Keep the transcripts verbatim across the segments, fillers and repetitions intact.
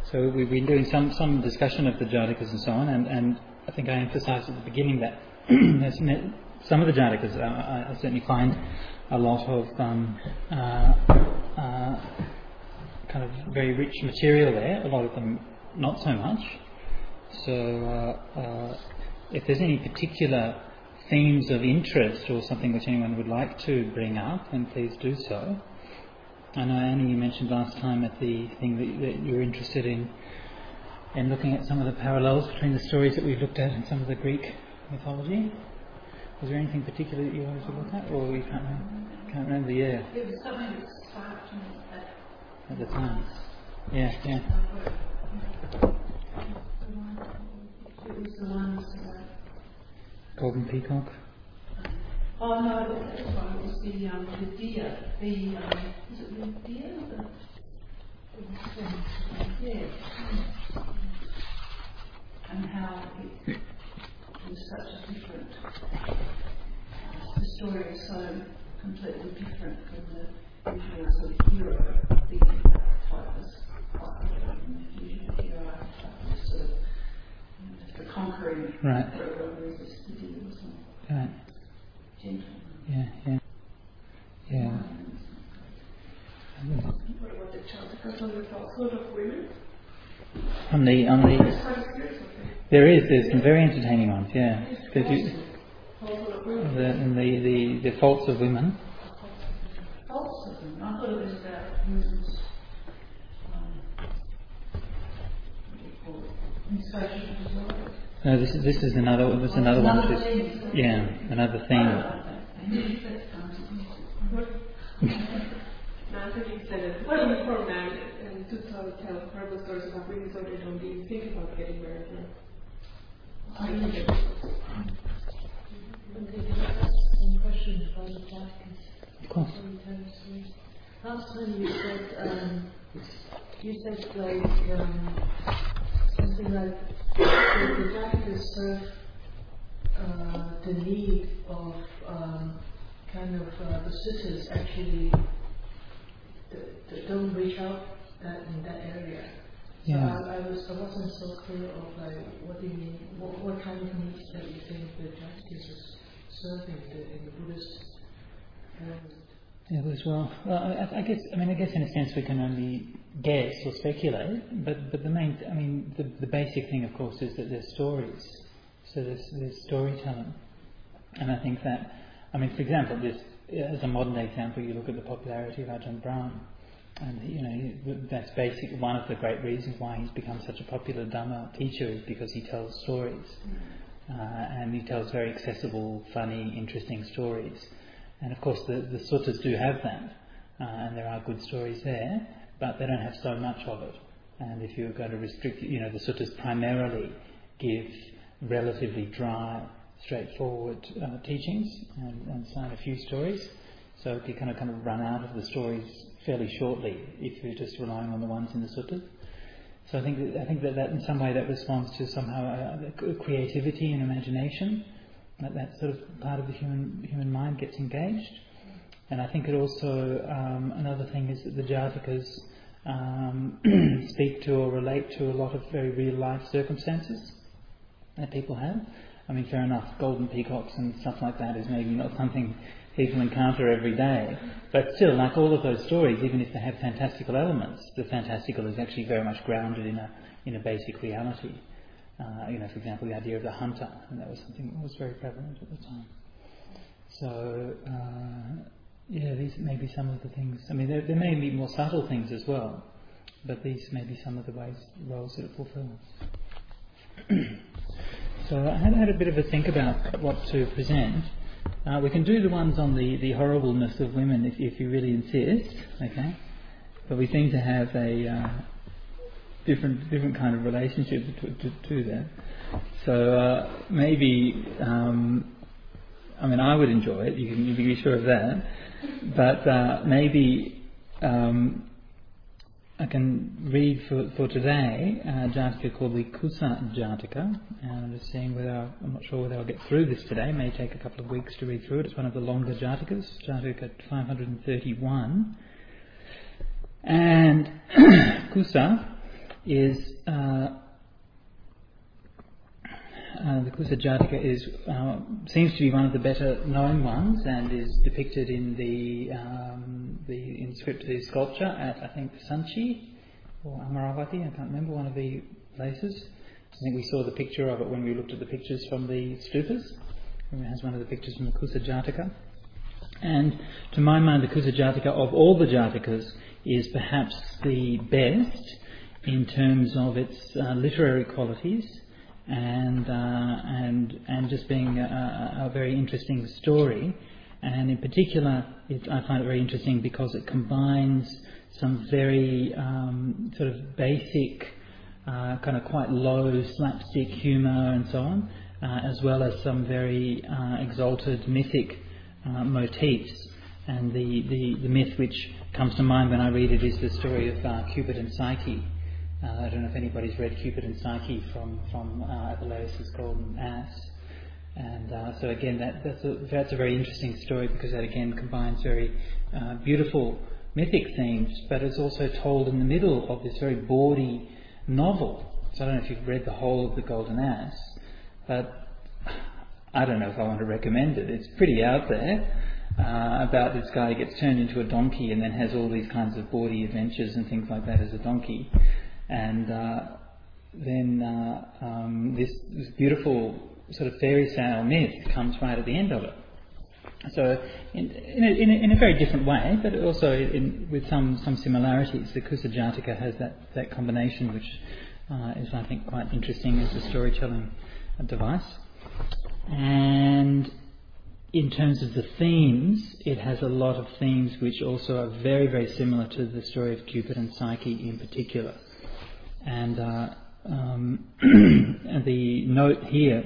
So we've been doing some, some discussion of the Jatakas and so on, and, and I think I emphasised at the beginning that some of the Jatakas I, I certainly find a lot of um, uh, uh, kind of very rich material there, a lot of them not so much. So uh, uh, if there's any particular themes of interest or something which anyone would like to bring up, then please do so. I know, Annie, you mentioned last time at the thing that, that you were interested in in looking at some of the parallels between the stories that we've looked at and some of the Greek mythology. Was there anything particular that you wanted to look at, or you can't remember? Can't remember. Yeah. It was something that sparked me at, at the time. Yeah, yeah. It was the ones about Golden Peacock. Oh no, it was that one. It was the um, the deer. The um, is it the deer? The, the yeah. And how it was such a different. The story was so completely different from the usual sort of hero. The archetype was quite different from the usual hero archetype. It was sort of you know, just the conquering. Right. Whereas the deer was more Right. gentle. Yeah, yeah. Yeah. What about the Jatakas on the falsehood of women? On the, on the, It's quite spiritual thing. there is, there's some very entertaining ones, yeah. Because you, Falsehood of women. the, and the, the, the faults of women. Faults of them. I thought it was about women's um, what do you call it? Insatiable desire. No, this is this is another this is another one. Another Which is, theme. yeah, another theme. No, I think you said it. Well, before man and to tell, tell horrible stories about women so they don't even think about getting married. I think it Some questions about the Jatakas. Of course. Last time you said, um, you said like um, something like the, the Jatakas serve uh, the need of um, kind of uh, the sisters actually that, that don't reach out that in that area. So Yeah. I, I was I wasn't so clear of like what do you mean, what, what kind of needs that you think the Jatakas is serving the, in the Buddhist world. Yeah, as well. Well, I, I guess I mean I guess in a sense we can only guess or speculate, but but the main I mean the the basic thing of course is that there's stories, so there's there's storytelling, and I think that I mean for example this as a modern day example you look at the popularity of Ajahn Brahm, and you know that's basically one of the great reasons why he's become such a popular Dhamma teacher is because he tells stories, uh, and he tells very accessible, funny, interesting stories. And of course the, the suttas do have that, uh, and there are good stories there, but they don't have so much of it. And if you're going to restrict, you know, the suttas primarily give relatively dry, straightforward uh, teachings and, and sign a few stories, so you kind of kind of run out of the stories fairly shortly if you're just relying on the ones in the suttas. So I think that, I think that, that in some way that responds to somehow uh, creativity and imagination. That, that sort of part of the human human mind gets engaged. And I think it also, um, another thing is that the Jatakas um, speak to or relate to a lot of very real life circumstances that people have. I mean, fair enough, golden peacocks and stuff like that is maybe not something people encounter every day. But still, like all of those stories, even if they have fantastical elements, the fantastical is actually very much grounded in a in a basic reality. Uh, you know, for example, the idea of the hunter, and that was something that was very prevalent at the time. So, uh, yeah, these may be some of the things. I mean, there, there may be more subtle things as well, but these may be some of the ways, roles that it fulfills. So I had had a bit of a think about what to present. Uh, we can do the ones on the, the horribleness of women if, if you really insist, okay? But we seem to have a uh, different different kind of relationship to, to, to that. So uh, maybe, um, I mean, I would enjoy it. You can, you can be sure of that. But uh, maybe um, I can read for for today a Jataka called the Kusa Jataka, and I'm just seeing whether I'll, I'm not sure whether I'll get through this today. It may take a couple of weeks to read through it. It's one of the longer Jatakas, Jataka five hundred thirty-one. And Kusa is uh, uh, the Kusajataka is uh, seems to be one of the better known ones, and is depicted in the um, the inscripted the sculpture at I think Sanchi or Amaravati. I can't remember, one of the places. I think we saw the picture of it when we looked at the pictures from the stupas. It has one of the pictures from the Kusajataka. And to my mind, the Kusajataka of all the Jatakas is perhaps the best in terms of its uh, literary qualities and uh, and and just being a, a very interesting story. And in particular, it, I find it very interesting because it combines some very um, sort of basic, uh, kind of quite low slapstick humour and so on, uh, as well as some very uh, exalted mythic Uh, motifs. And the, the, the myth which comes to mind when I read it is the story of uh, Cupid and Psyche. Uh, I don't know if anybody's read Cupid and Psyche from, from uh, Apuleius' Golden Ass. And uh, so again, that, that's, a, that's a very interesting story, because that again combines very uh, beautiful mythic themes, but it's also told in the middle of this very bawdy novel. So I don't know if you've read the whole of the Golden Ass, but I don't know if I want to recommend it. It's pretty out there, uh, about this guy who gets turned into a donkey and then has all these kinds of bawdy adventures and things like that as a donkey. And uh, then uh, um, this, this beautiful sort of fairy tale myth comes right at the end of it. So in, in, a, in, a, in a very different way, but also in, with some, some similarities, the Kusajataka has that, that combination, which uh, is, I think, quite interesting as a storytelling device. And in terms of the themes, it has a lot of themes which also are very, very similar to the story of Cupid and Psyche in particular. And uh, um, the note here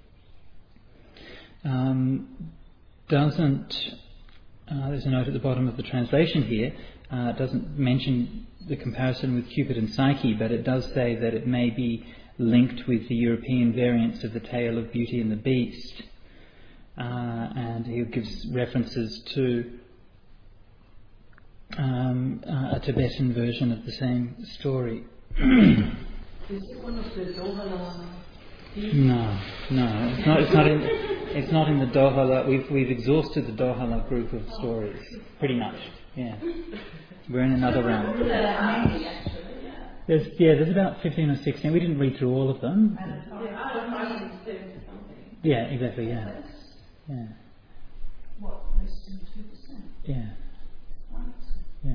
um, doesn't, uh, there's a note at the bottom of the translation here, uh, doesn't mention the comparison with Cupid and Psyche, but it does say that it may be linked with the European variants of the tale of Beauty and the Beast, uh, and he gives references to um, uh, a Tibetan version of the same story. Is it one of the Dohala? No, no, it's not. It's not in. It's not in the Dohala. We've we've exhausted the Dohala group of stories, pretty much. Yeah, we're in another round. There's, yeah, there's about fifteen or sixteen. We didn't read through all of them. Yeah, exactly, yeah. Yeah. What, less than two percent? Yeah. Yeah.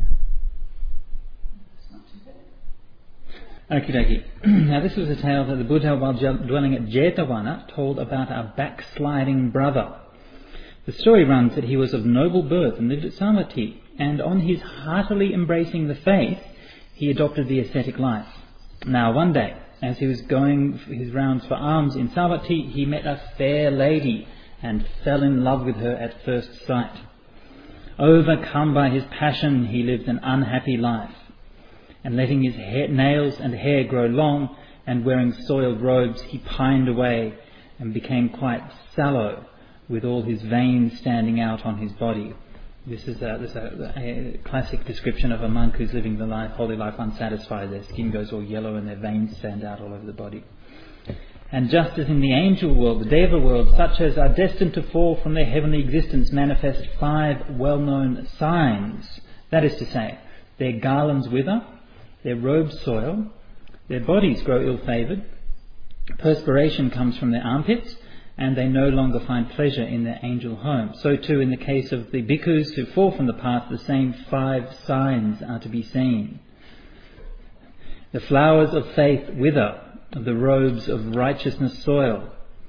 That's not too bad. Okie dokie. Now this was a tale that the Buddha, while dwelling at Jetavana, told about a backsliding brother. The story runs that he was of noble birth and lived at Savatthi, and on his heartily embracing the faith, he adopted the ascetic life. Now one day, as he was going his rounds for alms in Savatthi, he met a fair lady and fell in love with her at first sight. Overcome by his passion, he lived an unhappy life, and letting his hair, nails and hair grow long and wearing soiled robes, he pined away and became quite sallow, with all his veins standing out on his body. This is, a, this is a, a classic description of a monk who's living the life, holy life unsatisfied. Their skin goes all yellow and their veins stand out all over the body. And just as in the angel world, the Deva world, such as are destined to fall from their heavenly existence manifest five well-known signs. That is to say, their garlands wither, their robes soil, their bodies grow ill-favoured, perspiration comes from their armpits, and they no longer find pleasure in their angel home. So too in the case of the bhikkhus who fall from the path, the same five signs are to be seen. The flowers of faith wither, the robes of righteousness soil.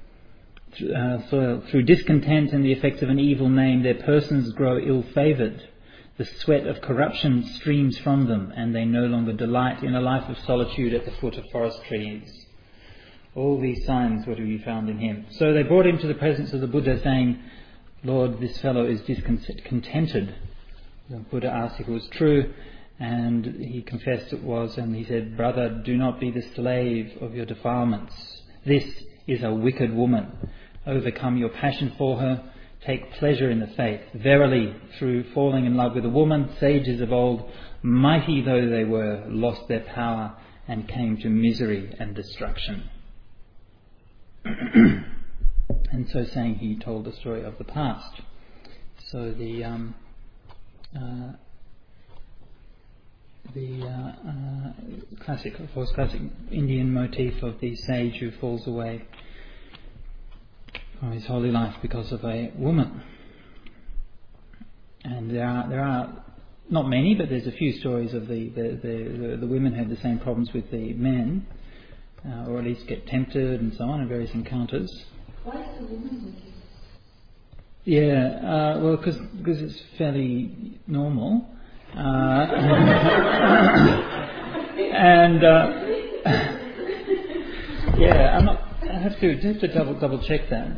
Uh, soil. Through discontent and the effects of an evil name, their persons grow ill-favoured. The sweat of corruption streams from them, and they no longer delight in a life of solitude at the foot of forest trees. All these signs were to be found in him. So they brought him to the presence of the Buddha, saying, Lord, this fellow is discontented. The Buddha asked if it was true, and he confessed it was, and he said, Brother, do not be the slave of your defilements. This is a wicked woman. Overcome your passion for her. Take pleasure in the faith. Verily, through falling in love with a woman, sages of old, mighty though they were, lost their power and came to misery and destruction. And so saying, he told the story of the past. So the um, uh, the uh, uh, classic, of course, classic Indian motif of the sage who falls away from his holy life because of a woman. And there are there are not many, but there's a few stories of the the, the, the, the women have the same problems with the men, uh, or at least get tempted and so on in various encounters. Why is the woman with you? Yeah, uh, well, because it's fairly normal. Uh, and uh, yeah, I'm not. I have to have to double double check that.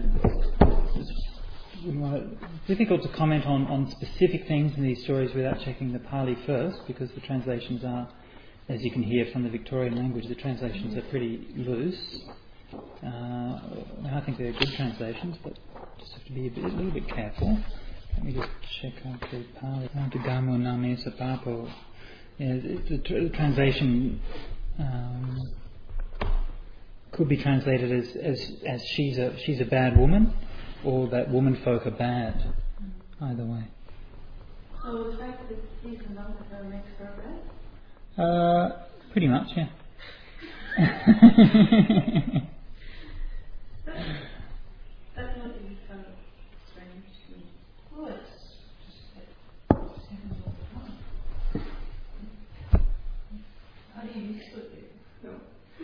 It's difficult to comment on, on specific things in these stories without checking the Pali first, because the translations are, as you can hear from the Victorian language, the translations are pretty loose. Uh, I think they're good translations, but just have to be a, bit, a little bit careful. Let me just check out the Pali. Gamo Name Sapapo. Yeah, the, the, the translation um, could be translated as, as as she's a she's a bad woman, or that woman folk are bad. Either way. So the fact that he's a monk makes her bad? Uh, pretty much, yeah. That's not even kind of strange to me. Well, it's just that it happens all the time. How do you split it? No.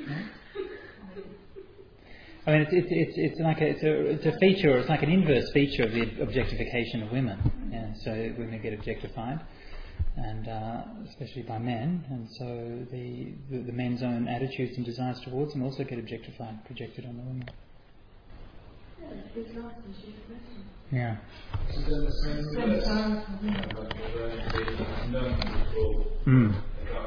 I mean, it's it's it's, it's like a it's a it's a feature, or it's like an inverse feature of the objectification of women. Yeah, so women get objectified, and uh, especially by men, and so the, the the men's own attitudes and desires towards them also get objectified, projected on the women. Yeah, it's lost and she's question. Yeah. Is that the same Same as time for women. Mm.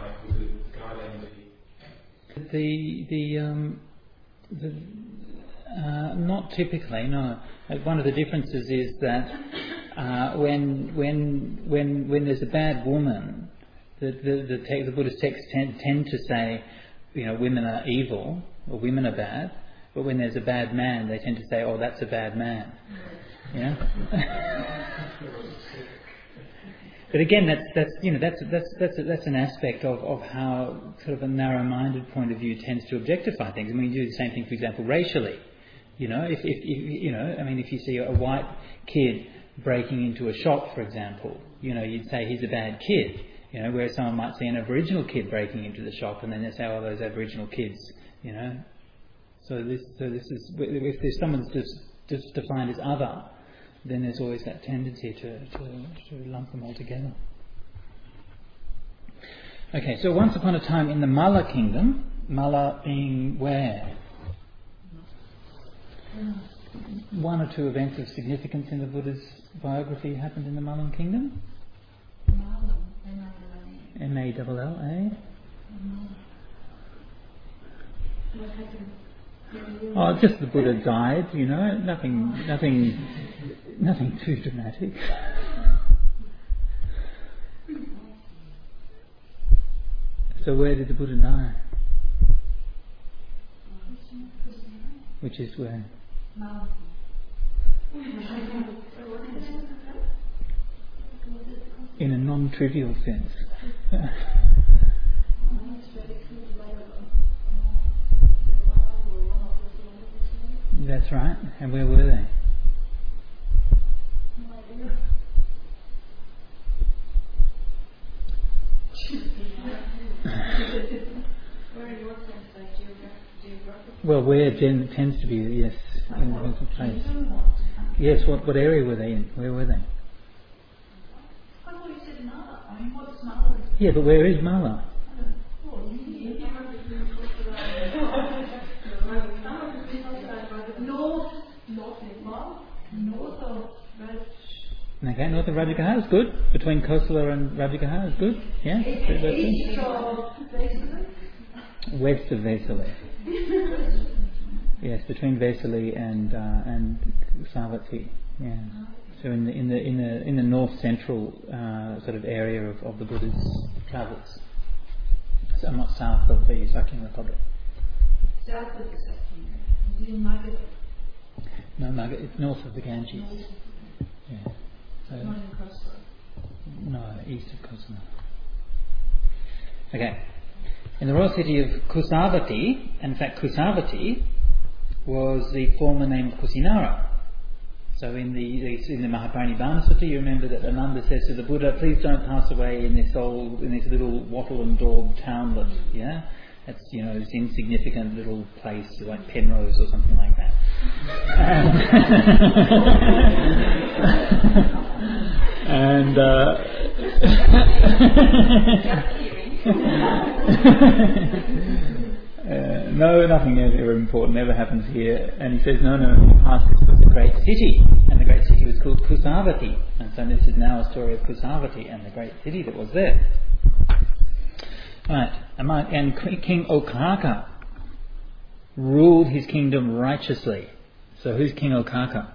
the The the um the uh, not typically, no. Uh, One of the differences is that uh, when when when when there's a bad woman, the the the, te- the Buddhist texts tend, tend to say, you know, women are evil or women are bad. But when there's a bad man, they tend to say, oh, that's a bad man. Yeah. But again, that's that's you know that's that's that's that's an aspect of, of how sort of a narrow-minded point of view tends to objectify things. I mean, you do the same thing, for example, racially. You know, if, if, if you know, I mean, if you see a white kid breaking into a shop, for example, you know, you'd say he's a bad kid. You know, whereas someone might see an Aboriginal kid breaking into the shop, and then they say, oh, those Aboriginal kids. You know, so this so this is if there's someone that's just, just defined as other, then there's always that tendency to, to, to lump them all together. Okay, so once upon a time in the Malla kingdom, Malla being where? One or two events of significance in the Buddha's biography happened in the Mallan kingdom? M A L L A? Oh, just the Buddha died, you know, nothing, nothing, nothing too dramatic. So where did the Buddha die? Which is where? In a non-trivial sense. That's right. And where were they? Well, where gen- tends to be, yes, in the mental place. Yes, what what area were they in? Where were they? I thought you said Mala. I mean, what's Mala? Yeah, but where is Mala? North, north Nepal, north of Raj. Okay, north of Rajagaha is good. Between Kosala and Rajagaha is good. Yeah? East of Vesali. West of Vesali. Yes, between Vesali and uh, and Savatthi. Yeah. So in the in the in the in the north central uh, sort of area of, of the Buddha's travels. somewhat south of the Sakya Republic. South of the Sakya. Is it in Magadha? No, Magadha, it's north of the Ganges. North. Yeah. So, Not in Kosovo. no, east of Kosovo. Okay. In the royal city of Kusavati, in fact Kusavati was the former name of Kusinara. So in the in the Mahaparinibbana Sutta, you remember that Ananda says to the Buddha, "Please don't pass away in this old, in this little wattle and daub townlet." Yeah, that's, you know, this insignificant little place like Penrose or something like that. And, and uh, Uh, no, nothing ever important ever happens here. And he says, no, no, in the past this was a great city, and the great city was called Kusavati. And so this is now a story of Kusavati and the great city that was there. Right, and King Okaka ruled his kingdom righteously. So who's King Okaka?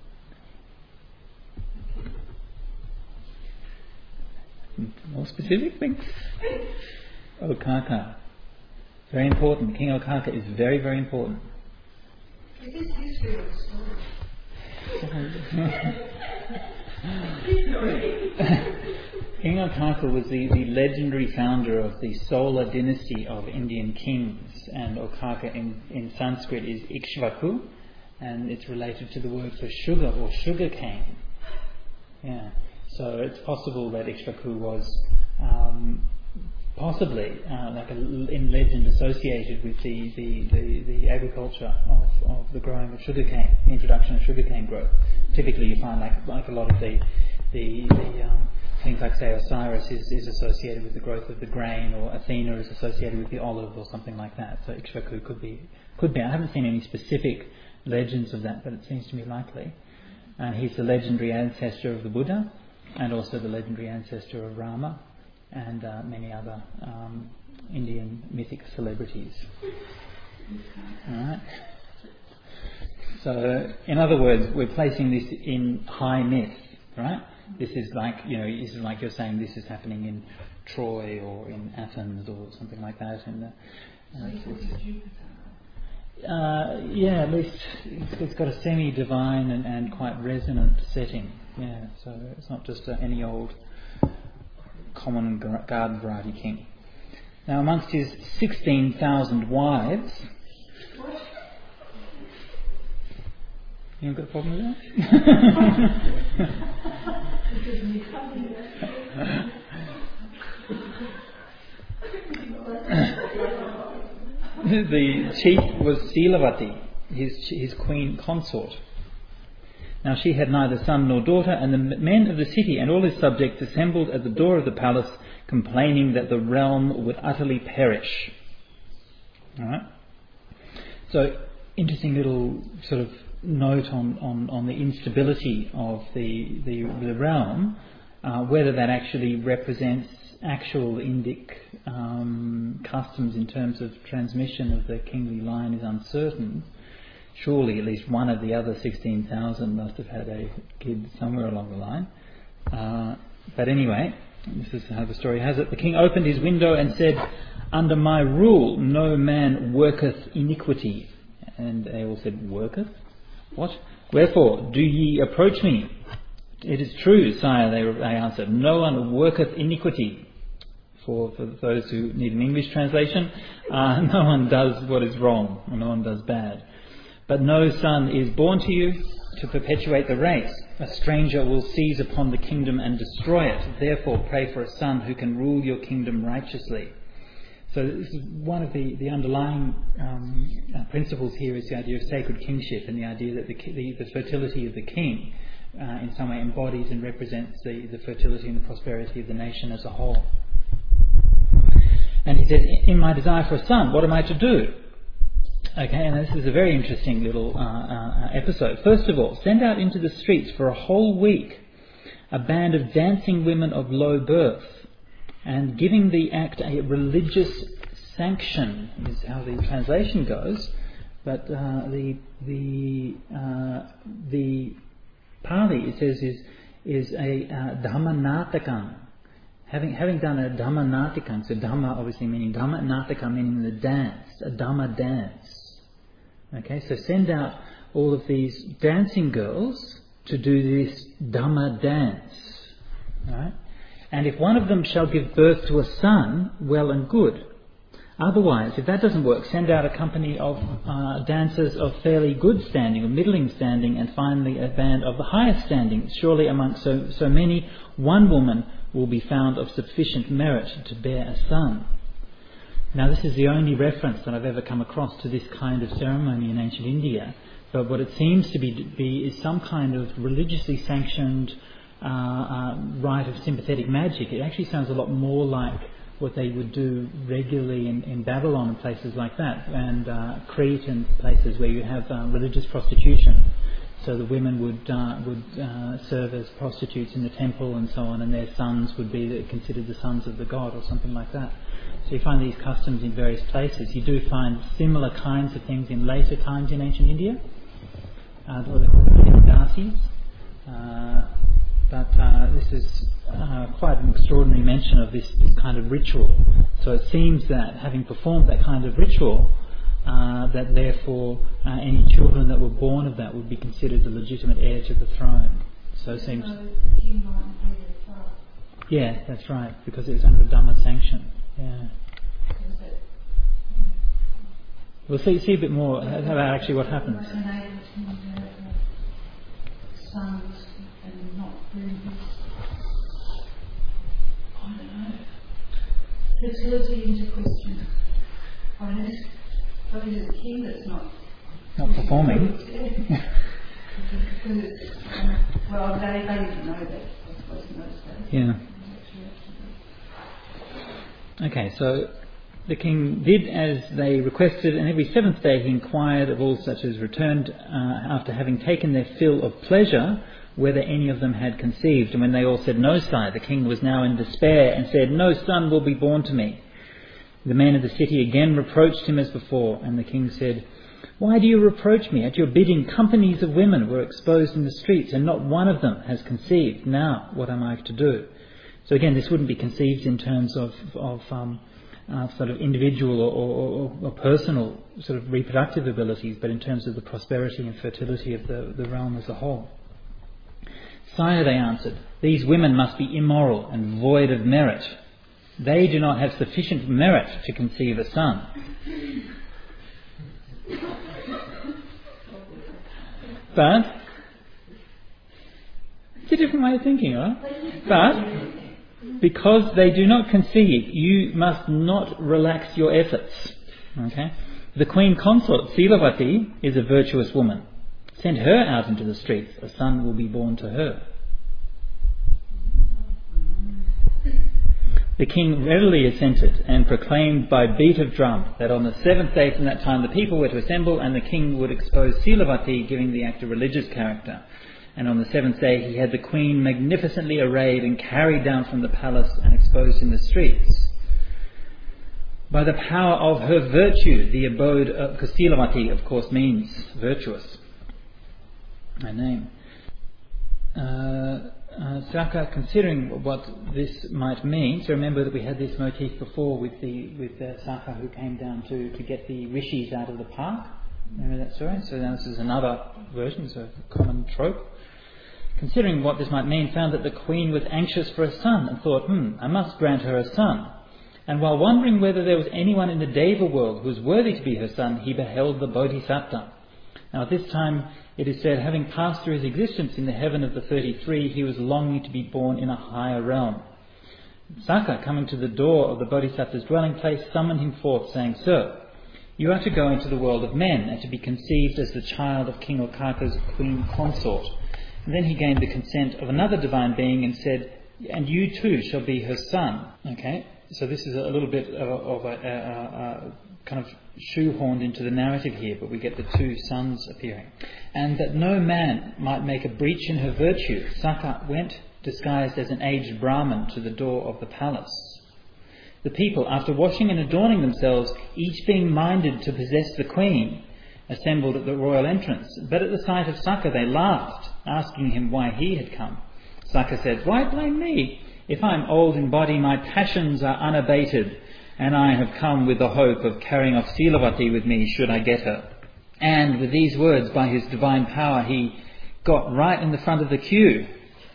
More specific things? Okaka. Very important. King Okaka is very, very important. Is this history or story? King Okaka was the, the legendary founder of the Solar dynasty of Indian kings, and Okaka in, in Sanskrit is Ikshvaku, and it's related to the word for sugar or sugar cane. Yeah. So it's possible that Ikshvaku was um, possibly uh, like a, in legend associated with the, the, the, the agriculture of, of the growing of sugarcane, introduction of sugarcane growth. Typically you find like like a lot of the the, the um, things like, say, Osiris is, is associated with the growth of the grain, or Athena is associated with the olive or something like that. So Ikshvaku could be could be. I haven't seen any specific legends of that, but it seems to me likely. And he's the legendary ancestor of the Buddha, and also the legendary ancestor of Rama, and uh, many other um, Indian mythic celebrities. Alright. So, in other words, we're placing this in high myth, right? This is like, you know, this is like you're saying this is happening in Troy or in Athens or something like that. In the, uh, it's, it's, uh, yeah, at least it's, it's got a semi-divine and, and quite resonant setting. Yeah, so it's not just uh, any old common garden variety king. Now, amongst his sixteen thousand wives, you haven't got a problem with that? The chief was Silavati, his his queen consort. Now she had neither son nor daughter, and the men of the city and all his subjects assembled at the door of the palace, complaining that the realm would utterly perish. All right. So, interesting little sort of note on, on, on the instability of the the, the realm, uh, whether that actually represents actual Indic um, customs in terms of transmission of the kingly line is uncertain. Surely at least one of the other sixteen thousand must have had a kid somewhere along the line. Uh, but anyway, this is how the story has it. The king opened his window and said, "Under my rule no man worketh iniquity." And they all said, "Worketh? What? Wherefore do ye approach me?" "It is true, sire," they, they answered, "no one worketh iniquity." For, for those who need an English translation, uh, no one does what is wrong, or no one does bad. "But no son is born to you to perpetuate the race. A stranger will seize upon the kingdom and destroy it. Therefore pray for a son who can rule your kingdom righteously." So this is one of the, the underlying um, uh, principles here is the idea of sacred kingship, and the idea that the, the, the fertility of the king uh, in some way embodies and represents the, the fertility and the prosperity of the nation as a whole. And he says, "In my desire for a son, what am I to do?" Okay, and this is a very interesting little uh, uh, episode. First of all, send out into the streets for a whole week a band of dancing women of low birth, and giving the act a religious sanction, is how the translation goes. But uh, the the uh, the Pali, it says, is is a uh, dhamma natakam, having having done a Dhamma Natikam, so Dhamma obviously meaning Dhamma, Natika meaning the dance, a Dhamma dance. Okay, so send out all of these dancing girls to do this Dhamma dance. Right? And if one of them shall give birth to a son, well and good. Otherwise, if that doesn't work, send out a company of uh, dancers of fairly good standing, or middling standing, and finally a band of the highest standing. Surely amongst so, so many, one woman will be found of sufficient merit to bear a son. Now, this is the only reference that I've ever come across to this kind of ceremony in ancient India. But what it seems to be, be is some kind of religiously sanctioned uh, uh, rite of sympathetic magic. It actually sounds a lot more like what they would do regularly in, in Babylon and places like that, and uh, Crete and places where you have uh, religious prostitution. So the women would uh, would uh, serve as prostitutes in the temple and so on, and their sons would be the, considered the sons of the god or something like that. So you find these customs in various places. You do find similar kinds of things in later times in ancient India, uh, or the dasis. Uh, but uh, this is uh, quite an extraordinary mention of this, this kind of ritual. So it seems that having performed that kind of ritual, uh, that therefore uh, any children that were born of that would be considered the legitimate heir to the throne. So it seems. Yeah, that's right, because it was under Dhamma sanction. Yeah. We'll see, see a bit more about actually what happens. Sons and not bring his, I don't know, fertility into question. I mean, it's, but it's a king that's not not performing. Because it's, um, well, they, they didn't know that, I suppose, in those days. Yeah. Okay, so the king did as they requested, and every seventh day he inquired of all such as returned uh, after having taken their fill of pleasure, whether any of them had conceived. And when they all said, "No, sire," the king was now in despair and said, "No son will be born to me." The men of the city again reproached him as before, and the king said, "Why do you reproach me? At your bidding, companies of women were exposed in the streets, and not one of them has conceived. Now, what am I to do?" So again, this wouldn't be conceived in terms of, of um, uh, sort of individual or, or, or personal sort of reproductive abilities, but in terms of the prosperity and fertility of the, the realm as a whole. "Sire," they answered, "these women must be immoral and void of merit. They do not have sufficient merit to conceive a son." But it's a different way of thinking, right? But because they do not conceive, you must not relax your efforts. Okay? The queen consort, Silavati, is a virtuous woman. Send her out into the streets. A son will be born to her. The king readily assented and proclaimed by beat of drum that on the seventh day from that time the people were to assemble, and the king would expose Silavati, giving the act a religious character. And on the seventh day he had the queen magnificently arrayed and carried down from the palace and exposed in the streets. By the power of her virtue, the abode of Silavati, of course, means virtuous. Her name. Uh, uh, Saka, considering what this might mean, so remember that we had this motif before with the with uh, Saka who came down to, to get the rishis out of the park. Remember that story? So now this is another version, so a common trope. Considering what this might mean, found that the queen was anxious for a son and thought, hmm, I must grant her a son. And while wondering whether there was anyone in the Deva world who was worthy to be her son, he beheld the Bodhisattva. Now at this time, it is said, having passed through his existence in the heaven of the thirty-three, he was longing to be born in a higher realm. Saka, coming to the door of the Bodhisattva's dwelling place, summoned him forth, saying, "Sir, you are to go into the world of men and to be conceived as the child of King Okaka's queen consort." And then he gained the consent of another divine being and said, "And you too shall be her son." Okay, so this is a little bit of, of a, a, a, a kind of shoehorned into the narrative here, but we get the two sons appearing. "And that no man might make a breach in her virtue, Saka went disguised as an aged Brahmin to the door of the palace. The people, after washing and adorning themselves, each being minded to possess the queen, assembled at the royal entrance. But at the sight of Saka they laughed, asking him why he had come. Saka said, 'Why blame me? If I am old in body, my passions are unabated, and I have come with the hope of carrying off Silavati with me should I get her. And with these words, by his divine power, he got right in the front of the queue.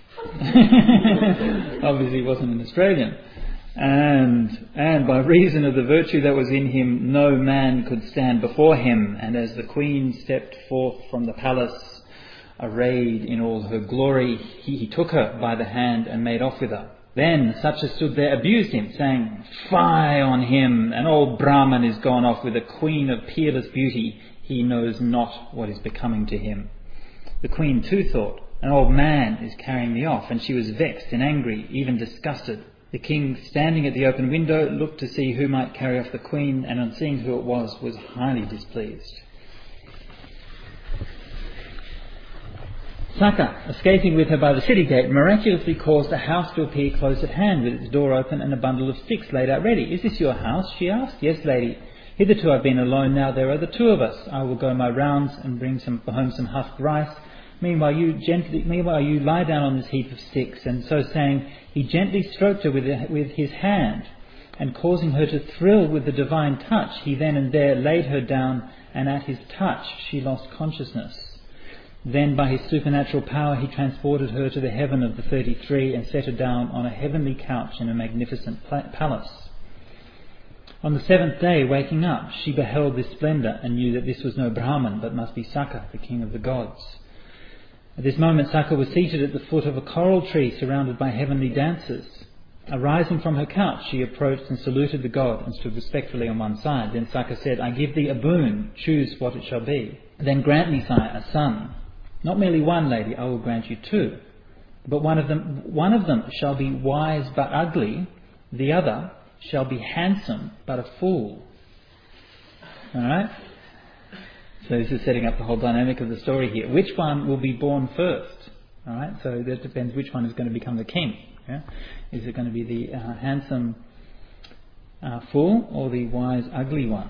Obviously he wasn't an Australian. And, and by reason of the virtue that was in him, no man could stand before him. And as the Queen stepped forth from the palace, arrayed in all her glory, he, he took her by the hand and made off with her. Then such as stood there abused him, saying, "Fie on him! An old Brahman is gone off with a queen of peerless beauty. He knows not what is becoming to him." The Queen too thought, "An old man is carrying me off," and she was vexed and angry, even disgusted. The king, standing at the open window, looked to see who might carry off the Queen, and on seeing who it was, was highly displeased. Saka, escaping with her by the city gate, miraculously caused a house to appear close at hand, with its door open and a bundle of sticks laid out ready. "Is this your house?" she asked. "Yes, lady. Hitherto I've been alone, now there are the two of us. I will go my rounds and bring some home some husked rice. Meanwhile you gently, meanwhile you lie down on this heap of sticks." And so saying, he gently stroked her with, with his hand, and causing her to thrill with the divine touch, he then and there laid her down, and at his touch she lost consciousness. Then by his supernatural power he transported her to the heaven of the thirty-three and set her down on a heavenly couch in a magnificent palace. On the seventh day, waking up, she beheld this splendour and knew that this was no Brahman, but must be Saka, the king of the gods. At this moment Saka was seated at the foot of a coral tree surrounded by heavenly dancers. Arising from her couch, she approached and saluted the god and stood respectfully on one side. Then Saka said, "I give thee a boon, choose what it shall be. Then grant me, sire, a son. Not merely one, lady, I will grant you two. But one of them, one of them shall be wise but ugly, the other shall be handsome but a fool." Alright? So this is setting up the whole dynamic of the story here. Which one will be born first? Alright? So that depends which one is going to become the king. Yeah? Is it going to be the uh, handsome uh, fool or the wise ugly one?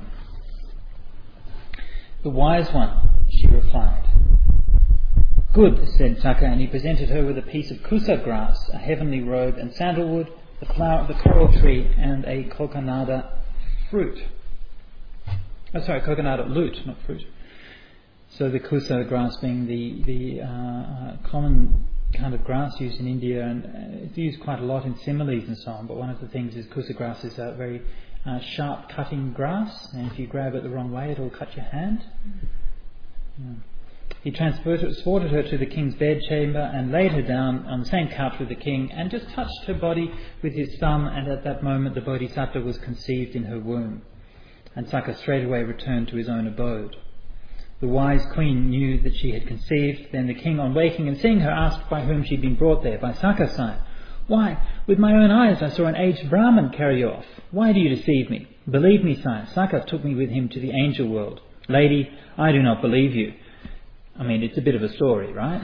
"The wise one," she replied. "Good," said Saka, and he presented her with a piece of kusa grass, a heavenly robe and sandalwood, the flower of the coral tree, and a coconada fruit. Oh, sorry, coconada lute, not fruit. So the kusa grass being the, the uh, uh, common kind of grass used in India, and uh, it's used quite a lot in similes and so on, but one of the things is kusa grass is a very uh, sharp cutting grass, and if you grab it the wrong way it'll cut your hand. Yeah. He transported her to the king's bedchamber and laid her down on the same couch with the king and just touched her body with his thumb, and at that moment the Bodhisattva was conceived in her womb. And Saka straightway returned to his own abode. The wise queen knew that she had conceived. Then the king, on waking and seeing her, asked by whom she had been brought there. "By Saka, sire." "Why, with my own eyes I saw an aged Brahman carry you off. Why do you deceive me? Believe me, sire, Saka took me with him to the angel world." "Lady, I do not believe you." I mean, it's a bit of a story, right?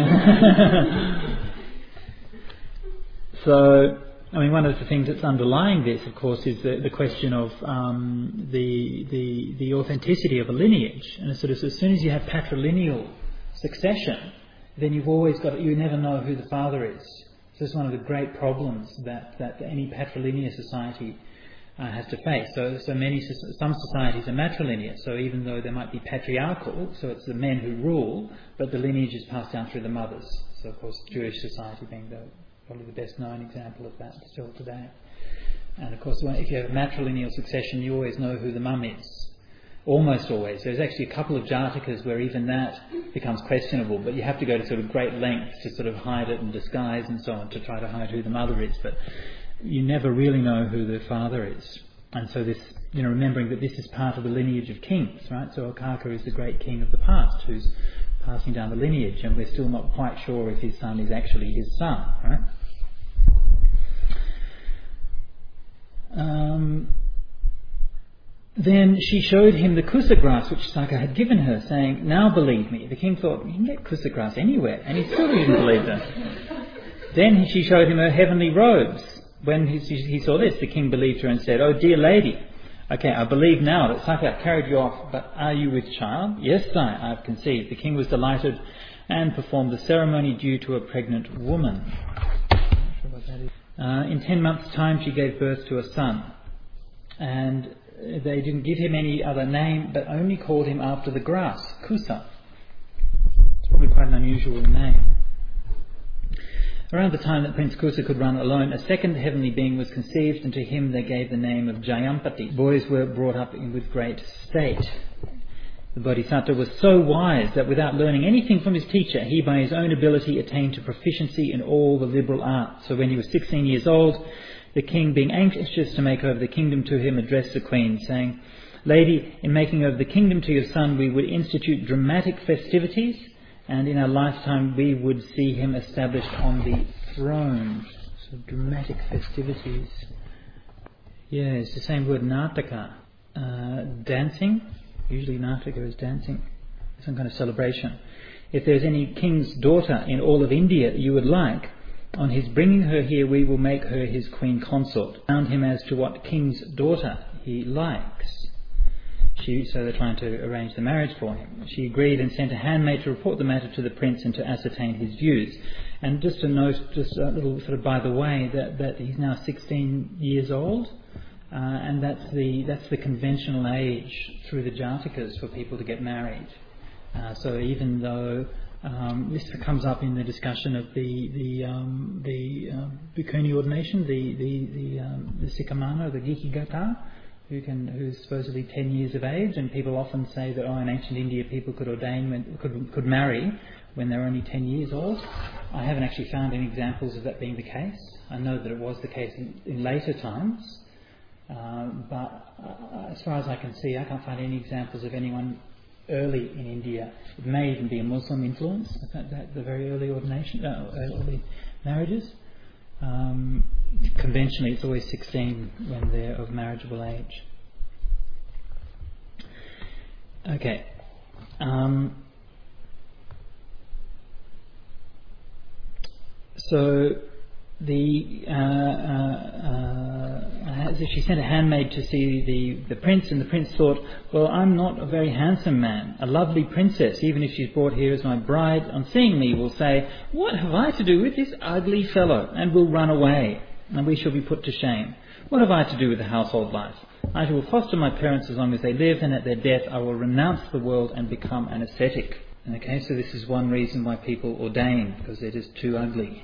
So, I mean, one of the things that's underlying this, of course, is the, the question of um, the, the the authenticity of a lineage. And it's sort of, as soon as you have patrilineal succession, then you've always got, you never know who the father is. So it's one of the great problems that, that any patrilinear society Uh, has to face. So, so many, some societies are matrilinear. So even though they might be patriarchal, so it's the men who rule, but the lineage is passed down through the mothers. So of course, Jewish society being the, probably the best known example of that still today. And of course, if you have a matrilineal succession, you always know who the mum is. Almost always. There's actually a couple of Jatakas where even that becomes questionable, but you have to go to sort of great lengths to sort of hide it and disguise and so on to try to hide who the mother is. But you never really know who the father is. And so this, you know, remembering that this is part of the lineage of kings, right? So Okaka is the great king of the past who's passing down the lineage, and we're still not quite sure if his son is actually his son, right? Um, then she showed him the kusa grass which Saka had given her, saying, "Now believe me." The king thought, you can get kusa grass anywhere, and he still didn't believe her. Then she showed him her heavenly robes. When he, he saw this, the king believed her and said, "Oh, dear lady, okay, I believe now that Saka carried you off, but are you with child?" "Yes, sire, I have conceived." The king was delighted and performed the ceremony due to a pregnant woman. I'm not sure what that is. Uh, in ten months' time she gave birth to a son, and they didn't give him any other name but only called him after the grass, Kusa. It's probably quite an unusual name. Around the time that Prince Kusa could run alone, a second heavenly being was conceived, and to him they gave the name of Jayampati. Boys were brought up in with great state. The Bodhisattva was so wise that without learning anything from his teacher, he by his own ability attained to proficiency in all the liberal arts. So when he was sixteen years old, the king, being anxious to make over the kingdom to him, addressed the queen, saying, "Lady, in making over the kingdom to your son, we would institute dramatic festivities, and in our lifetime we would see him established on the throne." So dramatic festivities. Yeah, it's the same word, nataka. Uh, dancing. Usually nataka is dancing. Some kind of celebration. If there's any king's daughter in all of India you would like, on his bringing her here we will make her his queen consort. Found him as to what king's daughter he likes. She, so they're trying to arrange the marriage for him. She agreed and sent a handmaid to report the matter to the prince and to ascertain his views. And just to note, just a little sort of by the way, that, that he's now sixteen years old, uh, and that's the that's the conventional age through the Jatakas for people to get married. Uh, so even though um, this comes up in the discussion of the the um, the um, Bhikkhuni ordination, the the the, um, the Sikhamana, the Gihigata, who can, who's supposedly ten years of age, and people often say that, oh, in ancient India people could ordain, when, could could marry when they're only ten years old. I haven't actually found any examples of that being the case. I know that it was the case in, in later times, uh, but uh, as far as I can see, I can't find any examples of anyone early in India. It may even be a Muslim influence, that, that, the very early ordination, uh, early marriages. Um, conventionally it's always sixteen when they're of marriageable age. Okay. Um, so the uh, uh, uh, she sent a handmaid to see the, the prince, and the prince thought, well, I'm not a very handsome man. A lovely princess, even if she's brought here as my bride, on seeing me will say, what have I to do with this ugly fellow? And will run away, and we shall be put to shame. What have I to do with the household life? I will foster my parents as long as they live, and at their death I will renounce the world and become an ascetic. Okay, so this is one reason why people ordain, because they're just too ugly.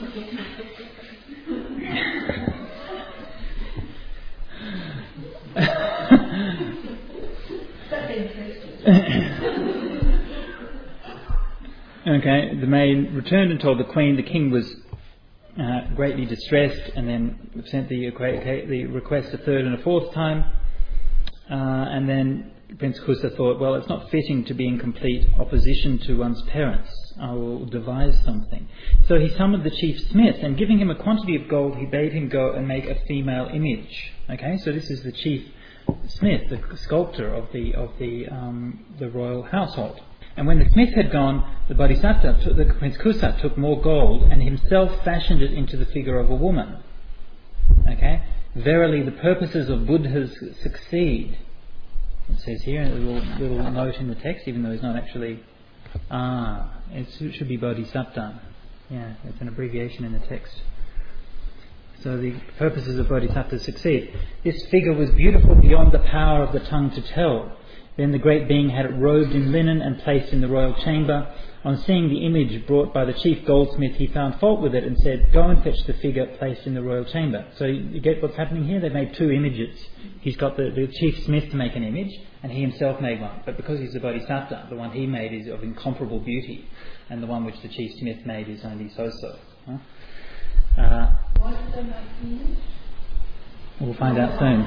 Okay, the maid returned and told the queen. The king was uh, greatly distressed, and then sent the, the request a third and a fourth time. Uh, and then Prince Kusa thought, well, it's not fitting to be in complete opposition to one's parents. I will devise something. So he summoned the chief smith, and giving him a quantity of gold, he bade him go and make a female image. Okay, so this is the chief smith, the sculptor of the of the um, the royal household. And when the smith had gone, the Bodhisattva, took, the Prince Kusa, took more gold and himself fashioned it into the figure of a woman. Okay, verily the purposes of Buddhas succeed. It says here, a little, little note in the text, even though it's not actually... Ah, it should be Bodhisattva. Yeah, it's an abbreviation in the text. So the purposes of Bodhisattva succeed. This figure was beautiful beyond the power of the tongue to tell. Then the great being had it robed in linen and placed in the royal chamber. On seeing the image brought by the chief goldsmith, he found fault with it and said, go and fetch the figure placed in the royal chamber. So you get what's happening here? They've made two images. He's got the, the chief smith to make an image, and he himself made one. But because he's a bodhisattva, the one he made is of incomparable beauty, and the one which the chief smith made is only so-so. Huh? Uh, Why did they make the image? We'll find out soon.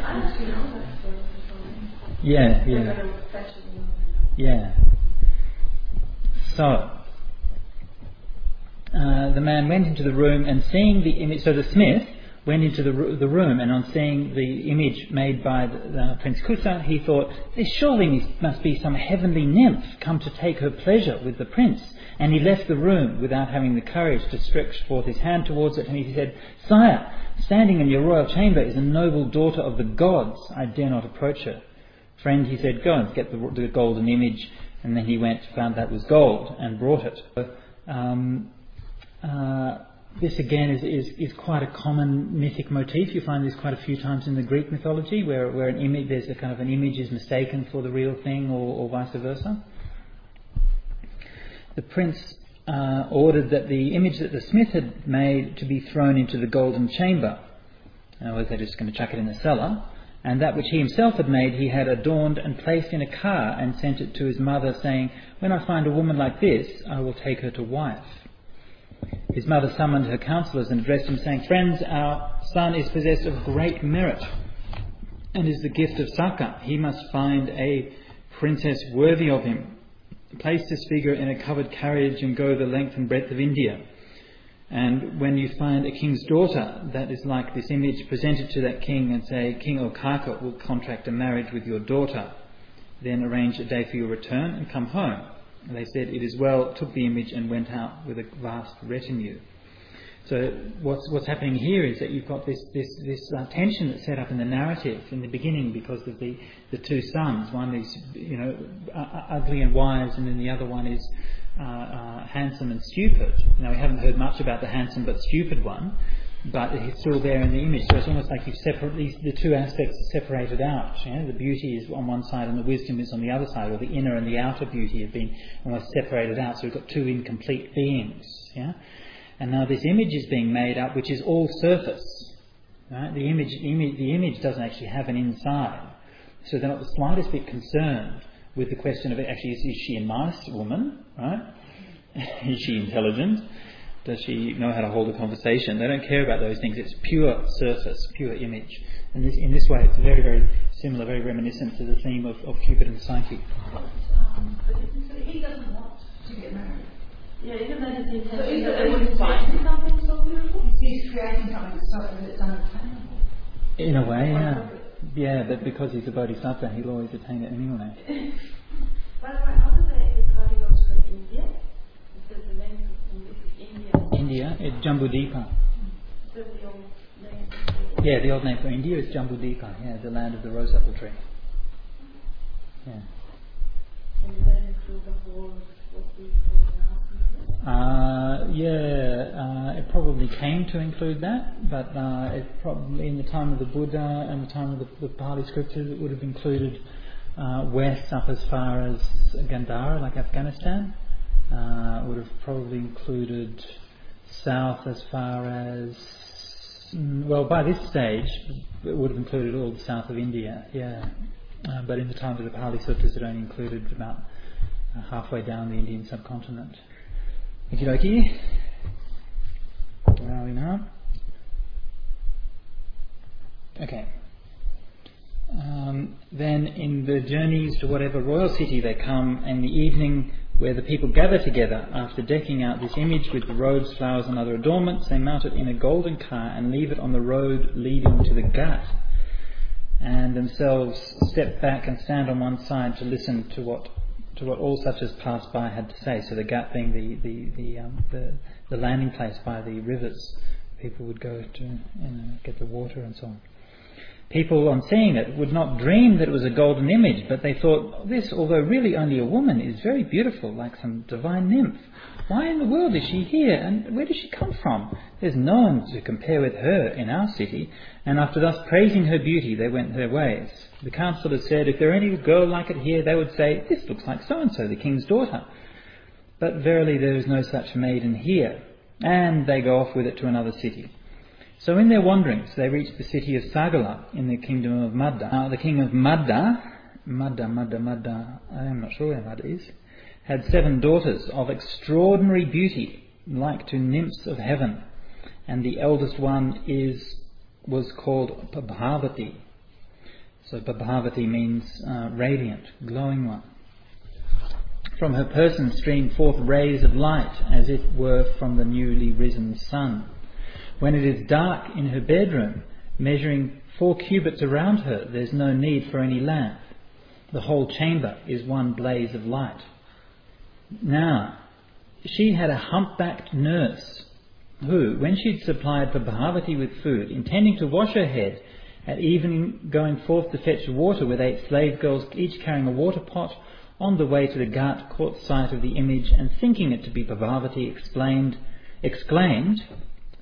Yeah, yeah. Yeah. So, uh, the man went into the room and seeing the image, so the smith went into the, the room, and on seeing the image made by the, the Prince Kusa, he thought, there surely must be some heavenly nymph come to take her pleasure with the prince. And he left the room without having the courage to stretch forth his hand towards it, and he said, Sire, standing in your royal chamber is a noble daughter of the gods. I dare not approach her. Friend, he said, go and get the, the golden image. And then he went, found that was gold, and brought it. Um, uh, this again is, is, is quite a common mythic motif. You find this quite a few times in the Greek mythology, where, where an image, there's a kind of an image is mistaken for the real thing, or, or vice versa. The prince uh, ordered that the image that the smith had made to be thrown into the golden chamber. In other words, they're just going to chuck it in the cellar. And that which he himself had made, he had adorned and placed in a car and sent it to his mother, saying, "When I find a woman like this, I will take her to wife." His mother summoned her counsellors and addressed them, saying, "Friends, our son is possessed of great merit and is the gift of Saka. He must find a princess worthy of him. Place this figure in a covered carriage and go the length and breadth of India. And when you find a king's daughter that is like this image, present it to that king and say, 'King Okaka will contract a marriage with your daughter. Then arrange a day for your return and come home.' And they said, 'It is well,' took the image and went out with a vast retinue." So what's what's happening here is that you've got this this this uh, tension that's set up in the narrative in the beginning because of the, the two sons. One is you know uh, ugly and wise, and then the other one is uh, uh, handsome and stupid. Now we haven't heard much about the handsome but stupid one, but it's still there in the image. So it's almost like you've separate these the two aspects are separated out. You know? The beauty is on one side and the wisdom is on the other side, or the inner and the outer beauty have been almost separated out. So we've got two incomplete beings. Yeah. And now this image is being made up, which is all surface. Right? The image, image, the image doesn't actually have an inside. So they're not the slightest bit concerned with the question of actually is, is she a nice woman? Right? Is she intelligent? Does she know how to hold a conversation? They don't care about those things. It's pure surface, pure image. And this, in this way, it's very, very similar, very reminiscent to the theme of, of Cupid and Psyche. Um, but so he doesn't want to get married. Yeah, even though his intention So is that it they that wouldn't he's find creating something so beautiful? He's creating something so that's unattainable. In a way, yeah. Yeah, but because he's a bodhisattva, he'll always attain it anyway. By the way, how do they the party goes for India? Because the name of India. India, it's Jambudipa. So the old name. Yeah, the old name for India is Jambudipa, yeah, the land of the rose apple tree. Yeah. And does that include the whole of what we call now? Uh, yeah, uh, it probably came to include that, but uh, it probably in the time of the Buddha and the time of the, the Pali scriptures, it would have included uh, west up as far as Gandhara, like Afghanistan. Uh, it would have probably included south as far as, well, by this stage, it would have included all the south of India, yeah. Uh, but in the time of the Pali sutras, it only included about uh, halfway down the Indian subcontinent. Okie dokie. Where are we now? Okay. Um, then in the journeys to whatever royal city they come, in the evening where the people gather together, after decking out this image with the robes, flowers and other adornments, they mount it in a golden car and leave it on the road leading to the Ghat, and themselves step back and stand on one side to listen to what to what all such as passed by had to say. So the Ghat being the the the, um, the the landing place by the rivers, people would go to you know, get the water and so on. People, on seeing it, would not dream that it was a golden image, but they thought, this, although really only a woman, is very beautiful, like some divine nymph. Why in the world is she here, and where does she come from? There's no one to compare with her in our city. And after thus praising her beauty, they went their ways. The counsellors said, if there were any girl like it here, they would say, this looks like so-and-so, the king's daughter. But verily there is no such maiden here. And they go off with it to another city. So in their wanderings, they reached the city of Sagala in the kingdom of Madda. Now the king of Madda, Madda, Madda, Madda, I am not sure where Madda is, had seven daughters of extraordinary beauty, like to nymphs of heaven. And the eldest one is was called Prabhavati. So Prabhavati means uh, radiant, glowing one. From her person streamed forth rays of light, as it were from the newly risen sun. When it is dark in her bedroom, measuring four cubits around her, there's no need for any lamp. The whole chamber is one blaze of light. Now, she had a humpbacked nurse who, when she'd supplied Prabhavati with food, intending to wash her head, at evening going forth to fetch water with eight slave girls, each carrying a water pot, on the way to the Ghat, caught sight of the image, and thinking it to be Prabhavati, explained, exclaimed,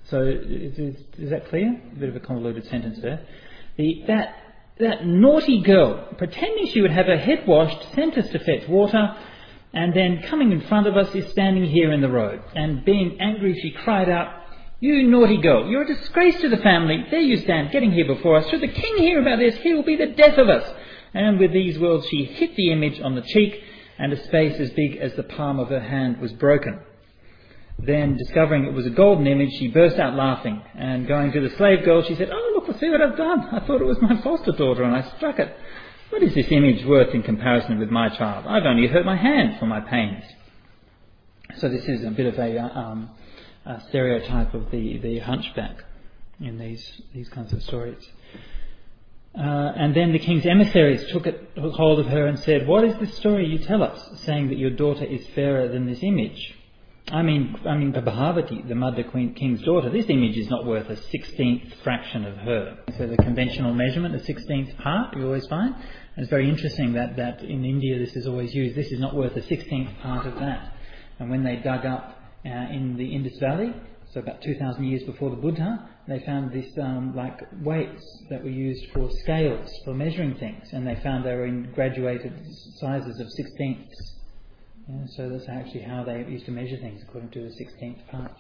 So is, is, is that clear? A bit of a convoluted sentence there. The, that, that naughty girl, pretending she would have her head washed, sent us to fetch water, and then coming in front of us is standing here in the road. And being angry, she cried out, "You naughty girl, you're a disgrace to the family. There you stand, getting here before us. Should the king hear about this, he will be the death of us." And with these words she hit the image on the cheek, and a space as big as the palm of her hand was broken. Then, discovering it was a golden image, she burst out laughing, and going to the slave girl, she said, "Oh, look, see what I've done. I thought it was my foster daughter, and I struck it. What is this image worth in comparison with my child? I've only hurt my hand for my pains." So this is a bit of a, um, a stereotype of the, the hunchback in these, these kinds of stories. Uh, and then the king's emissaries took, it, took hold of her and said, "What is this story you tell us, saying that your daughter is fairer than this image? I mean, I mean, Prabhavati, the mother queen, king's daughter, this image is not worth a sixteenth fraction of her." So the conventional measurement, a sixteenth part, you always find. And it's very interesting that, that in India this is always used. This is not worth a sixteenth part of that. And when they dug up uh, in the Indus Valley, so about two thousand years before the Buddha, they found this um, like weights that were used for scales, for measuring things. And they found they were in graduated sizes of sixteenths. Yeah, so that's actually how they used to measure things, according to the sixteenth part.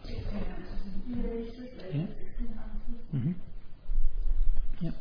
Yeah. Mm-hmm. Yep.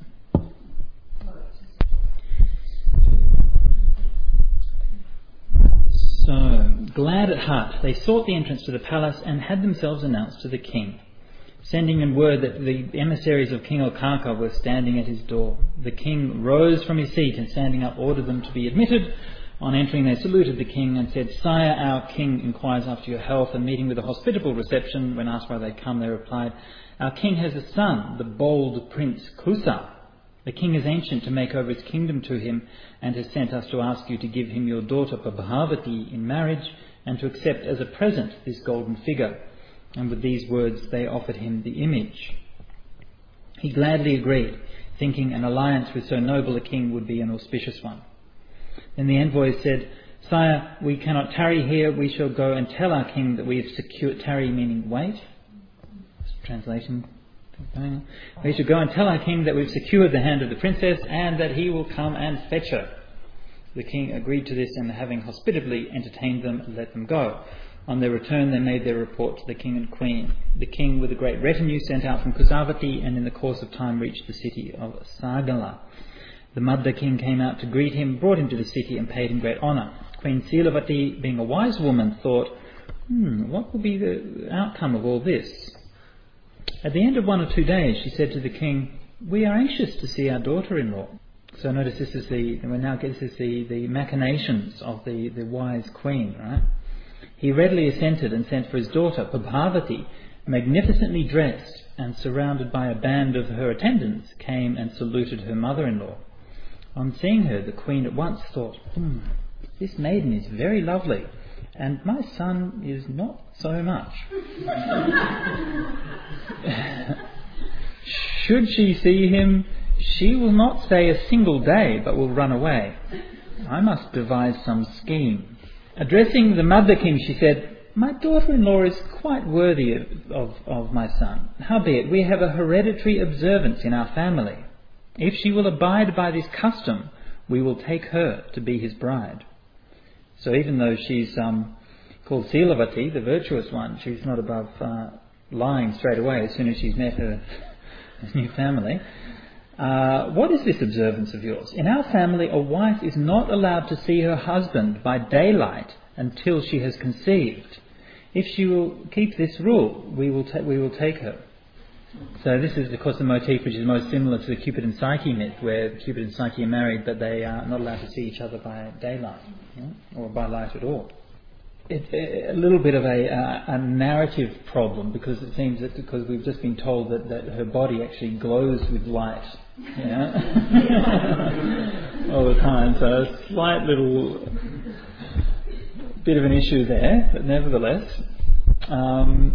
So, glad at heart, they sought the entrance to the palace and had themselves announced to the king, sending in word that the emissaries of King Okaka were standing at his door. The king rose from his seat and, standing up, ordered them to be admitted. On entering, they saluted the king and said, "Sire, our king inquires after your health," and meeting with a hospitable reception. When asked why they'd come, they replied, "Our king has a son, the bold Prince Kusa. The king is anxious to make over his kingdom to him and has sent us to ask you to give him your daughter Prabhavati in marriage and to accept as a present this golden figure." And with these words they offered him the image. He gladly agreed, thinking an alliance with so noble a king would be an auspicious one. Then the envoys said, "Sire, we cannot tarry here. We shall go and tell our king that we have secured," tarry meaning wait. Translation. "We shall go and tell our king that we've secured the hand of the princess and that he will come and fetch her." The king agreed to this, and having hospitably entertained them, let them go. On their return they made their report to the king and queen. The king with a great retinue sent out from Kusavati, and in the course of time reached the city of Sagala. The mother king came out to greet him, brought him to the city and paid him great honour. Queen Silavati, being a wise woman, thought, hmm, what will be the outcome of all this? At the end of one or two days she said to the king, "We are anxious to see our daughter-in-law." So notice this is the, we now get this is the, the machinations of the, the wise queen, right? He readily assented and sent for his daughter, Prabhavati, magnificently dressed and surrounded by a band of her attendants, came and saluted her mother-in-law. On seeing her, the queen at once thought, hmm, this maiden is very lovely, and my son is not so much. Should she see him, she will not stay a single day, but will run away. I must devise some scheme. Addressing the mother king, she said, "My daughter-in-law is quite worthy of, of, of my son. Howbeit, we have a hereditary observance in our family. If she will abide by this custom, we will take her to be his bride." So even though she's um, called Silavati, the virtuous one, she's not above uh, lying straight away as soon as she's met her new family. Uh, what is this observance of yours? In our family, a wife is not allowed to see her husband by daylight until she has conceived. If she will keep this rule, we will ta- we will take her. So this is, of course, the motif which is most similar to the Cupid and Psyche myth, where Cupid and Psyche are married, but they are not allowed to see each other by daylight, you know, or by light at all. It's a little bit of a, uh, a narrative problem, because it seems that because we've just been told that, that her body actually glows with light, you know, all the time. So a slight little bit of an issue there, but nevertheless. Um,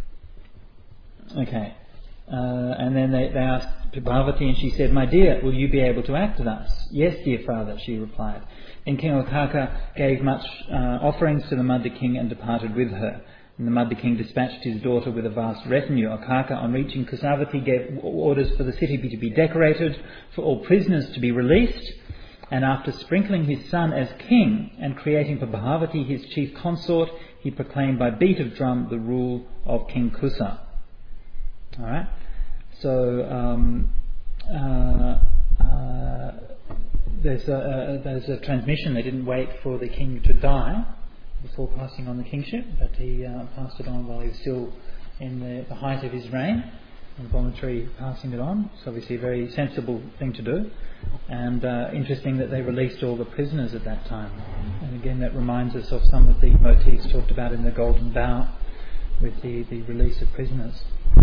okay. Uh, and then they, they asked Prabhavati, and she said, "My dear, will you be able to act thus?" "Yes, dear father," she replied. Then King Okaka gave much uh, offerings to the mother king and departed with her. And the mother king dispatched his daughter with a vast retinue. Akaka, on reaching Kusavati, gave orders for the city to be decorated, for all prisoners to be released, and after sprinkling his son as king and creating Prabhavati his chief consort, he proclaimed by beat of drum the rule of King Kusa. All right. So um, uh, uh, there's a uh, there's a transmission. They didn't wait for the king to die before passing on the kingship, but he uh, passed it on while he was still in the, the height of his reign, and voluntary passing it on. It's obviously a very sensible thing to do, and uh, interesting that they released all the prisoners at that time. And again, that reminds us of some of the motifs talked about in the Golden Bough with the, the release of prisoners.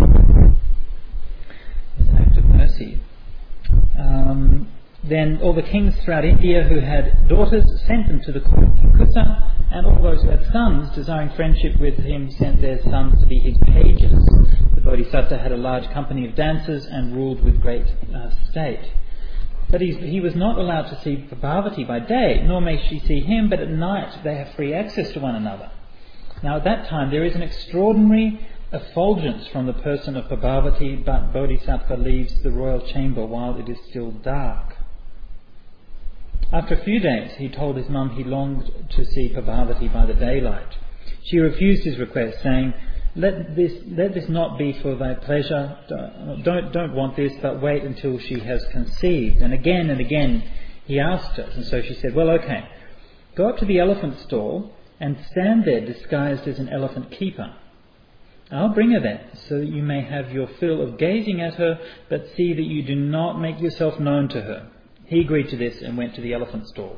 It's an act of mercy. Um, then all the kings throughout India who had daughters sent them to the court of King Kusa, and all those who had sons, desiring friendship with him, sent their sons to be his pages. The Bodhisattva had a large company of dancers and ruled with great uh, state. But he, he was not allowed to see Prabhavati by day, nor may she see him, but at night they have free access to one another. Now at that time there is an extraordinary effulgence from the person of Prabhavati, but Bodhisattva leaves the royal chamber while it is still dark. After a few days, he told his mum he longed to see Prabhavati by the daylight. She refused his request, saying, Let this let this not be for thy pleasure. Don't don't want this, but wait until she has conceived. And again and again he asked her, and so she said, well, okay, go up to the elephant stall and stand there disguised as an elephant keeper. I'll bring her then, so that you may have your fill of gazing at her, but see that you do not make yourself known to her. He agreed to this and went to the elephant stall.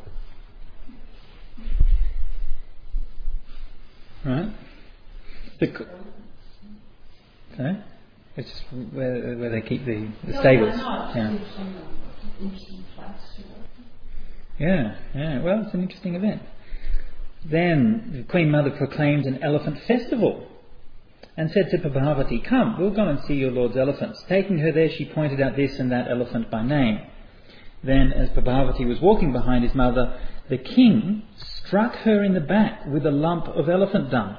Right? The, okay? It's just where, where they keep the, the stables. Yeah. yeah, yeah. Well, it's an interesting event. Then the Queen Mother proclaimed an elephant festival and said to Prabhavati, come, we'll go and see your Lord's elephants. Taking her there, she pointed out this and that elephant by name. Then, as Prabhavati was walking behind his mother, the king struck her in the back with a lump of elephant dung.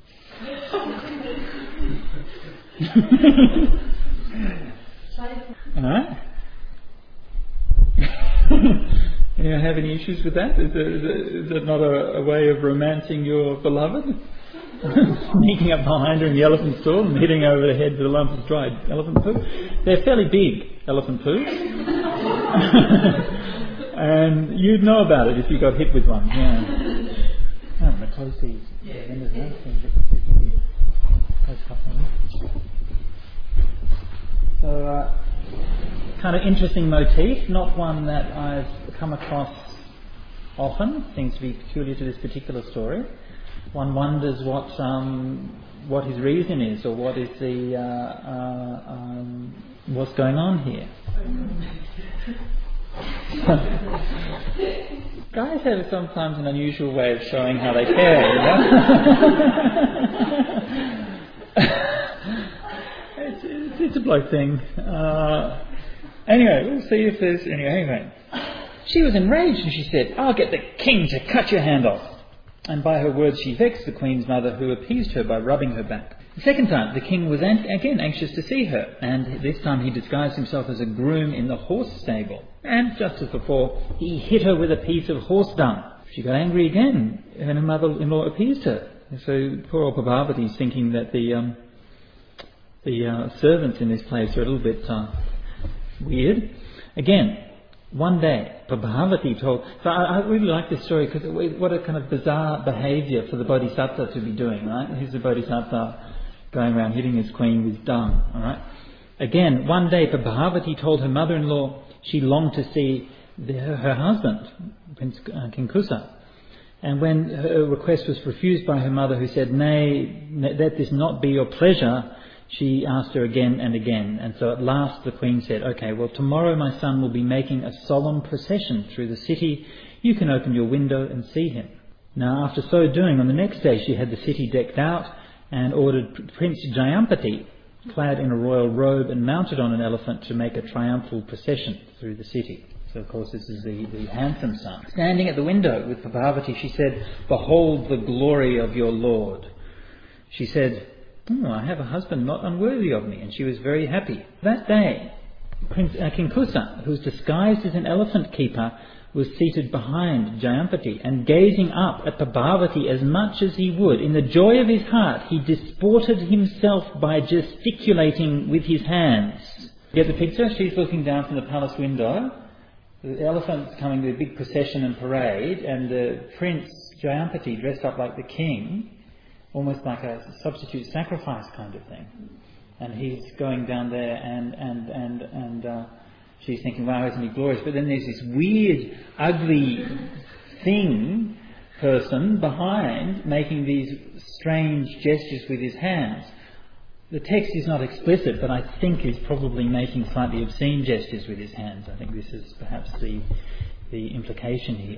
Alright? You have any issues with that? Is it, is it, is it not a, a way of romancing your beloved? Sneaking up behind her in the elephant stall and hitting over the head with a lump of dried elephant poo. They're fairly big elephant poos. And you'd know about it if you got hit with one. Yeah. Oh, I'm going to close these windows now. So, uh, kind of interesting motif, not one that I've come across often. Seems to be peculiar to this particular story. One wonders what um, what his reason is, or what is the uh, uh, um, what's going on here. Guys have sometimes an unusual way of showing how they care, you know. it's, it's, it's a bloke thing. Uh, anyway, we'll see if there's anyway. Anyway, she was enraged and she said, "I'll get the king to cut your hand off." And by her words she vexed the Queen's mother, who appeased her by rubbing her back. The second time the king was an- again anxious to see her, and this time he disguised himself as a groom in the horse stable. And just as before, he hit her with a piece of horse dung. She got angry again, and her mother-in-law appeased her. So poor old Prabhavati is thinking that the um, the uh, servants in this place are a little bit uh, weird. Again, one day, Prabhavati told... So I, I really like this story because what a kind of bizarre behaviour for the Bodhisattva to be doing, right? Here's the Bodhisattva going around hitting his queen with dung, all right? Again, one day, Prabhavati told her mother-in-law she longed to see the, her, her husband, Prince uh, King Kusa. And when her request was refused by her mother, who said, "Nay, let this not be your pleasure," she asked her again and again. And so at last the Queen said, "Okay, well, tomorrow my son will be making a solemn procession through the city. You can open your window and see him." Now, after so doing, on the next day she had the city decked out and ordered Prince Jayampati, clad in a royal robe and mounted on an elephant, to make a triumphal procession through the city. So, of course, this is the, the handsome son. Standing at the window with Prabhavati, she said, "Behold the glory of your Lord." She said, "Oh, I have a husband not unworthy of me," and she was very happy. That day, Prince uh, King Kusa, who was disguised as an elephant keeper, was seated behind Jayampati and gazing up at Prabhavati as much as he would. In the joy of his heart, he disported himself by gesticulating with his hands. You get the picture? She's looking down from the palace window. The elephant's coming with a big procession and parade, and the Prince Jayampati, dressed up like the king, almost like a substitute sacrifice kind of thing. And he's going down there, and and and and uh, she's thinking, "Wow, isn't he glorious?" But then there's this weird, ugly thing person behind making these strange gestures with his hands. The text is not explicit, but I think he's probably making slightly obscene gestures with his hands. I think this is perhaps the the implication here.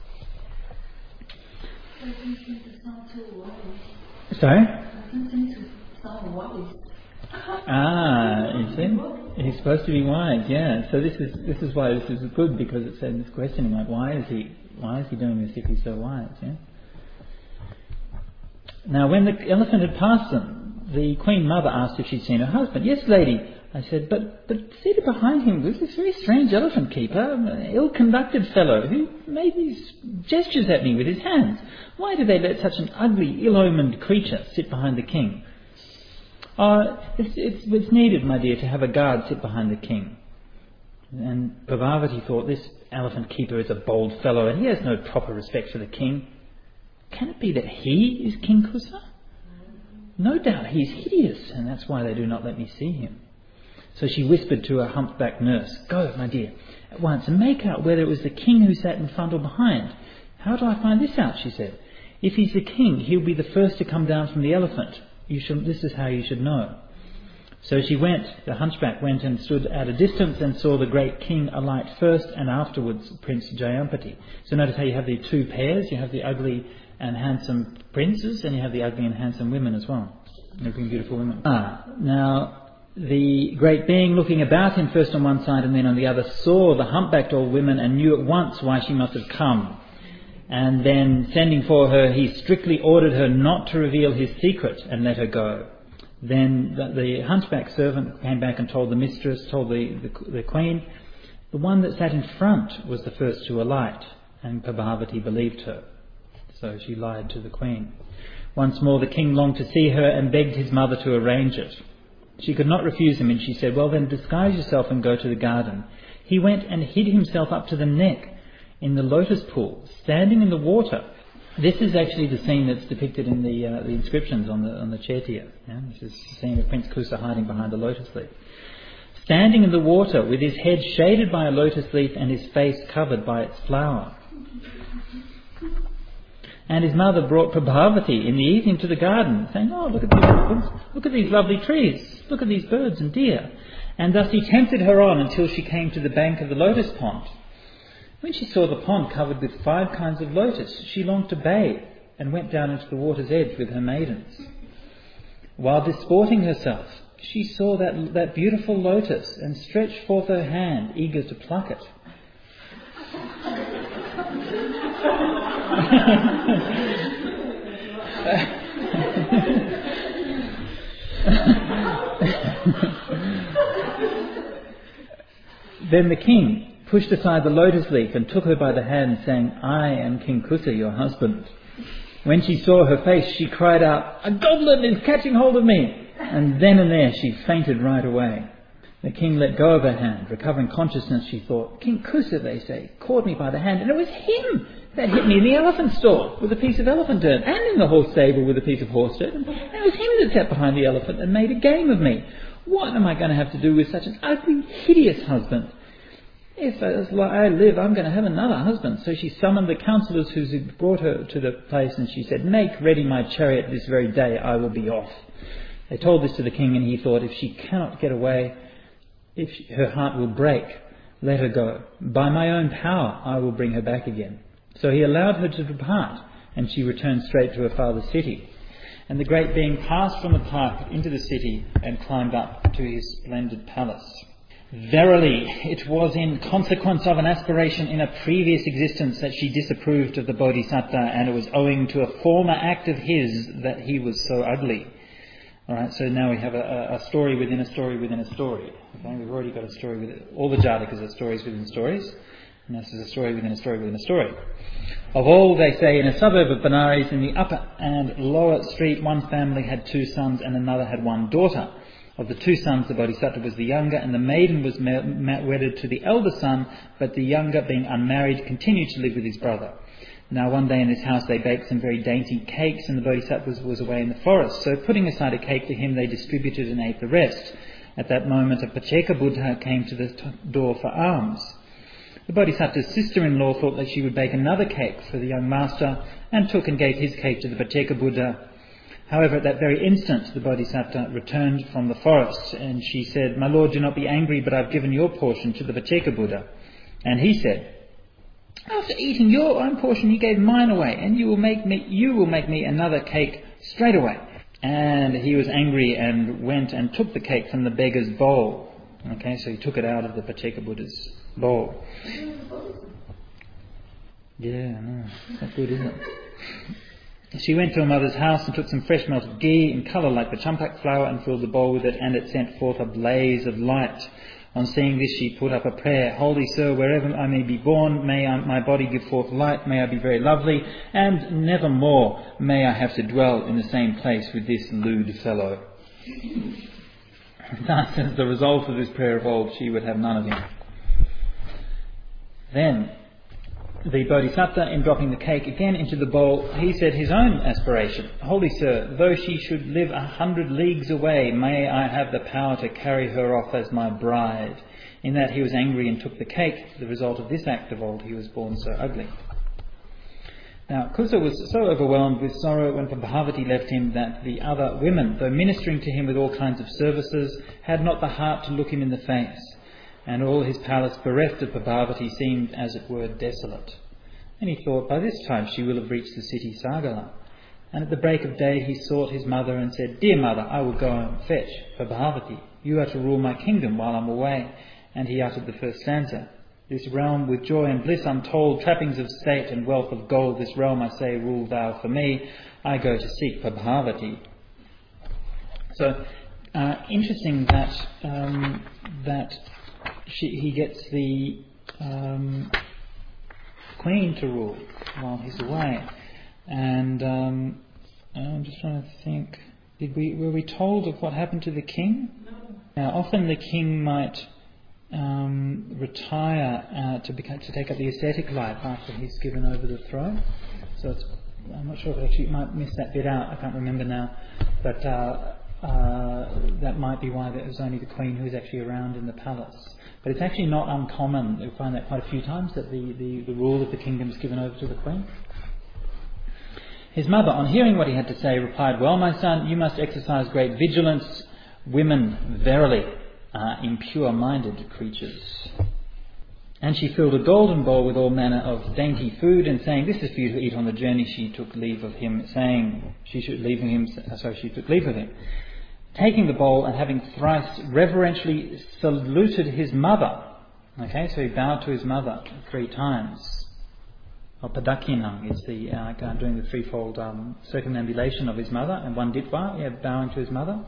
I don't think it sounds too wise. Sorry? I don't think it sounds wise. Ah, you see? He's supposed to be wise, yeah. So this is this is why this is good, because it's this questioning, like, why is he why is he doing this if he's so wise, yeah? Now, when the elephant had passed them, the Queen Mother asked if she'd seen her husband. "Yes, lady," I said, but but seated behind him was this very strange elephant keeper, an ill-conducted fellow who made these gestures at me with his hands. Why did they let such an ugly, ill-omened creature sit behind the king? Uh, it's, it's, it's needed, my dear, to have a guard sit behind the king. And Prabhavati thought, this elephant keeper is a bold fellow and he has no proper respect for the king. Can it be that he is King Kusa? No doubt he's hideous, and that's why they do not let me see him. So she whispered to her humpback nurse, "Go, my dear, at once, and make out whether it was the king who sat in front or behind." "How do I find this out?" she said. "If he's the king, he'll be the first to come down from the elephant. You should, this is how you should know." So she went, the hunchback went and stood at a distance and saw the great king alight first, and afterwards Prince Jayampati. So notice how you have the two pairs. You have the ugly and handsome princes, and you have the ugly and handsome women as well. Ugly and beautiful women. Ah, now the great being, looking about him first on one side and then on the other, saw the humpbacked old woman and knew at once why she must have come. And then, sending for her, he strictly ordered her not to reveal his secret and let her go. Then the, the hunchback servant came back and told the mistress, told the, the, the queen, the one that sat in front was the first to alight, and Prabhavati believed her. So she lied to the queen. Once more the king longed to see her and begged his mother to arrange it. She could not refuse him, and she said, "Well then, disguise yourself and go to the garden." He went and hid himself up to the neck in the lotus pool, standing in the water. This is actually the scene that's depicted in the uh, the inscriptions on the on the Chaitya. Yeah? This is the scene of Prince Kusa hiding behind a lotus leaf. Standing in the water with his head shaded by a lotus leaf and his face covered by its flower. And his mother brought Prabhavati in the evening to the garden, saying, "Oh, look at these, look at these lovely trees, look at these birds and deer." And thus he tempted her on until she came to the bank of the lotus pond. When she saw the pond covered with five kinds of lotus, she longed to bathe and went down into the water's edge with her maidens. While disporting herself, she saw that, that beautiful lotus and stretched forth her hand, eager to pluck it. Then the king pushed aside the lotus leaf and took her by the hand, saying, "I am King Kusa, your husband." When she saw her face, she cried out, "A goblin is catching hold of me!" And then and there she fainted right away. The king let go of her hand. Recovering consciousness, she thought, "King Kusa, they say, caught me by the hand, and it was him that hit me in the elephant stall with a piece of elephant dirt, and in the horse stable with a piece of horse dirt, and it was him that sat behind the elephant and made a game of me. What am I going to have to do with such an ugly, hideous husband? If as I live, I'm going to have another husband." So she summoned the counsellors who had brought her to the place, and she said, "Make ready my chariot this very day, I will be off." They told this to the king, and he thought, if she cannot get away, if she, her heart will break, let her go. By my own power I will bring her back again. So he allowed her to depart, and she returned straight to her father's city. And the great being passed from the park into the city and climbed up to his splendid palace. Verily, it was in consequence of an aspiration in a previous existence that she disapproved of the Bodhisattva, and it was owing to a former act of his that he was so ugly. Alright, so now we have a, a story within a story within a story. Okay, we've already got a story with it. All the Jatakas are stories within stories, and this is a story within a story within a story. Of all, they say, in a suburb of Benares, in the upper and lower street, one family had two sons and another had one daughter. Of the two sons, the Bodhisattva was the younger, and the maiden was ma- ma- wedded to the elder son, but the younger, being unmarried, continued to live with his brother. Now one day in this house they baked some very dainty cakes, and the Bodhisattva was, was away in the forest. So putting aside a cake for him, they distributed and ate the rest. At that moment a Pacceka Buddha came to the t- door for alms. The Bodhisattva's sister-in-law thought that she would bake another cake for the young master, and took and gave his cake to the Pacceka Buddha. However, at that very instant, the Bodhisattva returned from the forest, and she said, "My lord, do not be angry, but I've given your portion to the Pacceka Buddha." And he said, "After eating your own portion, you gave mine away, and you will make me, you will make me another cake straight away." And he was angry and went and took the cake from the beggar's bowl. Okay, so he took it out of the Pacceka Buddha's bowl. Yeah, I know. It's not good, is it? She went to her mother's house and took some fresh melted ghee in colour like the champak flower and filled the bowl with it, and it sent forth a blaze of light. On seeing this, she put up a prayer: "Holy Sir, wherever I may be born, may I, my body give forth light, may I be very lovely, and never more may I have to dwell in the same place with this lewd fellow." Thus, as the result of this prayer of old, she would have none of him. Then, the Bodhisattva, in dropping the cake again into the bowl, he said his own aspiration: "Holy Sir, though she should live a hundred leagues away, may I have the power to carry her off as my bride." In that he was angry and took the cake. The result of this act of old, he was born so ugly. Now, Kusa was so overwhelmed with sorrow when Prabhavati left him that the other women, though ministering to him with all kinds of services, had not the heart to look him in the face. And all his palace, bereft of Prabhavati, seemed, as it were, desolate. And he thought, by this time she will have reached the city Sagala. And at the break of day he sought his mother and said, "Dear mother, I will go and fetch Prabhavati. You are to rule my kingdom while I'm away." And he uttered the first stanza: "This realm with joy and bliss untold, trappings of state and wealth of gold, this realm, I say, rule thou for me. I go to seek Prabhavati." So, uh, interesting that um, that She, he gets the um, queen to rule while he's away, and um, I'm just trying to think. Did we were we told of what happened to the king? No. Now, often the king might um, retire uh, to become, to take up the ascetic life after he's given over the throne. So it's, I'm not sure if I actually might miss that bit out. I can't remember now, but. Uh, Uh, that might be why there was only the queen who was actually around in the palace. But it's actually not uncommon. You'll find that quite a few times, that the, the, the rule of the kingdom is given over to the queen. His mother, on hearing what he had to say, replied, "Well, my son, you must exercise great vigilance. Women, verily, are impure-minded creatures." And she filled a golden bowl with all manner of dainty food, and saying, "This is for you to eat on the journey," she took leave of him, saying she should leave him, so she took leave of him. Taking the bowl and having thrice reverentially saluted his mother. Okay, so he bowed to his mother three times. Or Padakinam is the uh, doing the threefold um, circumambulation of his mother, and one ditva, yeah, bowing to his mother.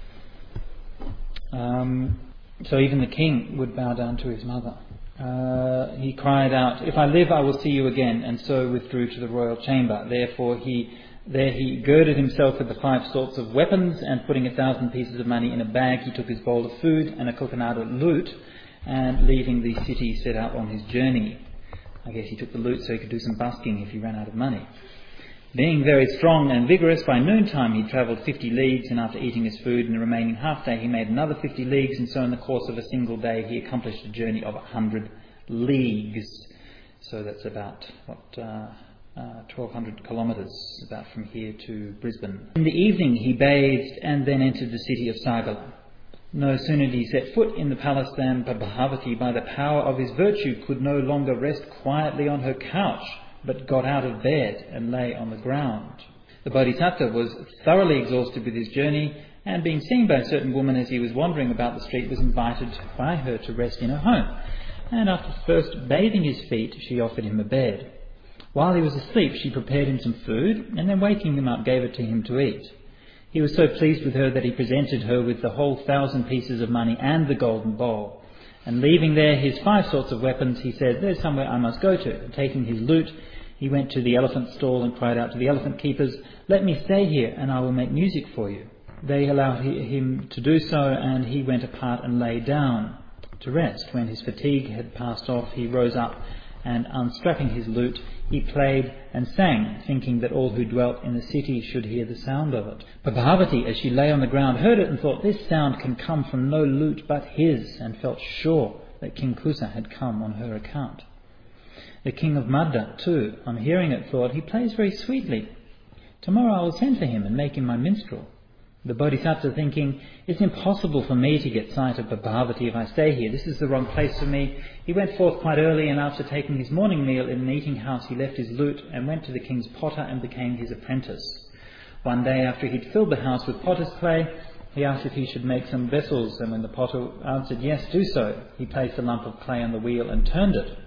Um, so even the king would bow down to his mother. Uh, he cried out, "If I live, I will see you again," and so withdrew to the royal chamber. Therefore he there he girded himself with the five sorts of weapons, and putting a thousand pieces of money in a bag, he took his bowl of food and a coconut lute, and leaving the city, set out on his journey. I guess he took the lute so he could do some busking if he ran out of money. Being very strong and vigorous, by noontime he travelled fifty leagues, and after eating his food in the remaining half day he made another fifty leagues, and so in the course of a single day he accomplished a journey of a hundred leagues. So that's about, what, uh, uh, twelve hundred kilometres, about from here to Brisbane. In the evening he bathed and then entered the city of Sagala. No sooner did he set foot in the palace than Prabhavati, by the power of his virtue, could no longer rest quietly on her couch, but got out of bed and lay on the ground. The Bodhisattva was thoroughly exhausted with his journey, and being seen by a certain woman as he was wandering about the street, was invited by her to rest in her home. And after first bathing his feet, she offered him a bed. While he was asleep, she prepared him some food, and then waking him up, gave it to him to eat. He was so pleased with her that he presented her with the whole thousand pieces of money and the golden bowl. And leaving there his five sorts of weapons, he said, "There's somewhere I must go to." And taking his lute, he went to the elephant stall and cried out to the elephant keepers, "Let me stay here, and I will make music for you." They allowed him to do so, and he went apart and lay down to rest. When his fatigue had passed off, he rose up, and unstrapping his lute, he played and sang, thinking that all who dwelt in the city should hear the sound of it. But Parvati, as she lay on the ground, heard it and thought, "This sound can come from no lute but his," and felt sure that King Kusa had come on her account. The king of Madda, too, on hearing it, thought, "He plays very sweetly. Tomorrow I will send for him and make him my minstrel." The Bodhisattva, thinking, "It's impossible for me to get sight of Parvati if I stay here. This is the wrong place for me." He went forth quite early, and after taking his morning meal in an eating house, he left his lute and went to the king's potter and became his apprentice. One day, after he'd filled the house with potter's clay, he asked if he should make some vessels, and when the potter answered, "Yes, do so," he placed a lump of clay on the wheel and turned it.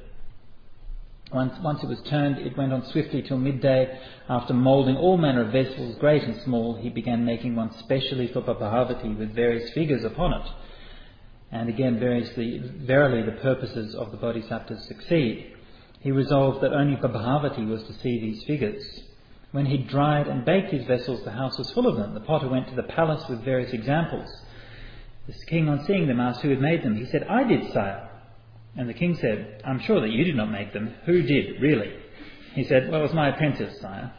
Once, once it was turned, it went on swiftly till midday. After moulding all manner of vessels, great and small, he began making one specially for Parvati with various figures upon it. And again, variously, verily the purposes of the Bodhisattvas succeed. He resolved that only Parvati was to see these figures. When he'd dried and baked his vessels, the house was full of them. The potter went to the palace with various examples. The king, on seeing them, asked who had made them. He said, "I did, sire." And the king said, "I'm sure that you did not make them. Who did, really?" He said, "Well, it was my apprentice, sire."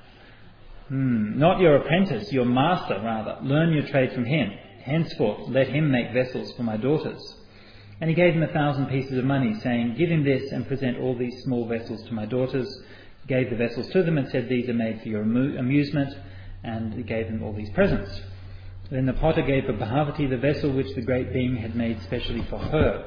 Hmm, "Not your apprentice, your master, rather. Learn your trade from him. Henceforth, let him make vessels for my daughters." And he gave him a thousand pieces of money, saying, "Give him this and present all these small vessels to my daughters." He gave the vessels to them and said, "These are made for your amu- amusement." And he gave them all these presents. Then the potter gave Parvati the vessel which the great being had made specially for her.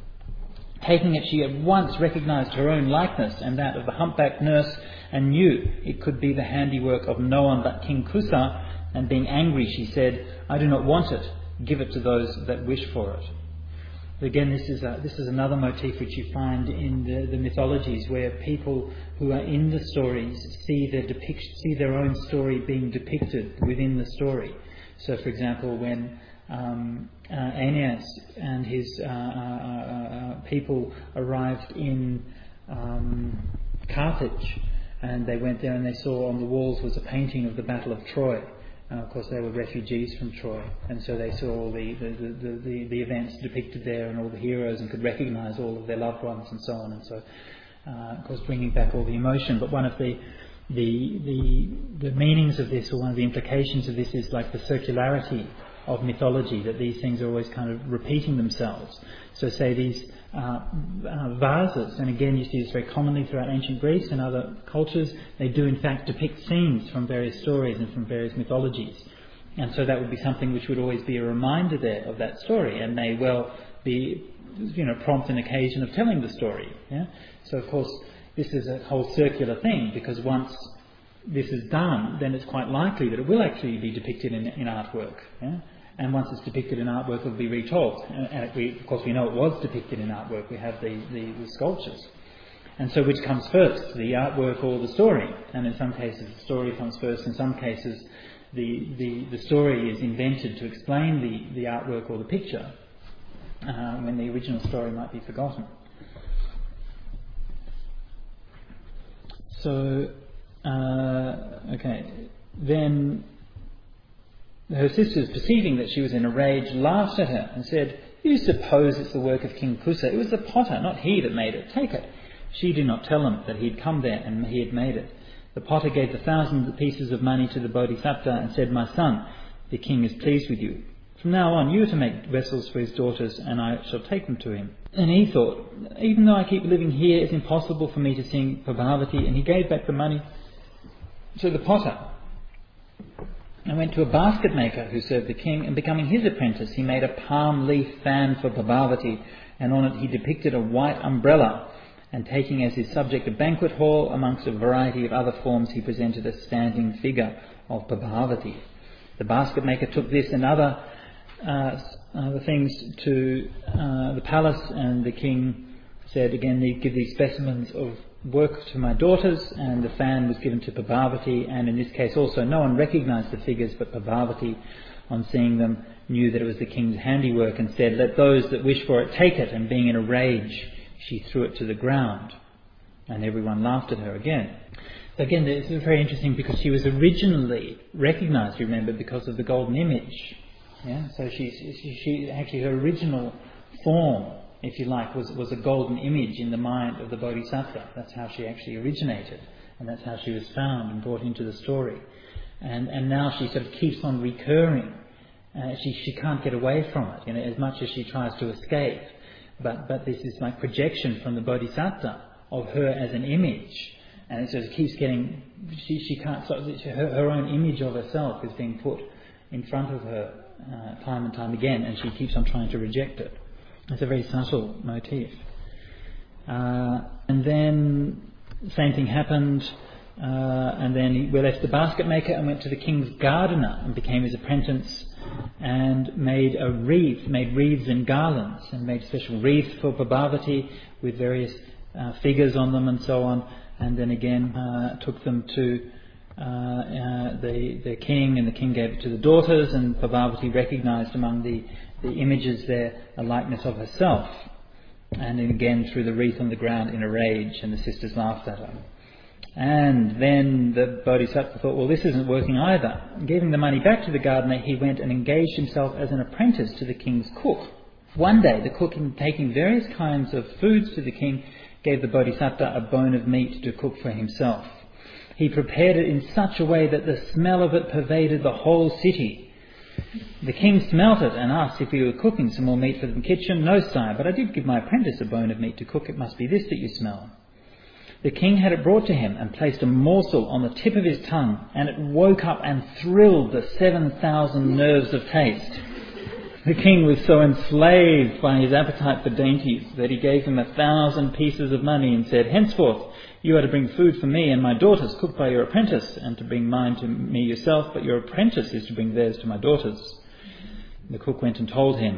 Taking it, she at once recognised her own likeness and that of the humpbacked nurse, and knew it could be the handiwork of no one but King Kusa, and being angry she said, "I do not want it, give it to those that wish for it." Again, this is a, this is another motif which you find in the, the mythologies, where people who are in the stories see their, depict, see their own story being depicted within the story. So, for example, when Um, uh, Aeneas and his uh, uh, uh, people arrived in um, Carthage, and they went there and they saw on the walls was a painting of the Battle of Troy. And of course they were refugees from Troy, and so they saw all the, the, the, the, the events depicted there and all the heroes, and could recognise all of their loved ones and so on. And so, uh, of course, bringing back all the emotion. But one of the the, the the meanings of this, or one of the implications of this, is like the circularity of mythology, that these things are always kind of repeating themselves. So say these uh, uh, vases, and again you see this very commonly throughout ancient Greece and other cultures, they do in fact depict scenes from various stories and from various mythologies. And so that would be something which would always be a reminder there of that story, and may well be, you know, prompt an occasion of telling the story. Yeah? So of course this is a whole circular thing, because once this is done, then it's quite likely that it will actually be depicted in, in artwork. Yeah? And once it's depicted in artwork, it will be retold. And, and we, of course, we know it was depicted in artwork. We have the, the, the sculptures. And so which comes first, the artwork or the story? And in some cases, the story comes first. In some cases, the, the, the story is invented to explain the, the artwork or the picture, uh, when the original story might be forgotten. So, uh, okay, then her sisters, perceiving that she was in a rage, laughed at her and said, "You suppose it's the work of King Kusa. It was the potter, not he, that made it. Take it." She did not tell him that he had come there and he had made it. The potter gave the thousand pieces of money to the Bodhisattva and said, "My son, the king is pleased with you. From now on you are to make vessels for his daughters, and I shall take them to him." And he thought, "Even though I keep living here, it's impossible for me to sing for Parvati." And he gave back the money to the potter and went to a basket maker who served the king, and becoming his apprentice, he made a palm leaf fan for Parvati, and on it he depicted a white umbrella, and taking as his subject a banquet hall, amongst a variety of other forms he presented a standing figure of Parvati. The basket maker took this and other, uh, other things to uh, the palace, and the king said, again, give these specimens of work to my daughters, and the fan was given to Pabhavati, and in this case also no one recognised the figures, but Pabhavati, on seeing them, knew that it was the king's handiwork and said, let those that wish for it take it, and being in a rage, she threw it to the ground, and everyone laughed at her again. So again, this is very interesting because she was originally recognised, you remember, because of the golden image. Yeah, so she, she, she actually her original form, if you like, was, was a golden image in the mind of the Bodhisattva. That's how she actually originated, and that's how she was found and brought into the story. And and now she sort of keeps on recurring. Uh, she she can't get away from it, you know, as much as she tries to escape. But but this is like projection from the Bodhisattva of her as an image, and it sort of keeps getting. She she can't. So her her own image of herself is being put in front of her uh, time and time again, and she keeps on trying to reject it. It's a very subtle motif. Uh, and then the same thing happened, uh, and then he left the basket maker and went to the king's gardener and became his apprentice, and made a wreath, made wreaths and garlands, and made special wreaths for Pabhavati with various uh, figures on them and so on, and then again uh, took them to uh, uh, the, the king, and the king gave it to the daughters, and Pabhavati recognised among the the images there a likeness of herself, and then again threw the wreath on the ground in a rage, and the sisters laughed at her. And then the Bodhisattva thought, well, this isn't working either. Giving the money back to the gardener, he went and engaged himself as an apprentice to the king's cook. One day the cook, in taking various kinds of foods to the king, gave the Bodhisattva a bone of meat to cook for himself. He prepared it in such a way that the smell of it pervaded the whole city. The king smelt it and asked if he were cooking some more meat for the kitchen. No, sire, but I did give my apprentice a bone of meat to cook. It must be this that you smell. The king had it brought to him and placed a morsel on the tip of his tongue, and it woke up and thrilled the seven thousand nerves of taste. The king was so enslaved by his appetite for dainties that he gave him a thousand pieces of money and said, henceforth you are to bring food for me and my daughters cooked by your apprentice, and to bring mine to me yourself, but your apprentice is to bring theirs to my daughters. The cook went and told him,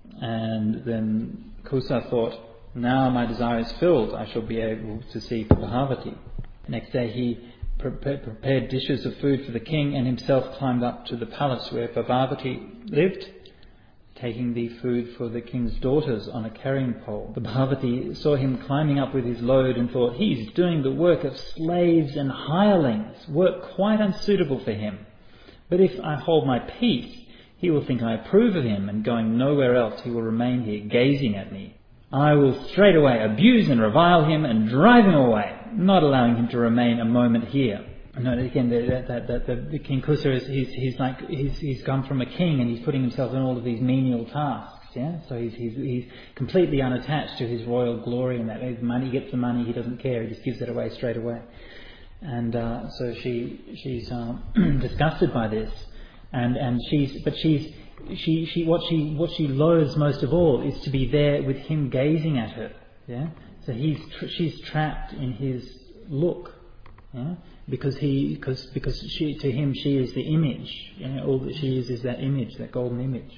and then Kusa thought, now my desire is filled, I shall be able to see Pabhavati. Next day he pre- prepared dishes of food for the king, and himself climbed up to the palace where Pabhavati lived, taking the food for the king's daughters on a carrying pole. Pabhavati saw him climbing up with his load and thought, he's doing the work of slaves and hirelings, work quite unsuitable for him. But if I hold my peace, he will think I approve of him, and going nowhere else he will remain here gazing at me. I will straightway abuse and revile him and drive him away, not allowing him to remain a moment here. No, again, that, that, that, that, the King Kusa is he's, he's like he's, he's come from a king, and he's putting himself in all of these menial tasks. Yeah, so he's he's, he's completely unattached to his royal glory, and that his money he gets the money, he doesn't care, he just gives it away straight away. And uh, so she she's um, disgusted by this, and and she's but she's she she what she what she loathes most of all is to be there with him gazing at her. Yeah, so he's tr- she's trapped in his look. Yeah. Because he, because because she, to him, she is the image. You know, all that she is is that image, that golden image.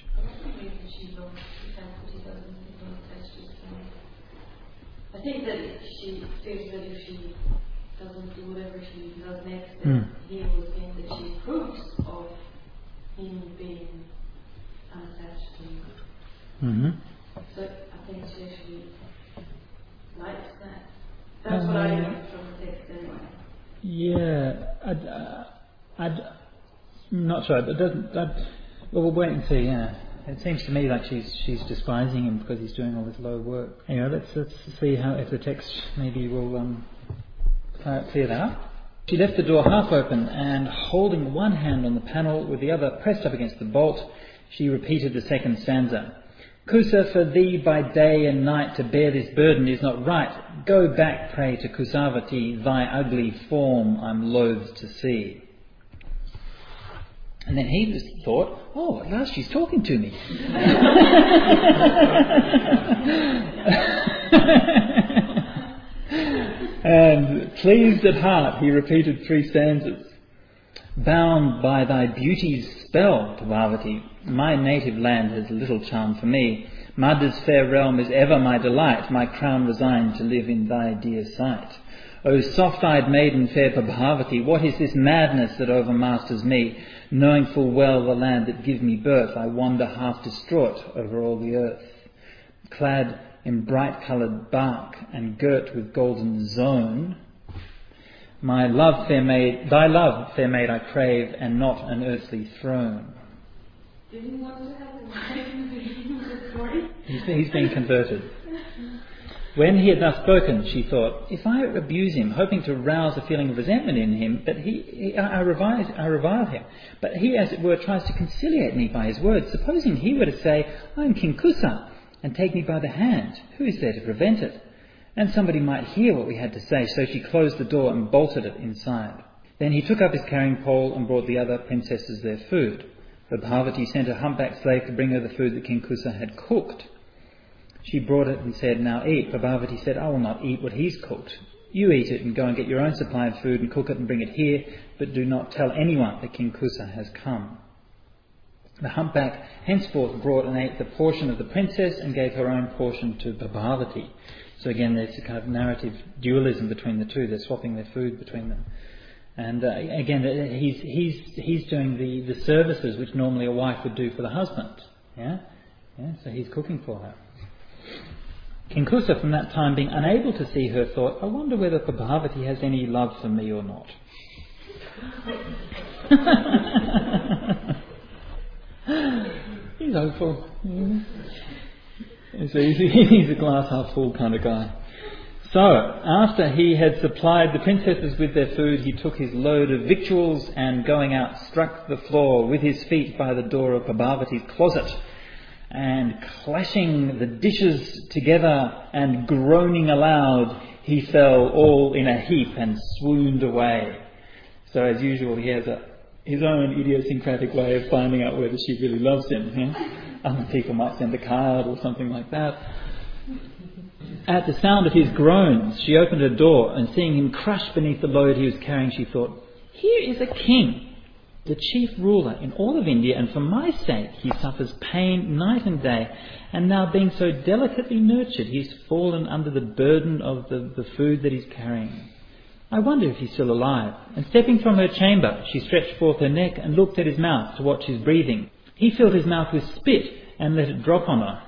I think that she feels that if she doesn't do whatever she does next, that mm. he will think that she approves of him being unattached to him. Mm-hmm. So I think she actually likes that. That's um, what I learned from the text anyway. Yeah, I'd, uh, I'd, I'm not sure. It doesn't. I'd, well, we'll wait and see. Yeah, it seems to me like she's she's despising him because he's doing all this low work. Anyway, let's let's see how if the text maybe will um, clear that up. She left the door half open, and holding one hand on the panel with the other pressed up against the bolt, she repeated the second stanza. Kusa, for thee by day and night to bear this burden is not right. Go back, pray, to Kusavati, thy ugly form I'm loath to see. And then he just thought, oh, at last she's talking to me. And pleased at heart, he repeated three stanzas. bound by thy beauty's spell, Parvati. My native land has little charm for me. Madha's fair realm is ever my delight, my crown resigned to live in thy dear sight. O soft-eyed maiden fair Parvati, what is this madness that overmasters me? Knowing full well the land that give me birth, I wander half distraught over all the earth. Clad in bright-coloured bark and girt with golden zone, my love, fair maid, thy love, fair maid, I crave, and not an earthly throne. Did you want to have the story? He's, he's been converted. When he had thus spoken, she thought, if I abuse him, hoping to rouse a feeling of resentment in him, but he, he I, I, revise, I revile him. But he, as it were, tries to conciliate me by his words. Supposing he were to say, I am King Kusa, and take me by the hand, who is there to prevent it? And somebody might hear what we had to say, so she closed the door and bolted it inside. Then he took up his carrying pole and brought the other princesses their food. But Parvati sent a humpback slave to bring her the food that King Kusa had cooked. She brought it and said, now eat. But Parvati said, I will not eat what he's cooked. You eat it and go and get your own supply of food and cook it and bring it here, but do not tell anyone that King Kusa has come. The humpback henceforth brought and ate the portion of the princess and gave her own portion to Parvati. So again, there's a kind of narrative dualism between the two. They're swapping their food between them. And uh, again, he's he's he's doing the, the services which normally a wife would do for the husband. Yeah, yeah. So he's cooking for her. King Kusa, from that time, being unable to see her, thought, I wonder whether Parvati has any love for me or not. He's hopeful. Yeah. So he's, he's a glass half full kind of guy. So, after he had supplied the princesses with their food, he took his load of victuals and, going out, struck the floor with his feet by the door of Parvati's closet. And clashing the dishes together and groaning aloud, he fell all in a heap and swooned away. So, as usual, he has a, his own idiosyncratic way of finding out whether she really loves him. Yeah? Other people might send a card or something like that. At the sound of his groans, she opened her door, and seeing him crushed beneath the load he was carrying, she thought, here is a king, the chief ruler in all of India, and for my sake he suffers pain night and day, and now being so delicately nurtured, he's fallen under the burden of the, the food that he's carrying. I wonder if he's still alive. And stepping from her chamber, she stretched forth her neck and looked at his mouth to watch his breathing. He filled his mouth with spit and let it drop on her.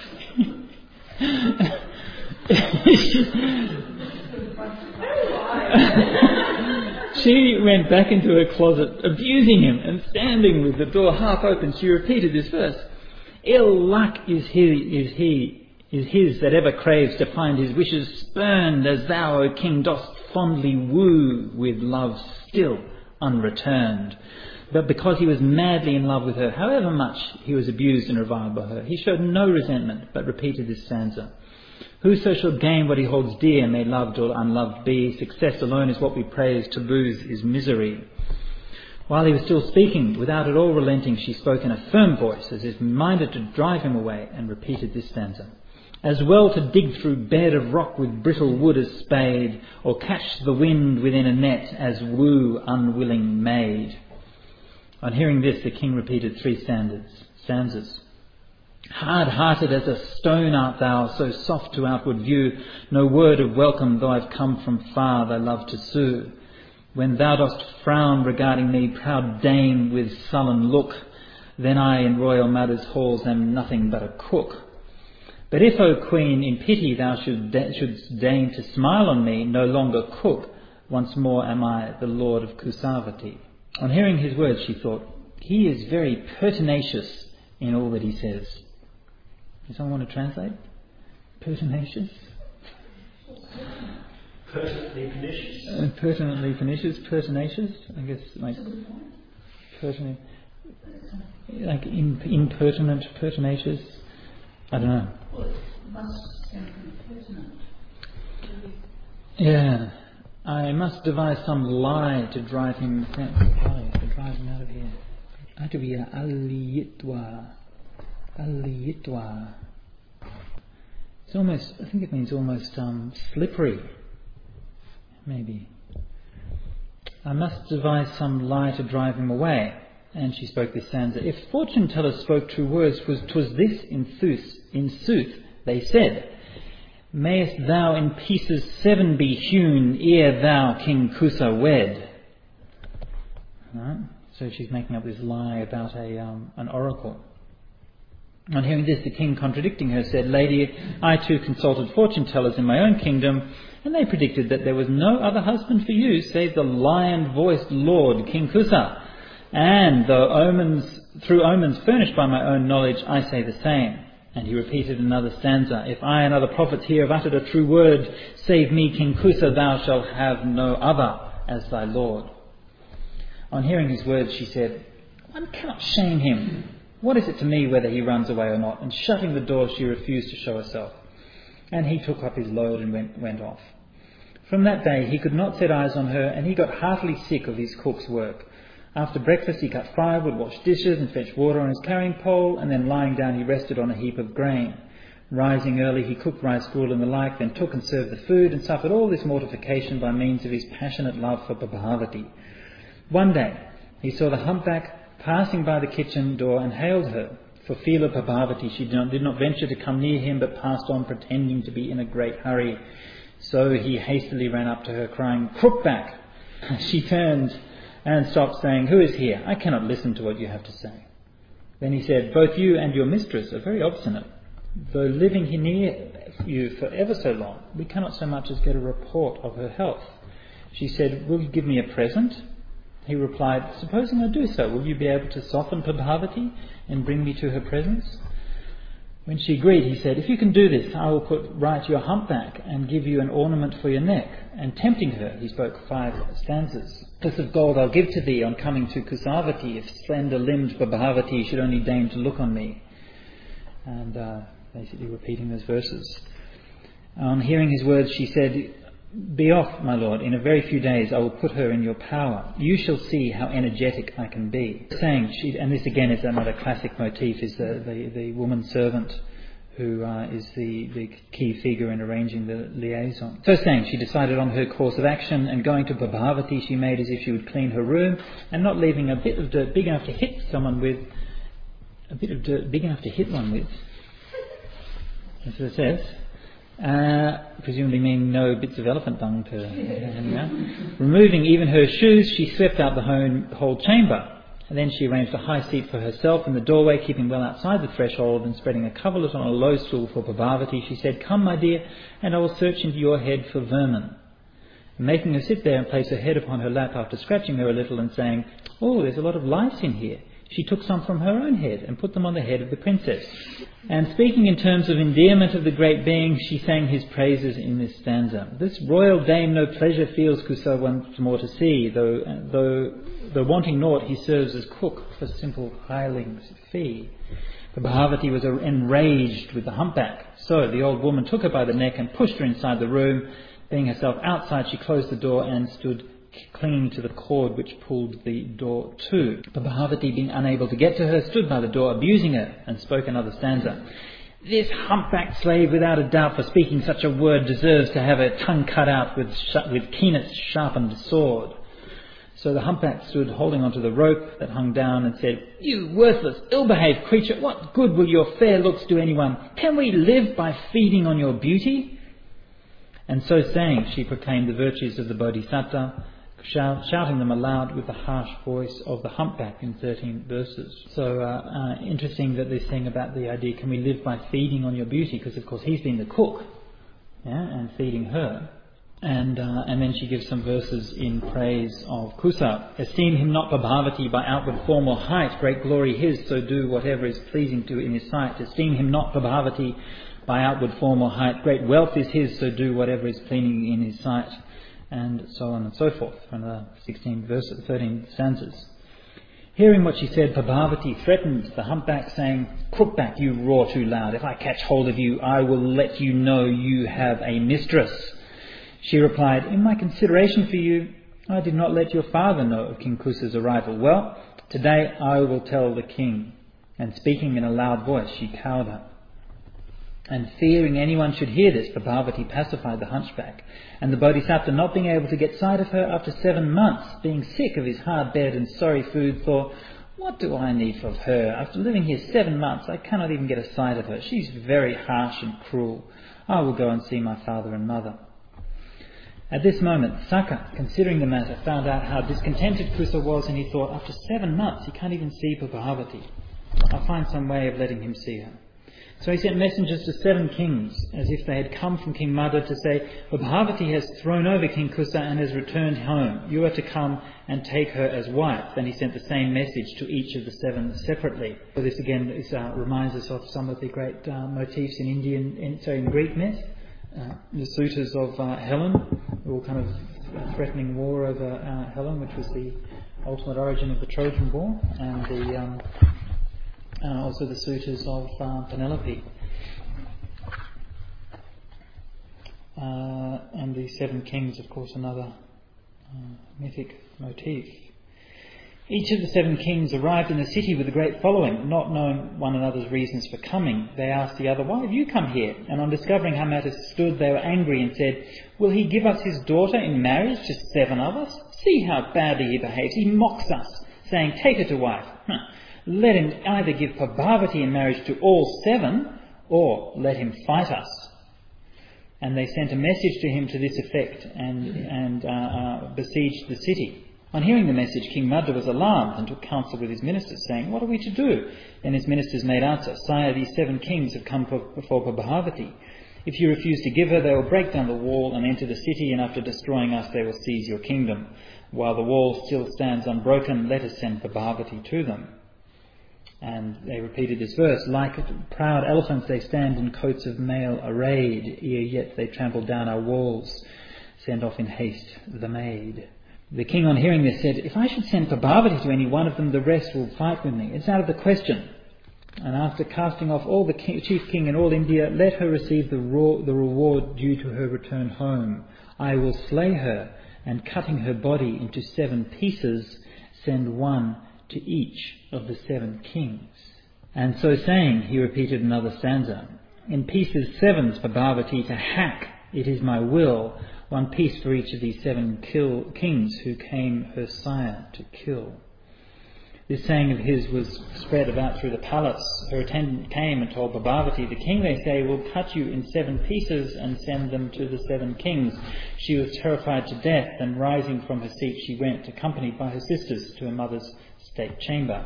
She went back into her closet, abusing him, and standing with the door half open, she repeated this verse. Ill luck is he, is he, is his that ever craves to find his wishes spurned, as thou, O king, dost fondly woo with love still unreturned. But because he was madly in love with her, however much he was abused and reviled by her, he showed no resentment, but repeated this stanza. Whoso shall gain what he holds dear may loved or unloved be. Success alone is what we praise, to lose is misery. While he was still speaking, without at all relenting, she spoke in a firm voice, as if minded to drive him away, and repeated this stanza. As well to dig through bed of rock with brittle wood as spade, or catch the wind within a net as woo unwilling maid. On hearing this, the king repeated three stanzas. Hard-hearted as a stone art thou, so soft to outward view, no word of welcome though I've come from far thy love to sue. When thou dost frown regarding me, proud dame, with sullen look, then I in royal mother's halls am nothing but a cook. But if, O queen, in pity thou should de- shouldst deign to smile on me, no longer cook, once more am I the lord of Kusavati. On hearing his words, she thought, he is very pertinacious in all that he says. Does someone want to translate? Pertinacious? Pertinently pernicious. Uh, pertinently pernicious, pertinacious, I guess, like pertinent, like in, impertinent, pertinacious. I don't know. Well, it must sound pertinent. Yeah, I must devise some lie to drive him. To drive him out of here. Adviya aliyitwa, aliyitwa. It's almost. I think it means almost um, slippery. Maybe. I must devise some lie to drive him away. And she spoke this stanza. If fortune tellers spoke true words, 'twas, 'twas this in sooth, in sooth they said. Mayest thou in pieces seven be hewn, ere thou King Kusa wed. Right? So she's making up this lie about a um, an oracle. On hearing this, the king, contradicting her, said, Lady, I too consulted fortune tellers in my own kingdom, and they predicted that there was no other husband for you save the lion-voiced lord, King Kusa. And though omens, through omens furnished by my own knowledge, I say the same. And he repeated another stanza. If I and other prophets here have uttered a true word, save me, King Kusa, thou shalt have no other as thy lord. On hearing his words, she said, One cannot shame him. What is it to me whether he runs away or not? And shutting the door, she refused to show herself. And he took up his load and went, went off. From that day he could not set eyes on her, and he got heartily sick of his cook's work. After breakfast he cut firewood, washed dishes and fetched water on his carrying pole, and then lying down he rested on a heap of grain. Rising early he cooked rice gruel and the like, then took and served the food, and suffered all this mortification by means of his passionate love for Prabhavati. One day he saw the humpback passing by the kitchen door and hailed her. For fear of Prabhavati, she did not, did not venture to come near him, but passed on, pretending to be in a great hurry. So he hastily ran up to her, crying, Crookback! She turned and stopped, saying, Who is here? I cannot listen to what you have to say. Then he said, Both you and your mistress are very obstinate. Though living here near you for ever so long, we cannot so much as get a report of her health. She said, Will you give me a present? He replied, Supposing I do so, will you be able to soften Prabhavati and bring me to her presence? When she agreed, he said, If you can do this, I will put right your humpback and give you an ornament for your neck. And tempting her, he spoke five stanzas. Piece of gold I'll give to thee on coming to Kusavati, if slender-limbed Prabhavati should only deign to look on me. And uh, basically repeating those verses. On hearing his words, she said, Be off, my lord. In a very few days I will put her in your power. You shall see how energetic I can be. Saying, she, and this again is another classic motif, is the, the, the woman servant who uh, is the, the key figure in arranging the liaison. So saying, she decided on her course of action, and going to Prabhavati, she made as if she would clean her room, and not leaving a bit of dirt big enough to hit someone with, a bit of dirt big enough to hit one with. That's what it says. Uh, presumably meaning no bits of elephant dung to hang out. Removing even her shoes, she swept out the whole, whole chamber. And then she arranged a high seat for herself in the doorway, keeping well outside the threshold, and spreading a coverlet on a low stool for Prabhavati, she said, Come, my dear, and I will search into your head for vermin. And making her sit there and place her head upon her lap after scratching her a little and saying, Oh, there's a lot of lice in here. She took some from her own head and put them on the head of the princess. And speaking in terms of endearment of the great being, she sang his praises in this stanza. This royal dame no pleasure feels Kusa once more to see, though, though, though wanting naught, he serves as cook for simple hireling's fee. Prabhavati was enraged with the humpback. So the old woman took her by the neck and pushed her inside the room. Being herself outside, she closed the door and stood clinging to the cord which pulled the door to. Prabhavati, being unable to get to her, stood by the door abusing her, and spoke another stanza. This humpbacked slave, without a doubt, for speaking such a word, deserves to have her tongue cut out with, sh- with keenest sharpened sword. So the humpback stood holding onto the rope that hung down and said, You worthless, ill-behaved creature, what good will your fair looks do anyone? Can we live by feeding on your beauty? And so saying, she proclaimed the virtues of the Bodhisattva, Shout, shouting them aloud with the harsh voice of the humpback in thirteen verses. So uh, uh, interesting that this thing about the idea, can we live by feeding on your beauty? Because of course he's been the cook, yeah, and feeding her. And uh, and then she gives some verses in praise of Kusa. Esteem him not Prabhavati by outward form or height, great glory his, so do whatever is pleasing to in his sight. Esteem him not Prabhavati by outward form or height, great wealth is his, so do whatever is pleasing in his sight. And so on and so forth, from the sixteen verses, thirteen stanzas. Hearing what she said, Prabhavati threatened the humpback, saying, Crookback, you roar too loud. If I catch hold of you, I will let you know you have a mistress. She replied, In my consideration for you, I did not let your father know of King Kusa's arrival. Well, today I will tell the king. And speaking in a loud voice, she cowed her. And fearing anyone should hear this, Prabhavati pacified the hunchback. And the Bodhisattva, not being able to get sight of her after seven months, being sick of his hard bed and sorry food, thought, what do I need of her? After living here seven months, I cannot even get a sight of her. She's very harsh and cruel. I will go and see my father and mother. At this moment, Sakka, considering the matter, found out how discontented Kusa was, and he thought, after seven months he can't even see Prabhavati. I'll find some way of letting him see her. So he sent messengers to seven kings, as if they had come from King Madha, to say, Prabhavati has thrown over King Kusa and has returned home. You are to come and take her as wife. Then he sent the same message to each of the seven separately. So this again is, uh, reminds us of some of the great uh, motifs in Indian, in, sorry, in Greek myth. Uh, the suitors of uh, Helen, who were kind of threatening war over uh, Helen, which was the ultimate origin of the Trojan War, and the um, uh, also the suitors of uh, Penelope, uh, and the seven kings, of course, another uh, mythic motif. Each of the seven kings arrived in the city with a great following, not knowing one another's reasons for coming. They asked the other, why have you come here? And on discovering how matters stood, they were angry and said, will he give us his daughter in marriage to seven of us? See how badly he behaves. He mocks us, saying, take her to wife. Let him either give Prabhavati in marriage to all seven, or let him fight us. And they sent a message to him to this effect, and, and uh, uh, besieged the city. On hearing the message, King Madha was alarmed and took counsel with his ministers, saying, what are we to do? Then his ministers made answer, Sire, these seven kings have come before Prabhavati. If you refuse to give her, they will break down the wall and enter the city, and after destroying us, they will seize your kingdom. While the wall still stands unbroken, let us send Prabhavati to them. And they repeated this verse, like proud elephants they stand in coats of mail arrayed, ere yet they trample down our walls, send off in haste the maid. The king, on hearing this, said, if I should send Prabhavati to any one of them, the rest will fight with me. It's out of the question. And after casting off all the king, chief king in all India, let her receive the, raw, the reward due to her return home. I will slay her, and cutting her body into seven pieces, send one to each of the seven kings. And so saying, he repeated another stanza. In pieces sevens, Prabhavati, to hack, it is my will, one piece for each of these seven kill, kings who came her sire to kill. This saying of his was spread about through the palace. Her attendant came and told Prabhavati, the king, they say, will cut you in seven pieces and send them to the seven kings. She was terrified to death, and rising from her seat she went, accompanied by her sisters, to her mother's state chamber.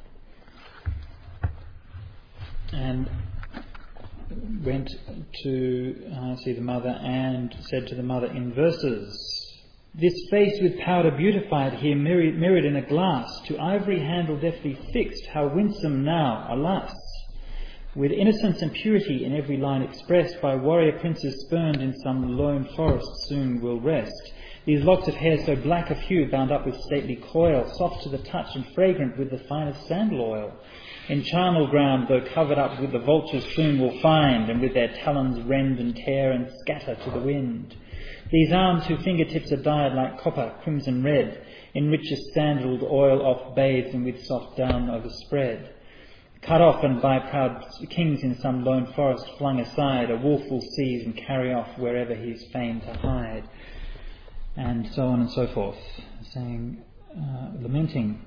And went to uh, see the mother, and said to the mother in verses, this face with powder beautified, here mirrored, mirrored in a glass, to ivory handle deftly fixed, how winsome now, alas! With innocence and purity in every line expressed, by warrior princes spurned in some lone forest soon will rest. These locks of hair so black of hue, bound up with stately coil, soft to the touch and fragrant with the finest sandal oil. In charnel ground, though covered up with the vultures soon will find, and with their talons rend and tear and scatter to the wind. These arms whose fingertips are dyed like copper, crimson red, in richest sandaled oil oft bathed and with soft down overspread. Cut off and by proud kings in some lone forest flung aside, a wolf will seize and carry off wherever he is fain to hide. And so on and so forth, saying, uh, lamenting.